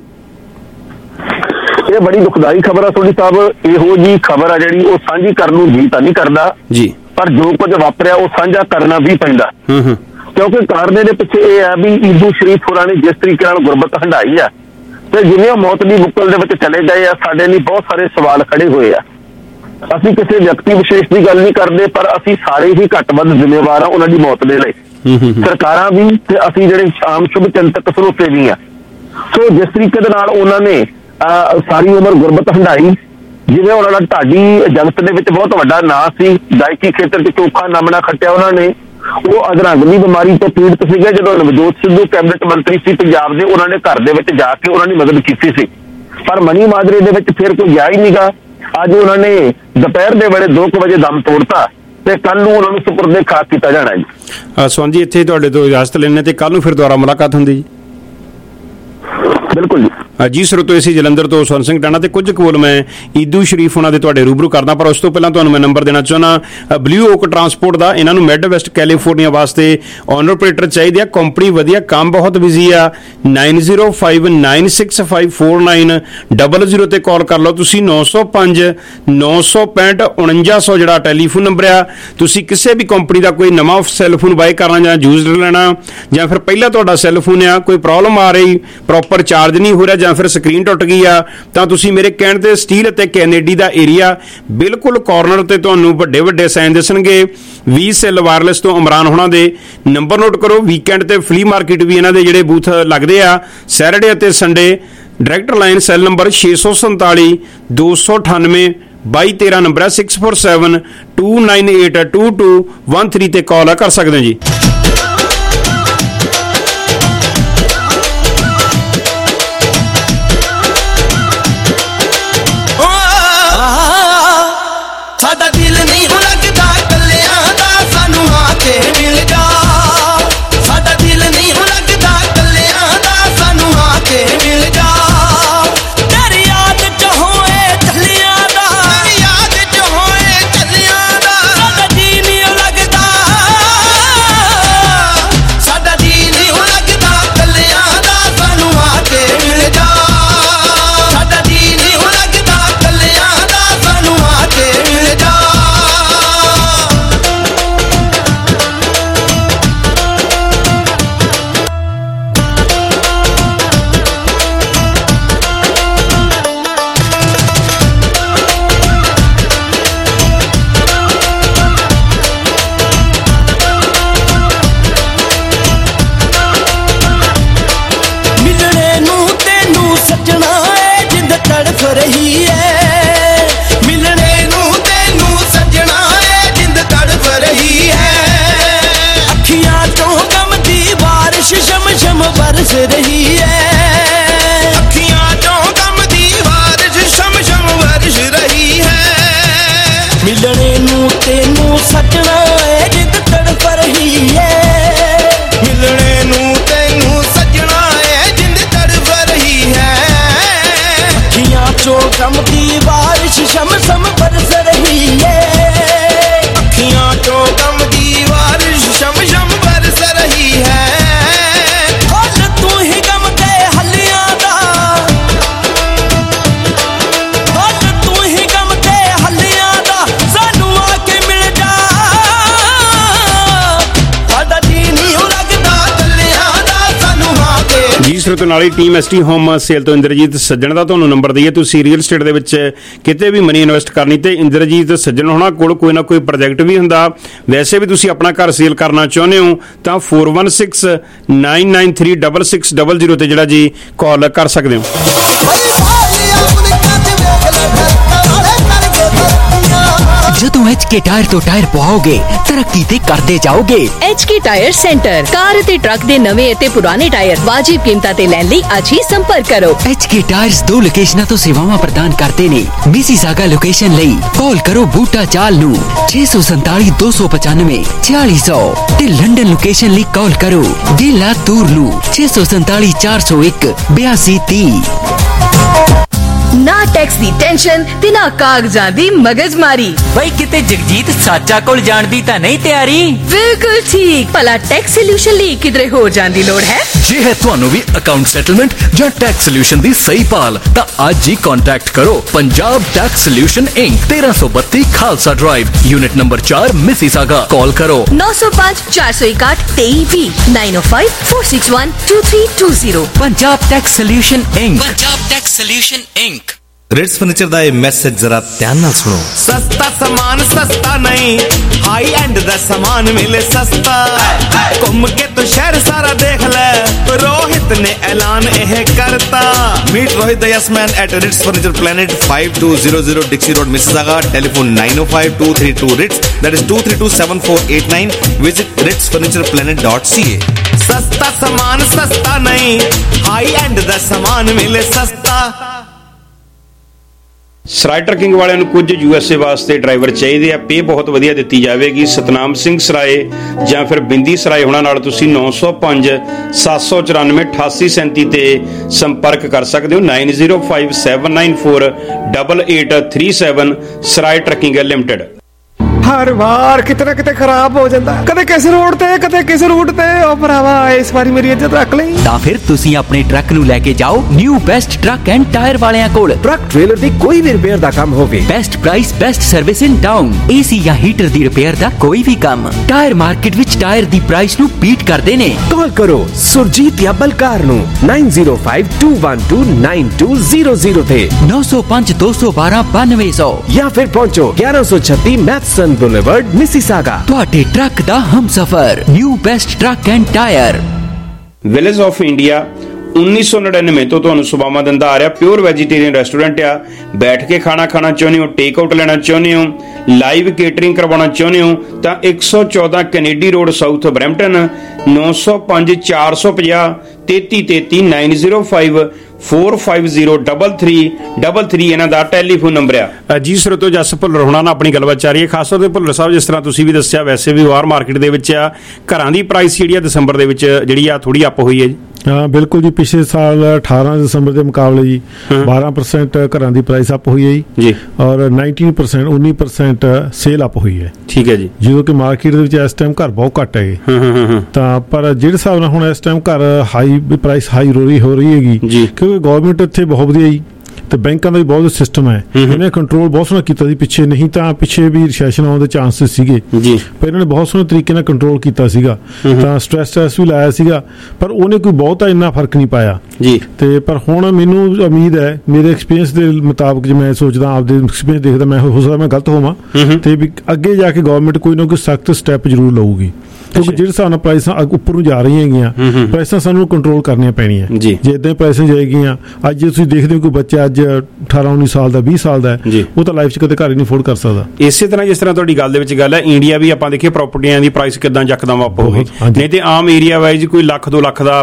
ਇਹ ਬੜੀ ਦੁਖਦਾਈ ਖਬਰ ਆ ਸੋਢੀ ਸਾਹਿਬ। ਇਹੋ ਜੀ ਖਬਰ ਆ ਜਿਹੜੀ ਉਹ ਸਾਂਝੀ ਕਰਨ ਨੂੰ ਜੀ ਤਾਂ ਨਹੀਂ ਕਰਦਾ ਜੀ, ਪਰ ਜੋ ਕੁਝ ਵਾਪਰਿਆ ਉਹ ਸਾਂਝਾ ਕਰਨਾ ਵੀ ਪੈਂਦਾ। ਕਿਉਂਕਿ ਕਾਰਨ ਦੇ ਪਿੱਛੇ ਇਹ ਆ ਵੀ ਈਦੂ ਸ਼ਰੀਫ ਹੋਰਾਂ ਨੇ ਜਿਸ ਤਰੀਕੇ ਨਾਲ ਗੁਰਬਤ ਹੰਢਾਈ ਆ ਤੇ ਜਿਵੇਂ ਉਹ ਮੌਤ ਦੀ ਬੁੱਕਲ ਦੇ ਵਿੱਚ ਚਲੇ ਗਏ ਆ, ਸਾਡੇ ਲਈ ਬਹੁਤ ਸਾਰੇ ਸਵਾਲ ਖੜੇ ਹੋਏ ਆ। ਅਸੀਂ ਕਿਸੇ ਵਿਅਕਤੀ ਵਿਸ਼ੇਸ਼ ਦੀ ਗੱਲ ਨਹੀਂ ਕਰਦੇ, ਪਰ ਅਸੀਂ ਸਾਰੇ ਹੀ ਘੱਟ ਵੱਧ ਜ਼ਿੰਮੇਵਾਰ ਆ ਉਹਨਾਂ ਦੀ ਮੌਤ ਦੇ ਲਈ। ਸਰਕਾਰਾਂ ਵੀ ਤੇ ਅਸੀਂ ਜਿਹੜੇ ਆਮ ਸ਼ੁਭ ਚਿੰਤਕ ਸਰੋਤੇ ਵੀ ਆ। ਸੋ ਜਿਸ ਤਰੀਕੇ ਦੇ ਨਾਲ ਉਹਨਾਂ ਨੇ ਸਾਰੀ ਉਮਰ ਗੁਰਬਤ ਹੰਢਾਈ, ਜਿਵੇਂ ਉਹਨਾਂ ਦਾ ਢਾਡੀ ਜਗਤ ਦੇ ਵਿੱਚ ਬਹੁਤ ਵੱਡਾ ਨਾਂ ਸੀ, ਗਾਇਕੀ ਖੇਤਰ 'ਚ ਚੋਖਾ ਨਾਮਣਾ ਖੱਟਿਆ ਉਹਨਾਂ ਨੇ। ਉਹ ਅਧਰੰਗ ਦੀ ਬਿਮਾਰੀ ਤੋਂ ਪੀੜਤ ਸੀਗੇ। ਜਦੋਂ ਨਵਜੋਤ ਸਿੱਧੂ ਕੈਬਨਿਟ ਮੰਤਰੀ ਸੀ ਪੰਜਾਬ ਦੇ, ਉਹਨਾਂ ਨੇ ਘਰ ਦੇ ਵਿੱਚ ਜਾ ਕੇ ਉਹਨਾਂ ਦੀ ਮਦਦ ਕੀਤੀ ਸੀ। ਪਰ ਮਨੀ ਮਾਜਰੇ ਦੇ ਵਿੱਚ ਫਿਰ ਕੋਈ ਗਿਆ ਹੀ ਨਹੀਂਗਾ। ਅੱਜ ਉਹਨਾਂ ਨੇ ਦੁਪਹਿਰ ਦੇ ਵੇਲੇ 2 ਵਜੇ ਦਮ ਤੋੜਤਾ ਤੇ ਕੱਲ ਨੂੰ ਉਹਨਾਂ ਨੂੰ ਸੁਪਰਦੇ ਖਾਕ ਕੀਤਾ ਜਾਣਾ ਜੀ। ਸਵਰਨ ਜੀ ਇੱਥੇ ਤੁਹਾਡੇ ਤੋਂ ਇਜਾਜ਼ਤ ਲੈਣੇ ਤੇ ਕੱਲ ਨੂੰ ਫਿਰ ਦੁਬਾਰਾ ਮੁਲਾਕਾਤ ਹੁੰਦੀ ਜੀ। ਬਿਲਕੁਲ ਜੀ ਸਰੋਤੋ ਇਸੇ ਜਲੰਧਰ ਤੋਂ ਸਵਰਨ ਸਿੰਘ ਟਾਣਾ ਤੇ ਕੁਝ ਕੋਲ ਮੈਂ ਈਦੂ ਸ਼ਰੀਫ ਉਹਨਾਂ ਦੇ ਤੁਹਾਡੇ ਰੂਬਰੂ ਕਰਦਾ। ਪਰ ਉਸ ਤੋਂ ਪਹਿਲਾਂ ਤੁਹਾਨੂੰ ਮੈਂ ਨੰਬਰ ਦੇਣਾ ਚਾਹੁੰਦਾ ਬਲੂ ਓਕ ਟਰਾਂਸਪੋਰਟ ਦਾ। ਇਹਨਾਂ ਨੂੰ ਮਿਡ ਵੈਸਟ ਕੈਲੀਫੋਰਨੀਆ ਵਾਸਤੇ ਓਨਰ ਆਪਰੇਟਰ ਚਾਹੀਦੇ ਆ। ਕੰਪਨੀ ਵਧੀਆ, ਕੰਮ ਬਹੁਤ ਬਿਜ਼ੀ ਆ। 9059654900 ਤੇ ਕਾਲ ਕਰ ਲਓ ਤੁਸੀਂ। 905 965 4900 ਜਿਹੜਾ ਟੈਲੀਫੋਨ ਨੰਬਰ ਆ। ਤੁਸੀਂ ਕਿਸੇ ਵੀ ਕੰਪਨੀ ਦਾ ਕੋਈ ਨਵਾਂ ਸੈੱਲਫੋਨ ਬਾਏ ਕਰਨਾ ਜਾਂ ਯੂਜ਼ਡ ਲੈਣਾ, ਜਾਂ ਫਿਰ ਪਹਿਲਾਂ ਤੁਹਾਡਾ ਸੈੱਲਫੋਨ ਆ ਕੋਈ ਪ੍ਰੋਬਲਮ ਆ ਰਹੀ, ਪ੍ਰੋਪਰ ਚਾਰਜ ਨਹੀਂ ਹੋ ਰਿਹਾ ਜਾਂ ਫਿਰ ਸਕਰੀਨ ਟੁੱਟ ਗਈ ਆ, ਤਾਂ ਤੁਸੀਂ ਮੇਰੇ ਕਹਿਣ ਤੇ ਸਟੀਲ ਅਤੇ ਕੈਨੇਡੀ ਦਾ ਏਰੀਆ ਬਿਲਕੁਲ ਕਾਰਨਰ ਤੇ ਤੁਹਾਨੂੰ ਵੱਡੇ ਵੱਡੇ ਸਾਈਨ ਦਿਸਣਗੇ। ਵੀ ਸੈੱਲ ਵਾਇਰਲੈਸ ਤੋਂ ਇਮਰਾਨ ਹੋਣਾ ਦੇ ਨੰਬਰ ਨੋਟ ਕਰੋ। ਵੀਕਐਂਡ ਤੇ ਫਲੀ ਮਾਰਕੀਟ ਵੀ ਇਹਨਾਂ ਦੇ ਜਿਹੜੇ ਬੂਥ ਲੱਗਦੇ ਆ, ਸੈਟਰਡੇ ਅਤੇ Sunday. Direct line cell number 647 298 2213 number ਹੈ। 647 298 2213 ਤੇ ਕਾਲ ਕਰ ਸਕਦੇ ਜੀ। ਸਾਡਾ ਦਿਲ ਨਹੀਂ ਲੱਗਦਾ ਕੱਲਿਆਂ ਦਾ, ਸਾਨੂੰ ਆ ਕੇ ਮਿਲ ਜਾ। ਸਾਡਾ ਦਿਲ ਨਹੀਂ ਲੱਗਦਾ ਕੱਲਿਆਂ ਦਾ, ਸਾਨੂੰ ਆ ਕੇ ਮਿਲ ਜਾ। ਤੇਰੀ ਯਾਦ 'ਚ ਹੋਏ ਚੱਲਿਆਂ ਦਾ, ਤੇਰੀ ਯਾਦ 'ਚ ਹੋਏ ਚੱਲਿਆਂ ਦਾ। ਸਾਡਾ ਜੀ ਨਹੀਂ ਲੱਗਦਾ रही है अखियां चों गम दी बारिश शम शम वर्ष रही है मिलने नू तेनू सजना है जिद तड़प रही है मिलने नू तेनू सजना है जिद तड़प रही है अखियां चों गम दी बारिश शम शम बरस रही है अखियां चों गम दी बारिश शम शम बरस रही है हल तू ही गम के हलियां दा हल तू ही गम के हलियां दा सानू आके मिल जा साडा जी नहीं लगदा कलियां दा सानू आके ਜੀ ਸਰੋਤੋ ਨਾਲ ਹੀ ਟੀਮ ਐਸਟੀ ਹੋਮ ਸੇਲ ਤੋਂ ਇੰਦਰਜੀਤ ਸੱਜਣ ਦਾ ਤੁਹਾਨੂੰ ਨੰਬਰ ਦਈਏ। ਤੁਸੀਂ ਰੀਅਲ ਸਟੇਟ ਦੇ ਵਿੱਚ ਕਿਤੇ ਵੀ ਮਨੀ ਇਨਵੈਸਟ ਕਰਨੀ ਤੇ ਇੰਦਰਜੀਤ ਸੱਜਣ ਹੋਣਾ ਕੋਲ ਕੋਈ ਨਾ ਕੋਈ ਪ੍ਰੋਜੈਕਟ ਵੀ ਹੁੰਦਾ। ਵੈਸੇ ਵੀ ਤੁਸੀਂ ਆਪਣਾ ਘਰ ਸੇਲ ਕਰਨਾ ਚਾਹੁੰਦੇ ਹੋ ਤਾਂ 4169936600 ਤੇ ਜਿਹੜਾ ਜੀ ਕਾਲ ਕਰ ਸਕਦੇ ਹੋ। ਜਦੋਂ HK ਟਾਇਰ ਤੋਂ ਟਾਇਰ ਪਵਾਓਗੇ ਤਰੱਕੀ ਤੇ ਕਰਦੇ ਜਾਓਗੇ। HK ਟਾਇਰ ਸੈਂਟਰ ਕਾਰ ਅਤੇ ਟਰੱਕ ਦੇ ਨਵੇਂ ਅਤੇ ਪੁਰਾਣੇ ਟਾਇਰ ਵਾਜਿਬ ਕੀਮਤਾਂ ਤੇ ਲੈਣ ਲਈ ਅੱਜ ਹੀ ਸੰਪਰਕ ਕਰੋ। HK ਟਾਇਰਸ 2 ਲੋਕੇਸ਼ਨਾਂ ਤੋਂ ਸੇਵਾਵਾਂ ਪ੍ਰਦਾਨ ਕਰਦੇ ਨੇ। ਮਿਸੀਸਾਗਾ ਲੋਕੇਸ਼ਨ ਲਈ ਕਾਲ ਕਰੋ ਬੂਟਾ ਚਾਲ ਨੂੰ 647 295 4600 ਤੇ ਲੰਡਨ ਲੋਕੇਸ਼ਨ ਲਈ ਕਾਲ ਕਰੋ ਡੀਲਾ ਤੂਰ ਨੂੰ 647 401 8230। ਨਾ ਟੈਕਸ ਦੀ ਟੈਨਸ਼ਨ ਤੇ ਨਾ ਕਾਗਜ਼ਾਂ ਦੀ ਮਗਜ਼ਮਾਰੀ। ਬਈ ਕਿਤੇ ਜਗਜੀਤ ਸਾਚਾ ਕੋਲ ਜਾਣ ਦੀ ਤਾਂ ਨਹੀਂ ਤਿਆਰੀ? ਬਿਲਕੁਲ ਠੀਕ। ਭਲਾ ਟੈਕਸ ਸੋਲੂਸ਼ਨ ਲਈ ਕਿਧਰੇ ਹੋਰ ਜਾਣ ਦੀ ਲੋੜ ਹੈ? ਜੇ ਹੈ ਤੁਹਾਨੂੰ ਵੀ ਅਕਾਊਂਟ ਸੈਟਲਮੈਂਟ ਜਾਂ ਟੈਕਸ ਸੋਲੂਸ਼ਨ ਦੀ ਸਹੀ ਭਾਲ ਤਾਂ ਅੱਜ ਹੀ ਕੰਟੈਕਟ ਕਰੋ Punjab tax solution Inc 1332 Khalsa drive unit number 4 Mississauga. Call ਕਰੋ 905 461 2320 905 461 2320। Punjab tax solution Inc. Punjab tax solution Inc. Ritz furniture ਦਾ ਇਹ ਮੈਸੇਜ ਜ਼ਰਾ ਧਿਆਨ ਨਾਲ ਸੁਣੋ। सस्ता सामान सस्ता नहीं हाई एंड दा सामान मिले सस्ता घूम के तो शहर सारा देख ले रोहित ने ऐलान यह करता। Meet Rohit the yes man at Ritz Furniture Planet 5200 Dixie Road Mississauga telephone 905232 Ritz that is 2327489 visit ritzfurnitureplanet.ca। सस्ता सामान सस्ता नहीं हाई एंड दा सामान मिले सस्ता। ਸਰਾਏ ਟਰਕਿੰਗ ਵਾਲਿਆਂ ਨੂੰ ਕੁਝ USA ਵਾਸਤੇ ਡਰਾਈਵਰ ਚਾਹੀਦੇ ਆ। ਪੇ ਬਹੁਤ ਵਧੀਆ ਦਿੱਤੀ ਜਾਵੇਗੀ। ਸਤਨਾਮ ਸਿੰਘ ਸਰਾਏ ਜਾਂ ਫਿਰ ਬਿੰਦੀ ਸਰਾਏ ਹੋਣਾ ਨਾਲ ਤੁਸੀਂ 905 794 8837 ਤੇ ਸੰਪਰਕ ਕਰ ਸਕਦੇ ਹੋ। 9057948837 ਸਰਾਏ ਟਰਕਿੰਗ ਲਿਮਟਿਡ। ਹਰ ਵਾਰ ਕਿਤੇ ਨਾ ਕਿਤੇ ਖਰਾਬ ਹੋ ਜਾਂਦਾ, ਕਦੇ ਕਿਸ ਰੋਡ ਤੇ ਕਦੇ ਕਿਸ ਰੂਟ ਤੇ। ਉਹ ਭਰਾਵਾ ਇਸ ਵਾਰੀ ਮੇਰੀ ਇੱਜ਼ਤ ਰੱਖ ਲਈ। ਤਾਂ ਫਿਰ ਤੁਸੀਂ ਆਪਣੇ ਟਰੱਕ ਨੂੰ ਲੈ ਕੇ ਜਾਓ new best truck and tyre ਵਾਲਿਆਂ ਕੋਲ। ਟਰੱਕ ਟ੍ਰੇਲਰ ਦੀ ਕੋਈ ਵੀ ਰਿਪੇਅਰ ਦਾ ਕੰਮ ਹੋਵੇ, best price best service in town. AC ਜਾਂ ਹੀਟਰ ਦੀ ਰਿਪੇਅਰ ਦਾ ਕੋਈ ਵੀ ਕੰਮ, ਟਾਇਰ ਮਾਰਕੀਟ ਵਿੱਚ ਟਾਇਰ ਦੀ ਪ੍ਰਾਈਸ ਨੂੰ ਬੀਟ ਕਰਦੇ ਨੇ। ਕਾਲ ਕਰੋ ਸੁਰਜੀਤ ਜਾਂ ਬਲਕਾਰ ਨੂੰ 9052129200 ਤੇ 905 212 9200 ਜਾਂ ਫਿਰ ਪਹੁੰਚੋ 1136 ਮੈਥਸਨ ਬੁਲੇਵਰਡ ਮਿਸੀਸਾਗਾ। ਤੁਹਾਡੇ ਟਰੱਕ ਦਾ ਹਮਸਫਰ new best truck and tyre. Village of India 1999 ਤੋਂ ਤੁਹਾਨੂੰ ਸੁਬਾਮਾ ਦਿੰਦਾ ਆ ਰਿਹਾ। ਪਿਓਰ ਵੈਜੀਟੇਰੀਅਨ ਰੈਸਟੋਰੈਂਟ ਆ। ਬੈਠ ਕੇ ਖਾਣਾ ਖਾਣਾ ਚਾਹੁੰਦੇ ਹੋ, ਟੇਕ ਆਊਟ ਲੈਣਾ ਚਾਹੁੰਦੇ ਹੋ, ਲਾਈਵ ਕੇਟਰਿੰਗ ਕਰਵਾਉਣਾ ਚਾਹੁੰਦੇ ਹੋ ਤਾਂ 114 ਕੈਨੇਡੀ ਰੋਡ ਸਾਊਥ ਬਰੈਂਪਟਨ 905 450 3333 905 4503333 ਇਹਨਾਂ ਦਾ ਟੈਲੀਫੋਨ ਨੰਬਰ ਆ। ਜੀ ਸਰੋਤੋ ਜਸ ਭੁੱਲਰ ਹੋਣਾ ਨਾਲ ਆਪਣੀ ਗੱਲਬਾਤ ਚੱਲ ਰਹੀ ਹੈ। ਖਾਸ ਤੌਰ ਤੇ ਭੁੱਲਰ ਸਾਹਿਬ, ਜਿਸ ਤਰ੍ਹਾਂ ਤੁਸੀਂ ਵੀ ਦੱਸਿਆ, ਵੈਸੇ ਵੀ ਵਾਰ ਮਾਰਕੀਟ ਦੇ ਵਿੱਚ ਆ ਘਰਾਂ ਦੀ ਪ੍ਰਾਈਸ ਜਿਹੜੀ ਆ ਦਸੰਬਰ ਦੇ ਵਿੱਚ ਜਿਹੜੀ ਆ ਥੋੜੀ ਅਪ ਹੋਈ ਹੈ ਜੀ। ਹਾਂ ਬਿਲਕੁਲ ਜੀ। ਪਿਛਲੇ ਸਾਲ 18 ਦਸੰਬਰ ਦੇ ਮੁਕਾਬਲੇ ਜੀ 12% ਘਰਾਂ ਦੀ ਪ੍ਰਾਈਸ ਅਪ ਹੋਈ ਹੈ ਜੀ ਔਰ 19% ਸੇਲ ਅਪ ਹੋਈ ਹੈ। ਠੀਕ ਹੈ ਜੀ। ਜਦੋਂ ਕਿ ਮਾਰਕੀਟ ਦੇ ਵਿੱਚ ਇਸ ਟਾਈਮ ਘਰ ਬਹੁਤ ਘੱਟ ਹੈਗੇ ਤਾਂ ਪਰ ਜਿਹੜੇ ਹਿਸਾਬ ਨਾਲ ਹੁਣ ਇਸ ਟਾਈਮ ਘਰ ਹਾਈ ਪ੍ਰਾਈਸ ਹਾਈ ਹੋ ਰਹੀ ਹੈਗੀ ਕਿਉਂਕਿ ਗਵਰਨਮੈਂਟ ਇੱਥੇ ਬਹੁਤ ਵਧੀਆ ਜੀ ਤੇ ਬੈਂਕਾਂ ਦਾ ਵੀ ਬਹੁਤ ਸਿਸਟਮ ਹੈ। ਇਹਨੇ ਕੰਟਰੋਲ ਬਹੁਤ ਸੋਹਣਾ ਕੀਤਾ ਸੀ ਪਿੱਛੇ, ਨਹੀਂ ਤਾਂ ਪਿੱਛੇ ਵੀ ਰਿਸੈਸ਼ਨ ਆਉਣ ਦੇ ਚਾਂਸਸ ਸੀਗੇ ਪਰ ਇਹਨਾਂ ਨੇ ਬਹੁਤ ਸੋਹਣੇ ਤਰੀਕੇ ਨਾਲ ਕੰਟਰੋਲ ਕੀਤਾ ਸੀਗਾ ਤਾਂ ਸਟ੍ਰੈਸ ਵੀ ਲਾਇਆ ਸੀਗਾ ਪਰ ਉਹਨੇ ਕੋਈ ਬਹੁਤਾ ਇੰਨਾ ਫਰਕ ਨਹੀਂ ਪਾਇਆ ਜੀ। ਤੇ ਪਰ ਹੁਣ ਮੈਨੂੰ ਉਮੀਦ ਹੈ, ਮੇਰੇ ਐਕਸਪੀਰੀਅੰਸ ਦੇ ਮੁਤਾਬਕ ਜੇ ਮੈਂ ਸੋਚਦਾ ਆਪਦੇ ਐਕਸਪੀਰੀਅੰਸ ਦੇਖਦਾ, ਮੈਂ ਹੋ ਸਕਦਾ ਮੈਂ ਗਲਤ ਹੋਵਾਂ ਤੇ ਵੀ ਅੱਗੇ ਜਾ ਕੇ ਗਵਰਨਮੈਂਟ ਕੋਈ ਨਾ ਕੋਈ ਸਖਤ ਸਟੈਪ ਜ਼ਰੂਰ ਲਊਗੀ। ਕਿਉਂਕਿ ਜਿਹੜੇ ਹਿਸਾਬ ਨਾਲ ਪ੍ਰਾਈਸਾਂ ਉੱਪਰ ਨੂੰ ਜਾ ਰਹੀਆਂ ਹੈਗੀਆਂ, ਪ੍ਰਾਈਸਾਂ ਸਾਨੂੰ ਕੰਟਰੋਲ ਕਰਨੀਆਂ ਪੈਣੀਆਂ ਜੇ ਇਦਾਂ ਪ੍ਰਾਈਸਾਂ ਜਾਏਗੀਆਂ। ਅੱਜ ਜੇ ਤੁਸੀਂ ਦੇਖਦੇ ਹੋ ਕੋਈ ਬੱਚਾ ਅੱਜ 18-19 ਸਾਲ ਦਾ 20 ਸਾਲ ਦਾ ਹੈ, ਉਹ ਤਾਂ ਲਾਈਫ 'ਚ ਕਦੇ ਘਰ ਹੀ ਨਹੀਂ ਅਫੋਰਡ ਕਰ ਸਕਦਾ। ਇਸੇ ਤਰ੍ਹਾਂ ਜਿਸ ਤਰ੍ਹਾਂ ਤੁਹਾਡੀ ਗੱਲ ਦੇ ਵਿੱਚ ਗੱਲ ਹੈ, ਇੰਡੀਆ ਵੀ ਆਪਾਂ ਦੇਖੀਏ ਪ੍ਰਾਪਰਟੀਆਂ ਦੀ ਪ੍ਰਾਈਸ ਕਿੱਦਾਂ ਯਕਦਮ ਅਪ ਹੋ ਗਈ। ਨਹੀਂ ਤੇ ਆਮ ਏਰੀਆ ਵਾਈਜ਼ ਕੋਈ 1,00,000-2 ਲੱਖ ਦਾ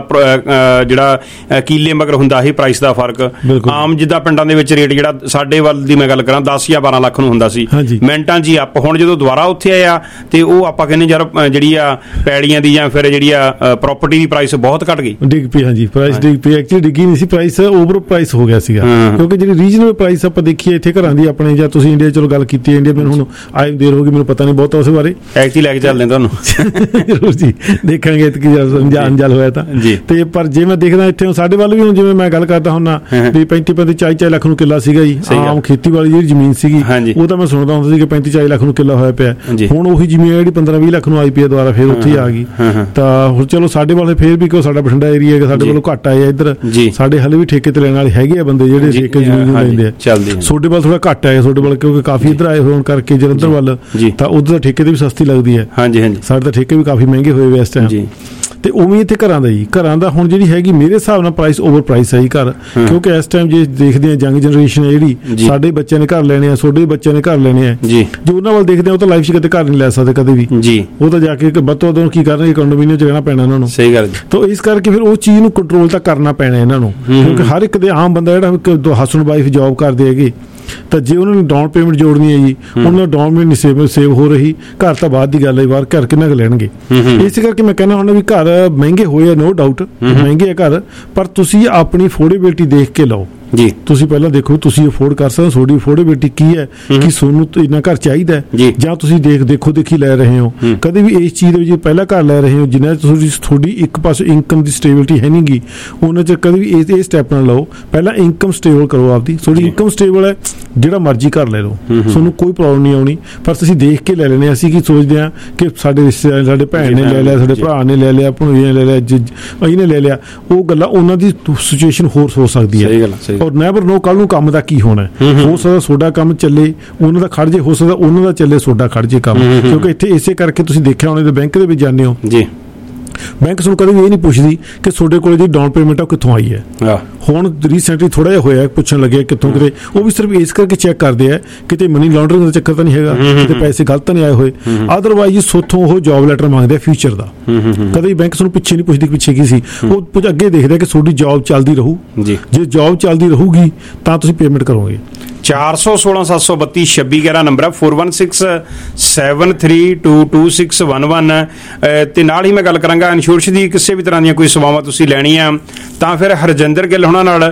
ਜਿਹੜਾ ਕਿੱਲੇ ਮਗਰ ਹੁੰਦਾ ਸੀ ਪ੍ਰਾਈਸ ਦਾ ਫਰਕ। ਆਮ ਜਿੱਦਾਂ ਪਿੰਡਾਂ ਦੇ ਵਿੱਚ ਰੇਟ ਜਿਹੜਾ ਸਾਡੇ ਵੱਲ ਦੀ ਮੈਂ ਗੱਲ ਕਰਾਂ 10 ਜਾਂ 12 ਲੱਖ ਨੂੰ ਹੁੰਦਾ ਸੀ, ਮਿੰਟਾਂ 'ਚ ਹੀ ਅਪ। ਹੁਣ ਜਦੋਂ ਦੁਬਾਰਾ ਉੱਥੇ ਆਇਆ ਤੇ ਉਹ ਆਪਾਂ ਕਹਿੰਦੇ ਯਾਰ ਜਿਹੜੀ ਆ ਪੈੜੀਆਂ ਦੀ ਜਾਂ ਫਿਰ ਜਿਹੜੀ ਆ ਪ੍ਰਾਪਰਟੀ ਦੀ ਪ੍ਰਾਈਸ ਬਹੁਤ ਘਟ ਗਈ, ਡਿੱਗ ਪਈ। ਹਾਂਜੀ, ਪ੍ਰਾਈਸ ਡਿੱਗ ਪਈ। ਐਕਚੁਅਲੀ ਡਿੱਗੀ ਨਹੀਂ ਸੀ, ਪ੍ਰਾਈਸ ਓਵਰ ਪ੍ਰਾਈਸ ਹੋ ਗਿਆ ਸੀਗਾ। ਕਿਉਂਕਿ ਜਿਹੜੀ ਰੀਜਨਲ ਪ੍ਰਾਈਸ ਆਪਾਂ ਦੇਖੀਏ ਇੱਥੇ ਘਰਾਂ ਦੀ ਆਪਣੇ, ਜਾਂ ਤੁਸੀਂ ਇੰਡੀਆ ਚਲੋ ਗੱਲ ਕੀਤੀ ਹੈ, ਇੰਡੀਆ ਮੈਨੂੰ ਹੁਣ ਆਏ ਦੇਰ ਹੋ ਗਈ, ਮੈਨੂੰ ਪਤਾ ਨਹੀਂ ਬਹੁਤ ਉਸ ਬਾਰੇ। ਐਕਚੁਅਲੀ ਲੈ ਕੇ ਚੱਲਦੇ ਤੁਹਾਨੂੰ ਜ਼ਰੂਰ ਜੀ, ਦੇਖਾਂਗੇ ਅੰਜਾਲ ਹੋਇਆ ਤਾਂ। ਤੇ ਪਰ ਜੇ ਮੈਂ ਦੇਖਦਾ ਇੱਥੇ ਸਾਡੇ ਵੱਲ ਵੀ ਹੁਣ ਜਿਵੇਂ ਮੈਂ ਗੱਲ ਕਰਦਾ ਹੁੰਦਾ ਵੀ 35-40 ਲੱਖ ਨੂੰ ਕਿੱਲਾ ਸੀਗਾ ਜੀ, ਆਮ ਖੇਤੀਬਾੜੀ ਜਿਹੜੀ ਜ਼ਮੀਨ ਸੀਗੀ ਉਹ ਤਾਂ ਮੈਂ ਸੁਣਦਾ ਹੁੰਦਾ ਸੀ ਕਿ 35-40 ਲੱਖ ਨੂੰ ਕਿੱਲਾ ਹੋਇਆ ਪਿਆ। ਹੁਣ ਉਹੀ ਜ਼ਮੀਨ ਜਿਹੜੀ 15-20 ਲੱਖ ਨੂੰ ਆਈ ਪਈ ਦੁਬਾਰਾ ਫਿਰ ਉੱਥੇ ਹੀ ਆ ਗਈ। ਤਾਂ ਹੁਣ ਚਲੋ ਸਾਡੇ ਵੱਲ ਫਿਰ ਵੀ ਕਿਉਂ ਸਾਡਾ ਬਠਿੰਡਾ ਏਰੀਆ ਹੈਗਾ, ਸਾਡੇ ਵੱਲੋਂ ਘੱਟ ਆਇਆ ਇੱਧਰ, ਸਾਡੇ ਹਲੇ ਵੀ ਠੇਕੇ ਤੇ ਲੈਣ ਵਾਲੇ ਹੈਗੇ ਆ ਬੰਦੇ ਜਿਹੜੇ ਠੇਕੇ ਜ਼ਮੀਨ ਲੈਂਦੇ ਆ। ਤੁਹਾਡੇ ਵੱਲ ਥੋੜਾ ਘੱਟ ਆਇਆ, ਤੁਹਾਡੇ ਵੱਲ ਕਿਉਂਕਿ ਕਾਫੀ ਇੱਧਰ ਆਏ ਹੋਣ ਕਰਕੇ ਜਲੰਧਰ ਵੱਲ, ਤਾਂ ਉੱਧਰ ਠੇਕੇ ਤੇ ਵੀ ਸਸਤੀ ਲੱਗਦੀ ਹੈ। ਸਾਡੇ ਤਾਂ ਠੇਕੇ ਵੀ ਕਾਫੀ ਮਹਿੰਗੇ ਹੋਏ ਵੇ ਇਸ ਟਾਈਮ। ਤੇ ਉਵੇਂ ਇੱਥੇ ਘਰਾਂ ਦਾ ਜੀ, ਘਰਾਂ ਦਾ ਹੁਣ ਜਿਹੜੀ ਹੈਗੀ ਮੇਰੇ ਹਿਸਾਬ ਨਾਲ ਪ੍ਰਾਈਸ ਓਵਰ ਪ੍ਰਾਈਸ ਹੈ ਜੀ ਘਰ। ਕਿਉਂਕਿ ਇਸ ਟਾਈਮ ਜੇ ਦੇਖਦੇ ਆ ਯੰਗ ਜਨਰੇਸ਼ਨ ਹੈ ਜਿਹੜੀ, ਸਾਡੇ ਬੱਚਿਆਂ ਨੇ ਘਰ ਲੈਣੇ ਆ, ਤੁਹਾਡੇ ਬੱਚਿਆਂ ਨੇ ਘਰ ਲੈਣੇ ਆ, ਜੋ ਉਹਨਾਂ ਵੱਲ ਦੇਖਦੇ ਆ ਉਹ ਤਾਂ ਲਾਈਫ 'ਚ ਕਦੇ ਘਰ ਨਹੀਂ ਲੈ ਸਕਦੇ ਕਦੇ ਵੀ। ਉਹ ਤਾਂ ਜਾ ਕੇ ਬੱਤੋਂ ਕੀ ਕਰਨਗੇ, ਕੰਡੋਮੀਨੀਅਮ 'ਚ ਰਹਿਣਾ ਪੈਣਾ ਇਹਨਾਂ ਨੂੰ। ਸਹੀ ਗੱਲ। ਤਾਂ ਇਸ ਕਰਕੇ ਫਿਰ ਉਹ ਚੀਜ਼ ਨੂੰ ਕੰਟਰੋਲ ਤਾਂ ਕਰਨਾ ਪੈਣਾ ਇਹਨਾਂ ਨੂੰ, ਕਿਉਂਕਿ ਹਰ ਇੱਕ ਦੇ ਆਮ ਬੰਦਾ ਜਿਹੜਾ ਹਸਬੈਂਡ ਵਾਈਫ ਜੌਬ ਕਰਦੇ ਹੈਗੇ, ਤਾਂ ਜੇ ਉਹਨਾਂ ਨੂੰ ਡਾਊਨ ਪੇਮੈਂਟ ਜੋੜਨੀ ਹੈ ਜੀ, ਉਹਨਾਂ ਨੂੰ ਡਾਊਨ ਪੇਮੈਂਟ ਸੇਵ ਹੋ ਰਹੀ, ਘਰ ਤਾਂ ਬਾਅਦ ਦੀ ਗੱਲ ਹੈ, ਬਾਹਰ ਘਰ ਕਿੰਨਾ ਕੁ ਲੈਣਗੇ। ਇਸ ਕਰਕੇ ਮੈਂ ਕਹਿੰਦਾ ਹੁੰਦਾ ਵੀ ਘਰ ਮਹਿੰਗੇ ਹੋਏ ਆ, ਨੋ ਡਾਊਟ ਮਹਿੰਗੇ ਆ ਘਰ, ਪਰ ਤੁਸੀਂ ਆਪਣੀ ਅਫੋਰਡੇਬਿਲਿਟੀ ਦੇਖ ਕੇ ਲਓ ਜੀ। ਤੁਸੀਂ ਪਹਿਲਾਂ ਦੇਖੋ ਤੁਸੀਂ ਅਫੋਰਡ ਕਰ ਸਕਦੇ ਹੋ, ਤੁਹਾਡੀ ਅਫੋਰਡੇਬਿਲਿਟੀ ਕੀ ਹੈ, ਕਿ ਤੁਹਾਨੂੰ ਇੰਨਾ ਘਰ ਚਾਹੀਦਾ ਜਾਂ ਤੁਸੀਂ ਦੇਖੋ ਦੇਖੀ ਲੈ ਰਹੇ ਹੋ। ਕਦੇ ਵੀ ਇਸ ਚੀਜ਼ ਦੇ ਵਿੱਚ ਪਹਿਲਾਂ ਘਰ ਲੈ ਰਹੇ ਹੋ ਜਿੰਨਾ ਤੁਹਾਡੀ ਇੱਕ ਪਾਸੇ ਇਨਕਮ ਦੀ ਸਟੇਬਿਲਿਟੀ ਹੈ ਨਹੀਂ ਗੀ, ਉਹਨਾਂ 'ਚ ਕਦੇ ਵੀ ਇਹ ਸਟੈਪ ਨਾ ਲਓ। ਪਹਿਲਾਂ ਇਨਕਮ ਸਟੇਬਲ ਕਰੋ ਆਪਦੀ, ਤੁਹਾਡੀ ਇਨਕਮ ਸਟੇਬਲ ਹੈ ਜਿਹੜਾ ਮਰਜ਼ੀ ਘਰ ਲੈ ਲਓ, ਤੁਹਾਨੂੰ ਕੋਈ ਪ੍ਰੋਬਲਮ ਨਹੀਂ ਆਉਣੀ। ਪਰ ਤੁਸੀਂ ਦੇਖ ਕੇ ਲੈ ਲੈਣੇ। ਅਸੀਂ ਕੀ ਸੋਚਦੇ ਹਾਂ ਕਿ ਸਾਡੇ ਰਿਸ਼ਤੇਦਾਰ, ਸਾਡੇ ਭੈਣ ਨੇ ਲੈ ਲਿਆ, ਸਾਡੇ ਭਰਾ ਨੇ ਲੈ ਲਿਆ, ਭਣੋਈਏ ਨੇ ਲੈ ਲਿਆ, ਇਹਨੇ ਲੈ ਲਿਆ, ਉਹ ਗੱਲਾਂ ਉਹਨਾਂ ਦੀ ਸਿਚੁਏਸ਼ਨ ਹੋਰ ਹੋ ਸਕਦੀ ਹੈ। ਔਰ ਨੈਵਰ ਨੋ ਕੱਲ ਨੂੰ ਕੰਮ ਦਾ ਕੀ ਹੋਣਾ। ਹੋ ਸਕਦਾ ਤੁਹਾਡਾ ਕੰਮ ਚੱਲੇ, ਉਹਨਾਂ ਦਾ ਖੜ ਜੇ, ਹੋ ਸਕਦਾ ਉਹਨਾਂ ਦਾ ਚੱਲੇ, ਤੁਹਾਡਾ ਖੜ ਜੇ ਕੰਮ। ਕਿਉਂਕਿ ਇੱਥੇ ਇਸੇ ਕਰਕੇ ਤੁਸੀਂ ਦੇਖਿਆ ਹੋਣਾ, ਬੈਂਕ ਦੇ ਵਿੱਚ ਜਾਂਦੇ ਹੋ ਜੀ, ਬੈਂਕ ਤੁਹਾਨੂੰ ਕਦੇ ਵੀ ਇਹ ਨਹੀਂ ਪੁੱਛਦੀ ਕਿ ਤੁਹਾਡੇ ਕੋਲ ਜਿਹੜੀ ਡਾਊਨ ਪੇਮੈਂਟ ਆ ਉਹ ਕਿੱਥੋਂ ਆਈ ਹੈ। ਹੁਣ ਰੀਸੈਂਟਲੀ ਥੋੜਾ ਜਿਹਾ ਹੋਇਆ, ਪੁੱਛਣ ਲੱਗਿਆ ਕਿੱਥੋਂ ਕਿਤੇ, ਉਹ ਵੀ ਸਿਰਫ ਇਸ ਕਰਕੇ ਚੈੱਕ ਕਰਦੇ ਆ ਕਿਤੇ ਮਨੀ ਲਾਂਡਰਿੰਗ ਦਾ ਚੱਕਰ ਤਾਂ ਨਹੀਂ ਹੈਗਾ, ਕਿਤੇ ਪੈਸੇ ਗਲਤ ਤਾਂ ਨਹੀਂ ਆਏ ਹੋਏ। ਅਦਰਵਾਈਜ਼ ਸੋਥੋਂ ਉਹ ਜੌਬ ਲੈਟਰ ਮੰਗਦੇ ਆ ਫਿਊਚਰ ਦਾ। ਕਦੇ ਬੈਂਕ ਤੁਹਾਨੂੰ ਪਿੱਛੇ ਨਹੀਂ ਪੁੱਛਦੀ ਪਿੱਛੇ ਕੀ ਸੀ, ਉਹ ਅੱਗੇ ਦੇਖਦੇ ਕਿ ਤੁਹਾਡੀ ਜੌਬ ਚੱਲਦੀ ਰਹੂ। ਜੇ ਜੌਬ ਚੱਲਦੀ ਰਹੂਗੀ ਤਾਂ ਤੁਸੀਂ ਪੇਮੈਂਟ ਕਰੋਗੇ। 416-732-2611 ਨੰਬਰ ਹੈ, 4167322611। ਤੇ ਨਾਲ ਹੀ ਮੈਂ ਗੱਲ ਕਰਾਂਗਾ ਇੰਸ਼ੋਰੈਂਸ ਦੀ, ਕਿਸੇ ਵੀ ਤਰ੍ਹਾਂ ਦੀਆਂ ਕੋਈ ਸੇਵਾਵਾਂ ਤੁਸੀਂ ਲੈਣੀਆਂ ਤਾਂ ਫਿਰ ਹਰਜਿੰਦਰ ਗਿੱਲ ਹੋਣਾ ਨਾਲ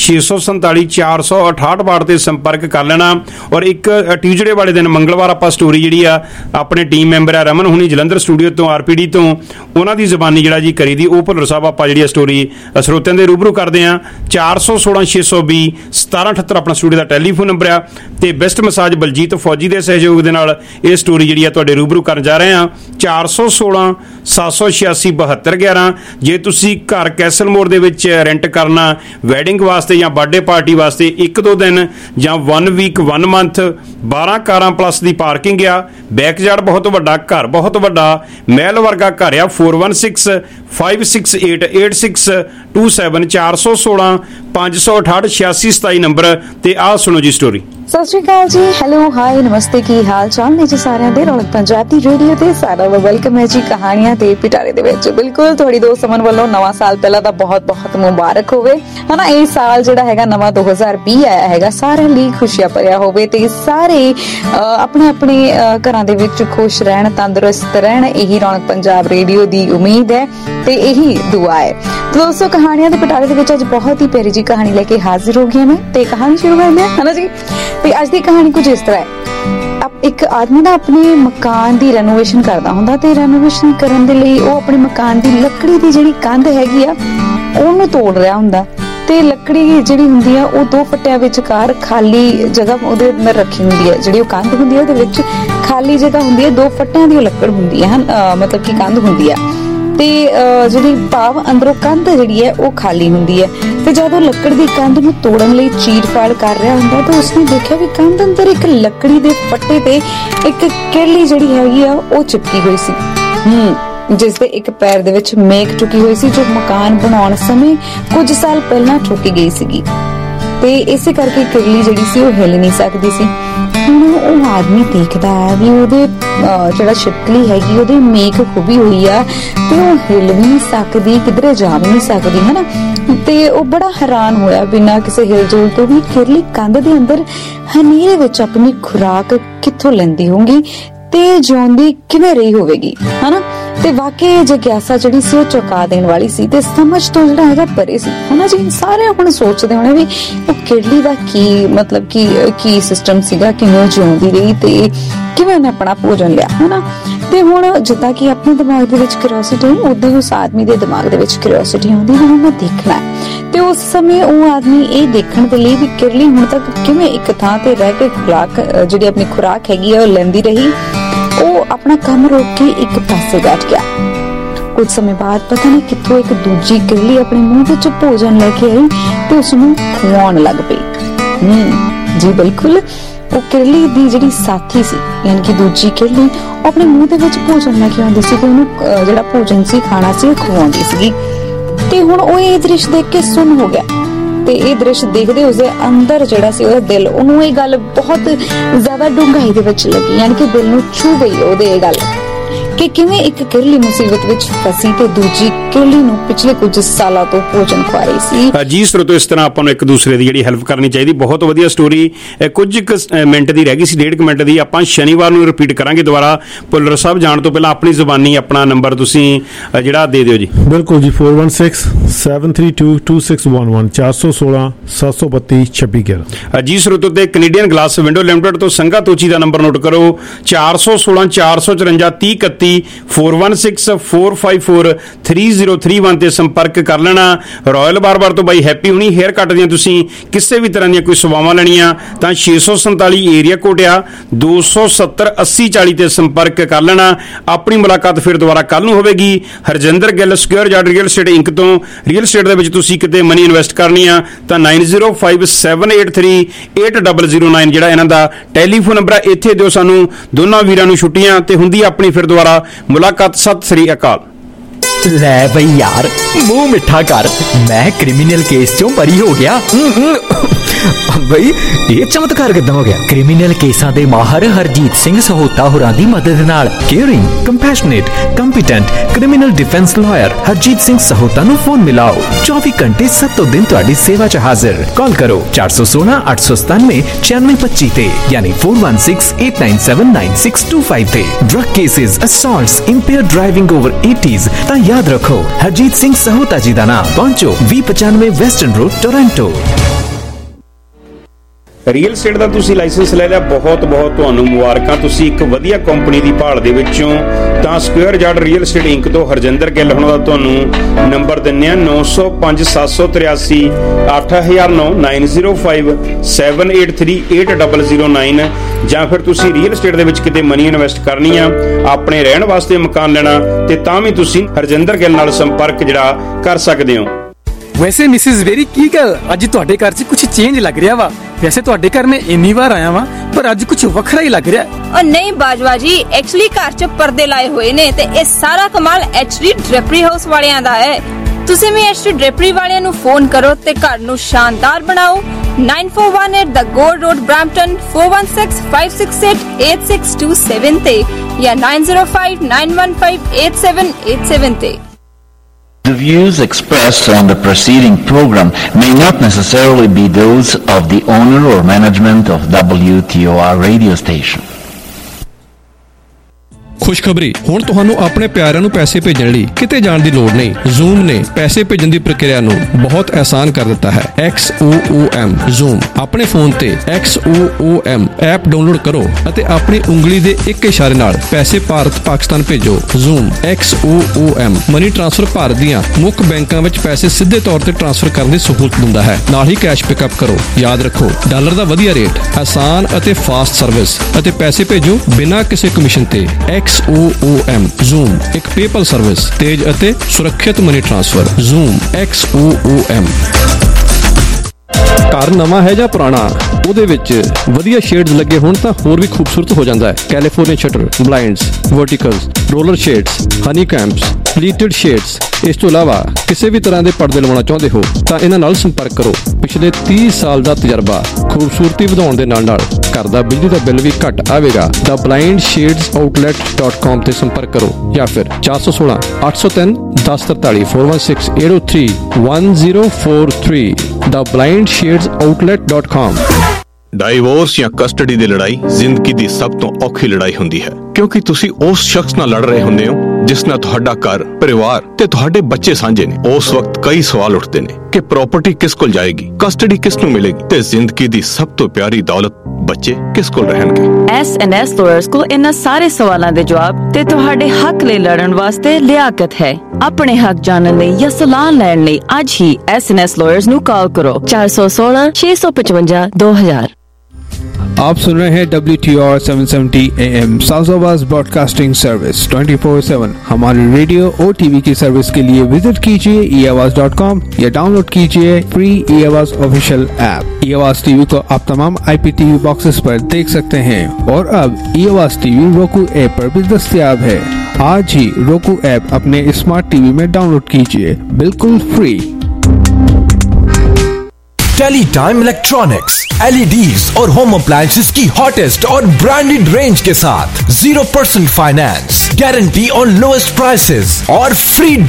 647-468 ਤੇ ਸੰਪਰਕ ਕਰ ਲੈਣਾ। ਔਰ ਇੱਕ ਟਿਊਜ਼ਡੇ ਵਾਲੇ ਦਿਨ ਮੰਗਲਵਾਰ ਆਪਾਂ ਸਟੋਰੀ ਜਿਹੜੀ ਆ ਆਪਣੇ ਟੀਮ ਮੈਂਬਰ ਆ ਰਮਨ ਹੁਣੀ ਜਲੰਧਰ ਸਟੂਡੀਓ ਤੋਂ RPD ਤੋਂ, ਉਹਨਾਂ ਦੀ ਜ਼ਬਾਨੀ ਜਿਹੜਾ ਜੀ ਕਰੀ ਦੀ, ਉਹ ਭੁੱਲਰ ਸਾਹਿਬ ਆਪਾਂ ਜਿਹੜੀ ਸਟੋਰੀ ਸਰੋਤਿਆਂ ਦੇ ਰੂਬਰੂ ਕਰਦੇ ਆ। 416-620-1778 ਆਪਣਾ ਸਟੂਡੀਓ ਦਾ ਟੈਲੀਫੋਨ ਨੰਬਰ ਆ। ਤੇ ਬੈਸਟ ਮਸਾਜ ਬਲਜੀਤ ਫੌਜੀ ਦੇ ਸਹਿਯੋਗ ਦੇ ਨਾਲ ਇਹ ਸਟੋਰੀ ਜਿਹੜੀ ਆ ਤੁਹਾਡੇ ਰੂਬਰੂ ਕਰਨ ਜਾ ਰਹੇ ਆ। 416-786-7211। ਜੇ ਤੁਸੀਂ ਘਰ ਕੈਸਲਮੋਰ ਦੇ ਵਿੱਚ ਰੈਂਟ ਕਰਨਾ ਵੈਡਿੰਗ ਵਾਸਤੇ ਜਾਂ ਬਰਥਡੇ ਪਾਰਟੀ ਵਾਸਤੇ, 1-2 ਦਿਨ ਜਾਂ 1 ਵੀਕ 1 ਮੰਥ, 12 ਕਾਰਾਂ ਪਲੱਸ ਦੀ ਪਾਰਕਿੰਗ ਆ, ਬੈਕਯਾਰਡ ਬਹੁਤ ਵੱਡਾ, ਘਰ ਬਹੁਤ ਵੱਡਾ, ਮਹਿਲ ਵਰਗਾ ਘਰ ਆ। 4165688627 416-568-8627 ਨੰਬਰ ਤੇ ਆਹ ਸੁਣੋ ਜੀ ਸਟੋਰੀ। ਸਤਿ ਸ਼੍ਰੀ ਅਕਾਲ ਜੀ, ਹੈਲੋ, ਹਾਈ, ਨਮਸਤੇ, ਕੀ ਹਾਲ ਚਾਲ ਨੇ ਜੀ ਸਾਰਿਆਂ ਦੇ। ਰੌਣਕ ਪੰਜਾਬ ਦੀ ਰੇਡੀਓ ਤੇ ਸਾਰਾ ਵੈਲਕਮ ਹੈ ਜੀ ਕਹਾਣੀਆਂ ਤੇ ਪਿਟਾਰੇ ਦੇ ਵਿੱਚ। ਬਿਲਕੁਲ ਤੁਹਾਡੀ ਦੋਸਤ ਅਮਨ ਵੱਲੋਂ ਨਵਾਂ ਸਾਲ ਪਹਿਲਾਂ ਤਾਂ ਬਹੁਤ ਬਹੁਤ ਮੁਬਾਰਕ ਹੋਵੇ, ਹਨਾ। ਇਹ ਸਾਲ ਜਿਹੜਾ ਹੈਗਾ ਨਵਾਂ 2020 ਆਇਆ ਹੈਗਾ, ਸਾਰਿਆਂ ਲਈ ਖੁਸ਼ੀਆਂ ਭਰਿਆ ਹੋਵੇ ਤੇ ਸਾਰੇ ਆਪਣੇ ਆਪਣੇ ਘਰਾਂ ਦੇ ਵਿੱਚ ਖੁਸ਼ ਰਹਿਣ, ਤੰਦਰੁਸਤ ਰਹਿਣ। ਇਹੀ ਰੌਣਕ ਪੰਜਾਬ ਰੇਡੀਓ ਦੀ ਉਮੀਦ ਹੈ ਤੇ ਇਹੀ ਦੁਆ ਹੈ। ਦੋਸਤੋ, ਕਹਾਣੀਆਂ ਦੇ ਪਿਟਾਰੇ ਦੇ ਵਿੱਚ ਅੱਜ ਬਹੁਤ ਹੀ ਪਿਆਰੀ ਜੀ ਕਹਾਣੀ ਲੈ ਕੇ ਹਾਜ਼ਰ ਹੋ ਗਈ ਮੈਂ ਤੇ ਕਹਾਣੀ ਸ਼ੁਰੂ ਕਰਦੇ ਹਾਂ, ਹਨਾ ਜੀ। ਤੇ ਅੱਜ ਦੀ ਕਹਾਣੀ ਕੁਝ ਇਸ ਤਰ੍ਹਾਂ ਹੈ। ਇੱਕ ਆਦਮੀ ਨਾ ਆਪਣੇ ਮਕਾਨ ਦੀ ਰੈਨੋਵੇਸ਼ਨ ਕਰਦਾ ਹੁੰਦਾ ਤੇ ਰੈਨੋਵੇਸ਼ਨ ਕਰਨ ਦੇ ਲਈ ਉਹ ਆਪਣੇ ਮਕਾਨ ਦੀ ਲੱਕੜੀ ਦੀ ਜਿਹੜੀ ਕੰਧ ਹੈਗੀ ਆ ਉਹਨੂੰ ਤੋੜ ਰਿਹਾ ਹੁੰਦਾ ਤੇ ਲੱਕੜੀ ਜਿਹੜੀ ਹੁੰਦੀ ਆ ਉਹ 2 ਫੱਟਿਆਂ ਵਿਚਕਾਰ ਖਾਲੀ ਜਗ੍ਹਾ ਉਹਦੇ ਅੰਦਰ ਰੱਖੀ ਹੁੰਦੀ ਹੈ। ਜਿਹੜੀ ਉਹ ਕੰਧ ਹੁੰਦੀ ਹੈ ਉਹਦੇ ਵਿੱਚ ਖਾਲੀ ਜਗ੍ਹਾ ਹੁੰਦੀ ਹੈ, 2 ਫੱਟਿਆਂ ਦੀ ਲੱਕੜ ਹੁੰਦੀ ਹੈ, ਮਤਲਬ ਕਿ ਕੰਧ ਹੁੰਦੀ ਆ ਤੇ ਜਿਹੜੀ ਭਾਵ ਅੰਦਰੋਂ ਕੰਧ ਜਿਹੜੀ ਹੈ ਉਹ ਖਾਲੀ ਹੁੰਦੀ ਹੈ। ਤੇ ਜਦੋਂ ਲੱਕੜ ਦੀ ਕੰਧ ਨੂੰ ਤੋੜਨ ਲਈ ਚੀਰ-ਫਾੜ ਕਰ ਰਿਹਾ ਹੁੰਦਾ ਤਾਂ ਉਸਨੇ ਦੇਖਿਆ ਵੀ ਕੰਧ ਅੰਦਰ ਇੱਕ ਲੱਕੜੀ ਦੇ ਫੱਟੇ ਤੇ ਇੱਕ ਕਿਰਲੀ ਜਿਹੜੀ ਹੈਗੀ ਆ ਉਹ ਚਿਪਕੀ ਹੋਈ ਸੀ। ਜਿਸ ਦੇ ਇੱਕ ਪੈਰ ਦੇ ਵਿੱਚ ਮੇਖ ਟੁਕੀ ਹੋਈ ਸੀ, ਜੋ ਮਕਾਨ ਬਣਾਉਣ ਸਮੇਂ ਕੁਝ ਸਾਲ ਪਹਿਲਾਂ ਠੋਕੀ ਗਈ ਸੀਗੀ ਤੇ ਇਸੇ ਕਰਕੇ ਕਿਰਲੀ ਜਿਹੜੀ ਸੀ ਉਹ ਹਿੱਲ ਨਹੀਂ ਸਕਦੀ ਸੀ। ਹੁਣ ਉਹ ਆਦਮੀ ਦੇਖਦਾ ਹੈ ਵੀ ਉਹਦੇ ਜਿਹੜਾ ਛਿਪਕਲੀ ਹੈਗੀ ਉਹਦੀ ਮੇਖ ਖੁੱਬੀ ਹੋਈ ਆ ਤੇ ਉਹ ਹਿੱਲ ਵੀ ਨਹੀਂ ਸਕਦੀ, ਕਿਧਰੇ ਜਾ ਵੀ ਨਹੀਂ ਸਕਦੀ, ਹਨਾ। ਤੇ ਉਹ ਬੜਾ ਹੈਰਾਨ ਹੋਇਆ ਬਿਨਾਂ ਕਿਸੇ ਹਿਲਜੁਲ ਤੋਂ ਵੀ ਕਿਰਲੀ ਕੰਧ ਦੇ ਅੰਦਰ ਹਨੇਰੇ ਵਿੱਚ ਆਪਣੀ ਖੁਰਾਕ ਕਿੱਥੋਂ ਲੈਂਦੀ ਹੋਊਗੀ ਤੇ ਜਿਉਂਦੀ ਕਿਵੇਂ ਰਹੀ ਹੋਵੇਗੀ, ਹਨਾ। ਤੇ ਵਾਕਈ ਜਗਿਆਸਾ ਜਿਹੜੀ ਸੀ ਉਹ ਚੌਂਕਾ ਦੇਣ ਵਾਲੀ ਸੀ ਤੇ ਸਮਝ ਤੋਂ ਜਿਹੜਾ ਹੈਗਾ ਪਰੇ ਸੀ, ਹਨਾ ਜੀ। ਸਾਰੇ ਹੁਣ ਸੋਚਦੇ ਹੋਣੇ ਵੀ ਉਹ ਕਿਰਲੀ ਦਾ ਕੀ ਮਤਲਬ ਕੀ ਸਿਸਟਮ ਸੀਗਾ, ਕਿਵੇਂ ਜਿਉਂਦੀ ਰਹੀ ਤੇ ਕਿਵੇਂ ਉਹਨੇ ਆਪਣਾ ਭੋਜਨ ਲਿਆ, ਹਨਾ। ਤੇ ਹੁਣ ਜਿੱਦਾਂ ਕਿ ਆਪਣੇ ਦਿਮਾਗ ਦੇ ਵਿੱਚ ਕਿਉਰਿਓਸਿਟੀ ਹੈ, ਉਦਾਂ ਹੀ ਉਸ ਆਦਮੀ ਦੇ ਦਿਮਾਗ ਦੇ ਵਿੱਚ ਕਿਉਰਿਓਸਿਟੀ ਆਉਂਦੀ ਵੀ ਮੈਂ ਦੇਖਣਾ ਹੈ। ਤੇ ਉਸ ਸਮੇਂ ਉਹ ਆਦਮੀ ਇਹ ਦੇਖਣ ਦੇ ਲਈ ਵੀ ਕਿਰਲੀ ਹੁਣ ਤੱਕ ਕਿਵੇਂ ਇੱਕ ਥਾਂ ਤੇ ਰਹਿ ਕੇ ਖੁਰਾਕ ਜਿਹੜੀ ਆਪਣੀ ਖੁਰਾਕ ਹੈਗੀ ਹੈ ਉਹ ਲੈਂਦੀ ਰਹੀ, ਉਹ ਆਪਣਾ ਕੰਮ ਰੋਕ ਕੇ ਇੱਕ ਪਾਸੇ ਬੈਠ ਗਿਆ। ਕੁਝ ਸਮੇਂ ਬਾਅਦ ਪਤਾ ਨਹੀਂ ਕਿੱਥੋਂ ਇੱਕ ਦੂਜੀ ਕਿਰਲੀ ਆਪਣੇ ਮੂੰਹ ਵਿੱਚ ਭੋਜਨ ਲੈ ਕੇ ਆਈ ਤੇ ਉਸਨੂੰ ਖਵਾਉਣ ਲੱਗ ਪਈ। ਜੀ ਬਿਲਕੁਲ, ਉਹ ਕਿਰਲੀ ਦੀ ਜਿਹੜੀ ਸਾਥੀ ਸੀ ਯਾਨੀ ਕਿ ਦੂਜੀ ਕਿਰਲੀ ਆਪਣੇ ਮੂੰਹ ਦੇ ਵਿੱਚ ਭੋਜਨ ਲੈ ਕੇ ਆਉਂਦੀ ਸੀ ਤੇ ਉਹਨੂੰ ਜਿਹੜਾ ਭੋਜਨ ਸੀ ਖਾਣਾ ਸੀ ਖਵਾਉਂਦੀ ਸੀਗੀ। ਤੇ ਹੁਣ ਉਹ ਇਹ ਦ੍ਰਿਸ਼ ਦੇਖ ਕੇ ਸੁੰਨ ਹੋ ਗਿਆ ਤੇ ਇਹ ਦ੍ਰਿਸ਼ ਦੇਖਦੇ ਉਸਦੇ ਅੰਦਰ ਜਿਹੜਾ ਸੀ ਉਹਦਾ ਦਿਲ, ਉਹਨੂੰ ਇਹ ਗੱਲ ਬਹੁਤ ਜ਼ਿਆਦਾ ਡੂੰਘਾਈ ਦੇ ਵਿੱਚ ਲੱਗੀ, ਯਾਨੀ ਕਿ ਦਿਲ ਨੂੰ ਛੂ ਗਈ ਉਹਦੇ ਇਹ ਗੱਲ ਕਿ ਕਿਵੇਂ ਇੱਕ ਕਿਰਲੀ ਮੁਸੀਬਤ ਵਿੱਚ ਫਸੀ ਤੇ ਦੂਜੀ ਕਿਰਲੀ ਨੂੰ ਪਿਛਲੇ ਕੁਝ ਸਾਲਾਂ ਤੋਂ ਭੋਜਨ ਖਵਾ ਰਹੀ ਸੀ। ਜੀ ਸਰੋਤੋ, ਇਸ ਤਰ੍ਹਾਂ ਆਪਾਂ ਨੂੰ ਇੱਕ ਦੂਸਰੇ ਦੀ ਜਿਹੜੀ ਹੈਲਪ ਕਰਨੀ ਚਾਹੀਦੀ। ਬਹੁਤ ਵਧੀਆ ਸਟੋਰੀ, ਕੁਝ ਮਿੰਟ ਦੀ ਰਹਿ ਗਈ ਸੀ, 1.5 ਮਿੰਟ ਦੀ। ਆਪਾਂ ਸ਼ਨੀਵਾਰ ਨੂੰ ਰਿਪੀਟ ਕਰਾਂਗੇ ਦੁਬਾਰਾ। ਭੁੱਲਰ ਸਾਹਿਬ ਜਾਣ ਤੋਂ ਪਹਿਲਾਂ ਆਪਣੀ ਜ਼ੁਬਾਨੀ ਆਪਣਾ ਨੰਬਰ ਤੁਸੀਂ ਜਿਹੜਾ ਦੇ ਦਿਓ ਜੀ। ਬਿਲਕੁਲ ਜੀ, 4167322611 416 732 2611। ਜੀ ਸਰੋਤੋ, ਤੇ ਕੈਨੇਡੀਅਨ ਗਲਾਸ ਵਿੰਡੋ ਲਿਮਟਿਡ ਤੋਂ ਸੰਘਾ ਤੋਚੀ ਦਾ ਨੰਬਰ ਨੋਟ ਕਰੋ, 416 454 3031 4154543031 ਤੇ ਸੰਪਰਕ ਕਰ ਲੈਣਾ। ਰਾਇਲ ਬਾਰਬਰ ਤੋਂ ਬਾਈ ਹੈਪੀ ਹੁਣੀ ਹੇਅਰ ਕੱਟ ਦੀਆਂ ਤੁਸੀਂ ਕਿਸੇ ਵੀ ਤਰ੍ਹਾਂ ਦੀਆਂ ਕੋਈ ਸੇਵਾਵਾਂ ਲੈਣੀਆਂ ਤਾਂ 647 ਏਰੀਆ ਕੋਡ ਆ 270 8040 ਤੇ ਸੰਪਰਕ ਕਰ ਲੈਣਾ। ਆਪਣੀ ਮੁਲਾਕਾਤ ਫਿਰ ਦੁਬਾਰਾ ਕੱਲ ਨੂੰ ਹੋਵੇਗੀ Harjinder Gill square yard real estate inc ਤੋਂ। ਰੀਅਲ ਸਟੇਟ ਦੇ ਵਿੱਚ ਤੁਸੀਂ ਕਿਤੇ ਮਨੀ ਇਨਵੈਸਟ ਕਰਨੀ ਆ ਤਾਂ 9057838009 ਜਿਹੜਾ ਇਹਨਾਂ ਦਾ ਟੈਲੀਫੋਨ ਨੰਬਰ ਹੈ, ਇੱਥੇ ਦਿਓ ਸਾਨੂੰ। ਦੋਨਾਂ ਵੀਰਾਂ ਨੂੰ ਛੁੱਟੀਆਂ ਤੇ ਹੁੰਦੀ ਆਪਣੀ ਫਿਰ ਦੁਬਾਰਾ ਮੁਲਾਕਾਤ। ਸਤਿ ਸ੍ਰੀ ਅਕਾਲ। ਲੈ ਬਈ ਯਾਰ, ਮੂੰਹ ਮਿੱਠਾ ਕਰ, ਮੈਂ ਕ੍ਰਿਮੀਨਲ ਕੇਸ ਚੋਂ ਬਰੀ ਹੋ ਗਿਆ। ਬਈ ਇਹ ਚਮਤਕਾਰ ਕਿੱਦਾਂ ਹੋ ਗਿਆ? ਕ੍ਰਿਮੀਨਲ ਕੇਸਾਂ ਦੇ ਮਾਹਰ ਹਰਜੀਤ ਸਿੰਘ ਸਹੋਤਾ ਹੋਰਾਂ ਦੀ ਮਦਦ ਨਾਲ caring, compassionate, competent criminal defence lawyer Harjit Singh Sahota ਨੂੰ ਫੋਨ ਮਿਲਾਓ। 24 ਘੰਟੇ 7 ਦਿਨ ਤੁਹਾਡੀ ਸੇਵਾ 'ਚ ਹਾਜ਼ਰ। ਕਾਲ ਕਰੋ 416 897 9625 ਤੇ ਯਾਨੀ 4168979625 ਤੇ। Drug cases, assaults, impaired driving over 80s ਤਾਂ ਯਾਦ ਰੱਖੋ ਹਰਜੀਤ ਸਿੰਘ ਸਹੋਤਾ ਜੀ ਦਾ ਨਾਮ। ਪਹੁੰਚੋ 2095 western road, Toronto. Real estate ਦਾ ਤੁਸੀਂ ਲਾਇਸੈਂਸ ਲੈ ਲਿਆ, ਬਹੁਤ ਬਹੁਤ ਤੁਹਾਨੂੰ ਮੁਬਾਰਕਾਂ। ਤੁਸੀਂ ਇੱਕ ਵਧੀਆ ਕੰਪਨੀ ਦੀ ਭਾਲ ਦੇ ਵਿੱਚੋਂ ਤਾਂ square yard real estate inc ਤੋਂ ਹਰਜਿੰਦਰ ਗਿੱਲ ਹੁਣ ਦਾ ਤੁਹਾਨੂੰ ਨੰਬਰ ਦਿੰਨੇ ਆ 905 783 8009 905 783 8009 ਜਾਂ ਫਿਰ ਤੁਸੀਂ ਰੀਅਲ ਸਟੇਟ ਦੇ ਵਿੱਚ ਕਿਤੇ ਮਨੀ ਇਨਵੈਸਟ ਕਰਨੀ ਆ, ਆਪਣੇ ਰਹਿਣ ਵਾਸਤੇ ਮਕਾਨ ਲੈਣਾ ਤੇ ਤਾਂ ਵੀ ਤੁਸੀਂ ਹਰਜਿੰਦਰ ਗਿੱਲ ਨਾਲ ਸੰਪਰਕ ਜਿਹੜਾ ਕਰ ਸਕਦੇ ਹੋ। ਵੈਸੇ ਮਿਸਿਸ ਵੇਰੀ ਕੀ ਗੱਲ, ਅੱਜ ਤੁਹਾਡੇ ਘਰ 'ਚ ਕੁਝ ਚੇਂਜ ਲੱਗ ਰਿਹਾ ਵਾ। ਵੈਸੇ ਤੁਹਾਡੇ ਘਰ ਮੈਂ ਇੰਨੀ ਵਾਰ ਆਇਆ ਵਾਂ ਪਰ ਅੱਜ ਕੁਝ ਵੱਖਰਾ ਹੀ ਲੱਗ ਰਿਹਾ। ਉਹ ਨਹੀਂ ਬਾਜਵਾ ਜੀ, ਐਕਚੁਅਲੀ ਘਰ 'ਚ ਪਰਦੇ ਲਾਏ ਹੋਏ ਨੇ ਤੇ ਇਹ ਸਾਰਾ ਕਮਾਲ ਐਚਡੀ ਡ੍ਰੈਪਰੀ ਹਾਊਸ ਵਾਲਿਆਂ ਦਾ ਹੈ। ਤੁਸੀਂ ਵੀ ਐਚਡੀ ਡ੍ਰੈਪਰੀ ਵਾਲਿਆਂ ਨੂੰ ਫੋਨ ਕਰੋ ਤੇ ਘਰ ਨੂੰ ਸ਼ਾਨਦਾਰ ਬਣਾਓ। 9418 ਦਾ ਗੋਲਡ ਰੋਡ, ਬ੍ਰੈਂਪਟਨ 4165688627 ਤੇ ਜਾਂ 9059158787 ਤੇ। The views expressed on the preceding program may not necessarily be those of the owner or management of WTOR radio station. ਖੁਸ਼ਖਬਰੀ, ਹੁਣ ਤੁਹਾਨੂੰ ਆਪਣੇ ਪਿਆਰਿਆਂ ਨੂੰ ਪੈਸੇ ਭੇਜਣ ਲਈ ਕਿਤੇ ਜਾਣ ਦੀ ਲੋੜ ਨਹੀਂ। ਜ਼ੂਮ ਨੇ ਪੈਸੇ ਭੇਜਣ ਦੀ ਪ੍ਰਕਿਰਿਆ ਨੂੰ ਬਹੁਤ ਆਸਾਨ ਕਰ ਦਿੱਤਾ ਹੈ। XOOM ਜ਼ੂਮ ਆਪਣੇ ਫੋਨ ਤੇ XOOM ਐਪ ਡਾਊਨਲੋਡ ਕਰੋ ਅਤੇ ਆਪਣੀ ਉਂਗਲੀ ਦੇ ਇੱਕ ਇਸ਼ਾਰੇ ਨਾਲ ਪੈਸੇ ਭਾਰਤ ਪਾਕਿਸਤਾਨ ਭੇਜੋ। Xoom XOOM money transfer Bharat ਦੀਆਂ ਮੁੱਖ ਬੈਂਕਾਂ ਵਿੱਚ ਪੈਸੇ ਸਿੱਧੇ ਤੌਰ ਤੇ ਟ੍ਰਾਂਸਫਰ ਕਰਨ ਦੀ ਸਹੂਲਤ ਦਿੰਦਾ ਹੈ। ਨਾਲ ਹੀ ਕੈਸ਼ ਪਿਕਅਪ ਕਰੋ। ਯਾਦ ਰੱਖੋ, ਡਾਲਰ ਦਾ ਵਧੀਆ ਰੇਟ, ਆਸਾਨ ਅਤੇ ਫਾਸਟ ਸਰਵਿਸ ਅਤੇ ਪੈਸੇ ਭੇਜੋ ਬਿਨਾਂ ਕਿਸੇ ਕਮਿਸ਼ਨ ਤੇ। XOOM ਜ਼ੂਮ ਇੱਕ ਪੇਪਲ ਸਰਵਿਸ, ਤੇਜ਼ ਅਤੇ ਸੁਰੱਖਿਅਤ ਮਨੀ ਟ੍ਰਾਂਸਫਰ। Zoom XOOM। ਘਰ ਨਵਾਂ ਹੈ ਜਾਂ ਪੁਰਾਣਾ, ਉਹਦੇ ਵਿੱਚ ਵਧੀਆ ਸ਼ੇਡਸ ਲੱਗੇ ਹੋਣ ਤਾਂ ਹੋਰ ਵੀ ਖੂਬਸੂਰਤ ਹੋ ਜਾਂਦਾ ਹੈ। California shutter, blinds, verticals, roller shades, honey combs, pleated shades. ਇਸ ਤੋਂ ਇਲਾਵਾ ਕਿਸੇ ਵੀ ਤਰ੍ਹਾਂ ਦੇ ਪਰਦੇ ਲਵਾਉਣਾ ਚਾਹੁੰਦੇ ਹੋ ਤਾਂ ਇਹਨਾਂ ਨਾਲ ਸੰਪਰਕ ਕਰੋ। ਪਿਛਲੇ 30 ਸਾਲ ਦਾ ਤਜਰਬਾ, ਖੂਬਸੂਰਤੀ ਵਧਾਉਣ ਦੇ ਨਾਲ ਘਰ ਦਾ ਬਿਜਲੀ ਦਾ ਬਿੱਲ ਵੀ ਘੱਟ ਆਵੇਗਾ। theblindshadesOutlet.com ਤੇ ਸੰਪਰਕ ਕਰੋ ਜਾਂ ਫਿਰ 416 803 1043 416 803 1043 theblindshadesOutlet.com। ਡਾਈਵੋਰਸ ਜਾਂ ਕਸਟਡੀ ਦੀ ਲੜਾਈ ਜ਼ਿੰਦਗੀ ਦੀ ਸਭ ਤੋਂ ਔਖੀ ਲੜਾਈ ਹੁੰਦੀ ਹੈ, ਕਿਉਂਕਿ ਤੁਸੀਂ ਉਸ ਸ਼ਖਸ ਨਾਲ ਲੜ ਰਹੇ ਹੁੰਦੇ ਹੋ ਜਿਸ ਨਾਲ ਤੁਹਾਡਾ ਘਰ, ਪਰਿਵਾਰ ਤੇ ਤੁਹਾਡੇ ਬੱਚੇ ਸਾਂਝੇ ਨੇ। ਉਸ ਵਕਤ ਕਈ ਸਵਾਲ ਉੱਠਦੇ ਨੇ ਕਿ ਪ੍ਰਾਪਰਟੀ ਕਿਸ ਕੋਲ ਜਾਏਗੀ, ਕਸਟਡੀ ਕਿਸ ਨੂੰ ਮਿਲੇਗੀ ਤੇ ਜ਼ਿੰਦਗੀ ਦੀ ਸਭ ਤੋਂ ਪਿਆਰੀ ਦੌਲਤ ਬੱਚੇ ਕਿਸ ਕੋਲ ਰਹਿਣਗੇ। S&S ਲਾਇਰਸ ਕੋਲ ਇਹਨਾਂ ਸਾਰੇ ਸਵਾਲਾਂ ਦੇ ਜਵਾਬ ਤੇ ਤੁਹਾਡੇ ਹੱਕ ਲਈ ਲੜਨ ਵਾਸਤੇ ਲਿਆਕਤ ਹੈ। ਆਪਣੇ ਹੱਕ ਜਾਣਨ ਲਈ ਜਾਂ ਸਲਾਹ ਲੈਣ ਲਈ ਅੱਜ ਹੀ S&S ਲਾਇਰਸ ਨੂੰ ਕਾਲ ਕਰੋ 416 655 2000। आप सुन रहे हैं WTR 770 AM south broadcasting service 24/7। हमारी रेडियो और टीवी की सर्विस के लिए विजिट कीजिए eAwaaz.com या डाउनलोड कीजिए free eAwaaz official app. eAwaaz TV को आप तमाम IPTV बॉक्सेस पर देख सकते हैं और अब eAwaaz टीवी roku ऐप पर भी दस्तयाब है। आज ही roku ऐप अपने स्मार्ट टीवी में डाउनलोड कीजिए, बिल्कुल फ्री। टेलीटाइम इलेक्ट्रॉनिक्स, LEDs और होम अप्लायंसेस की हॉटेस्ट और ब्रांडेड रेंज के साथ 0% finance, guarantee on lowest prices और फ्री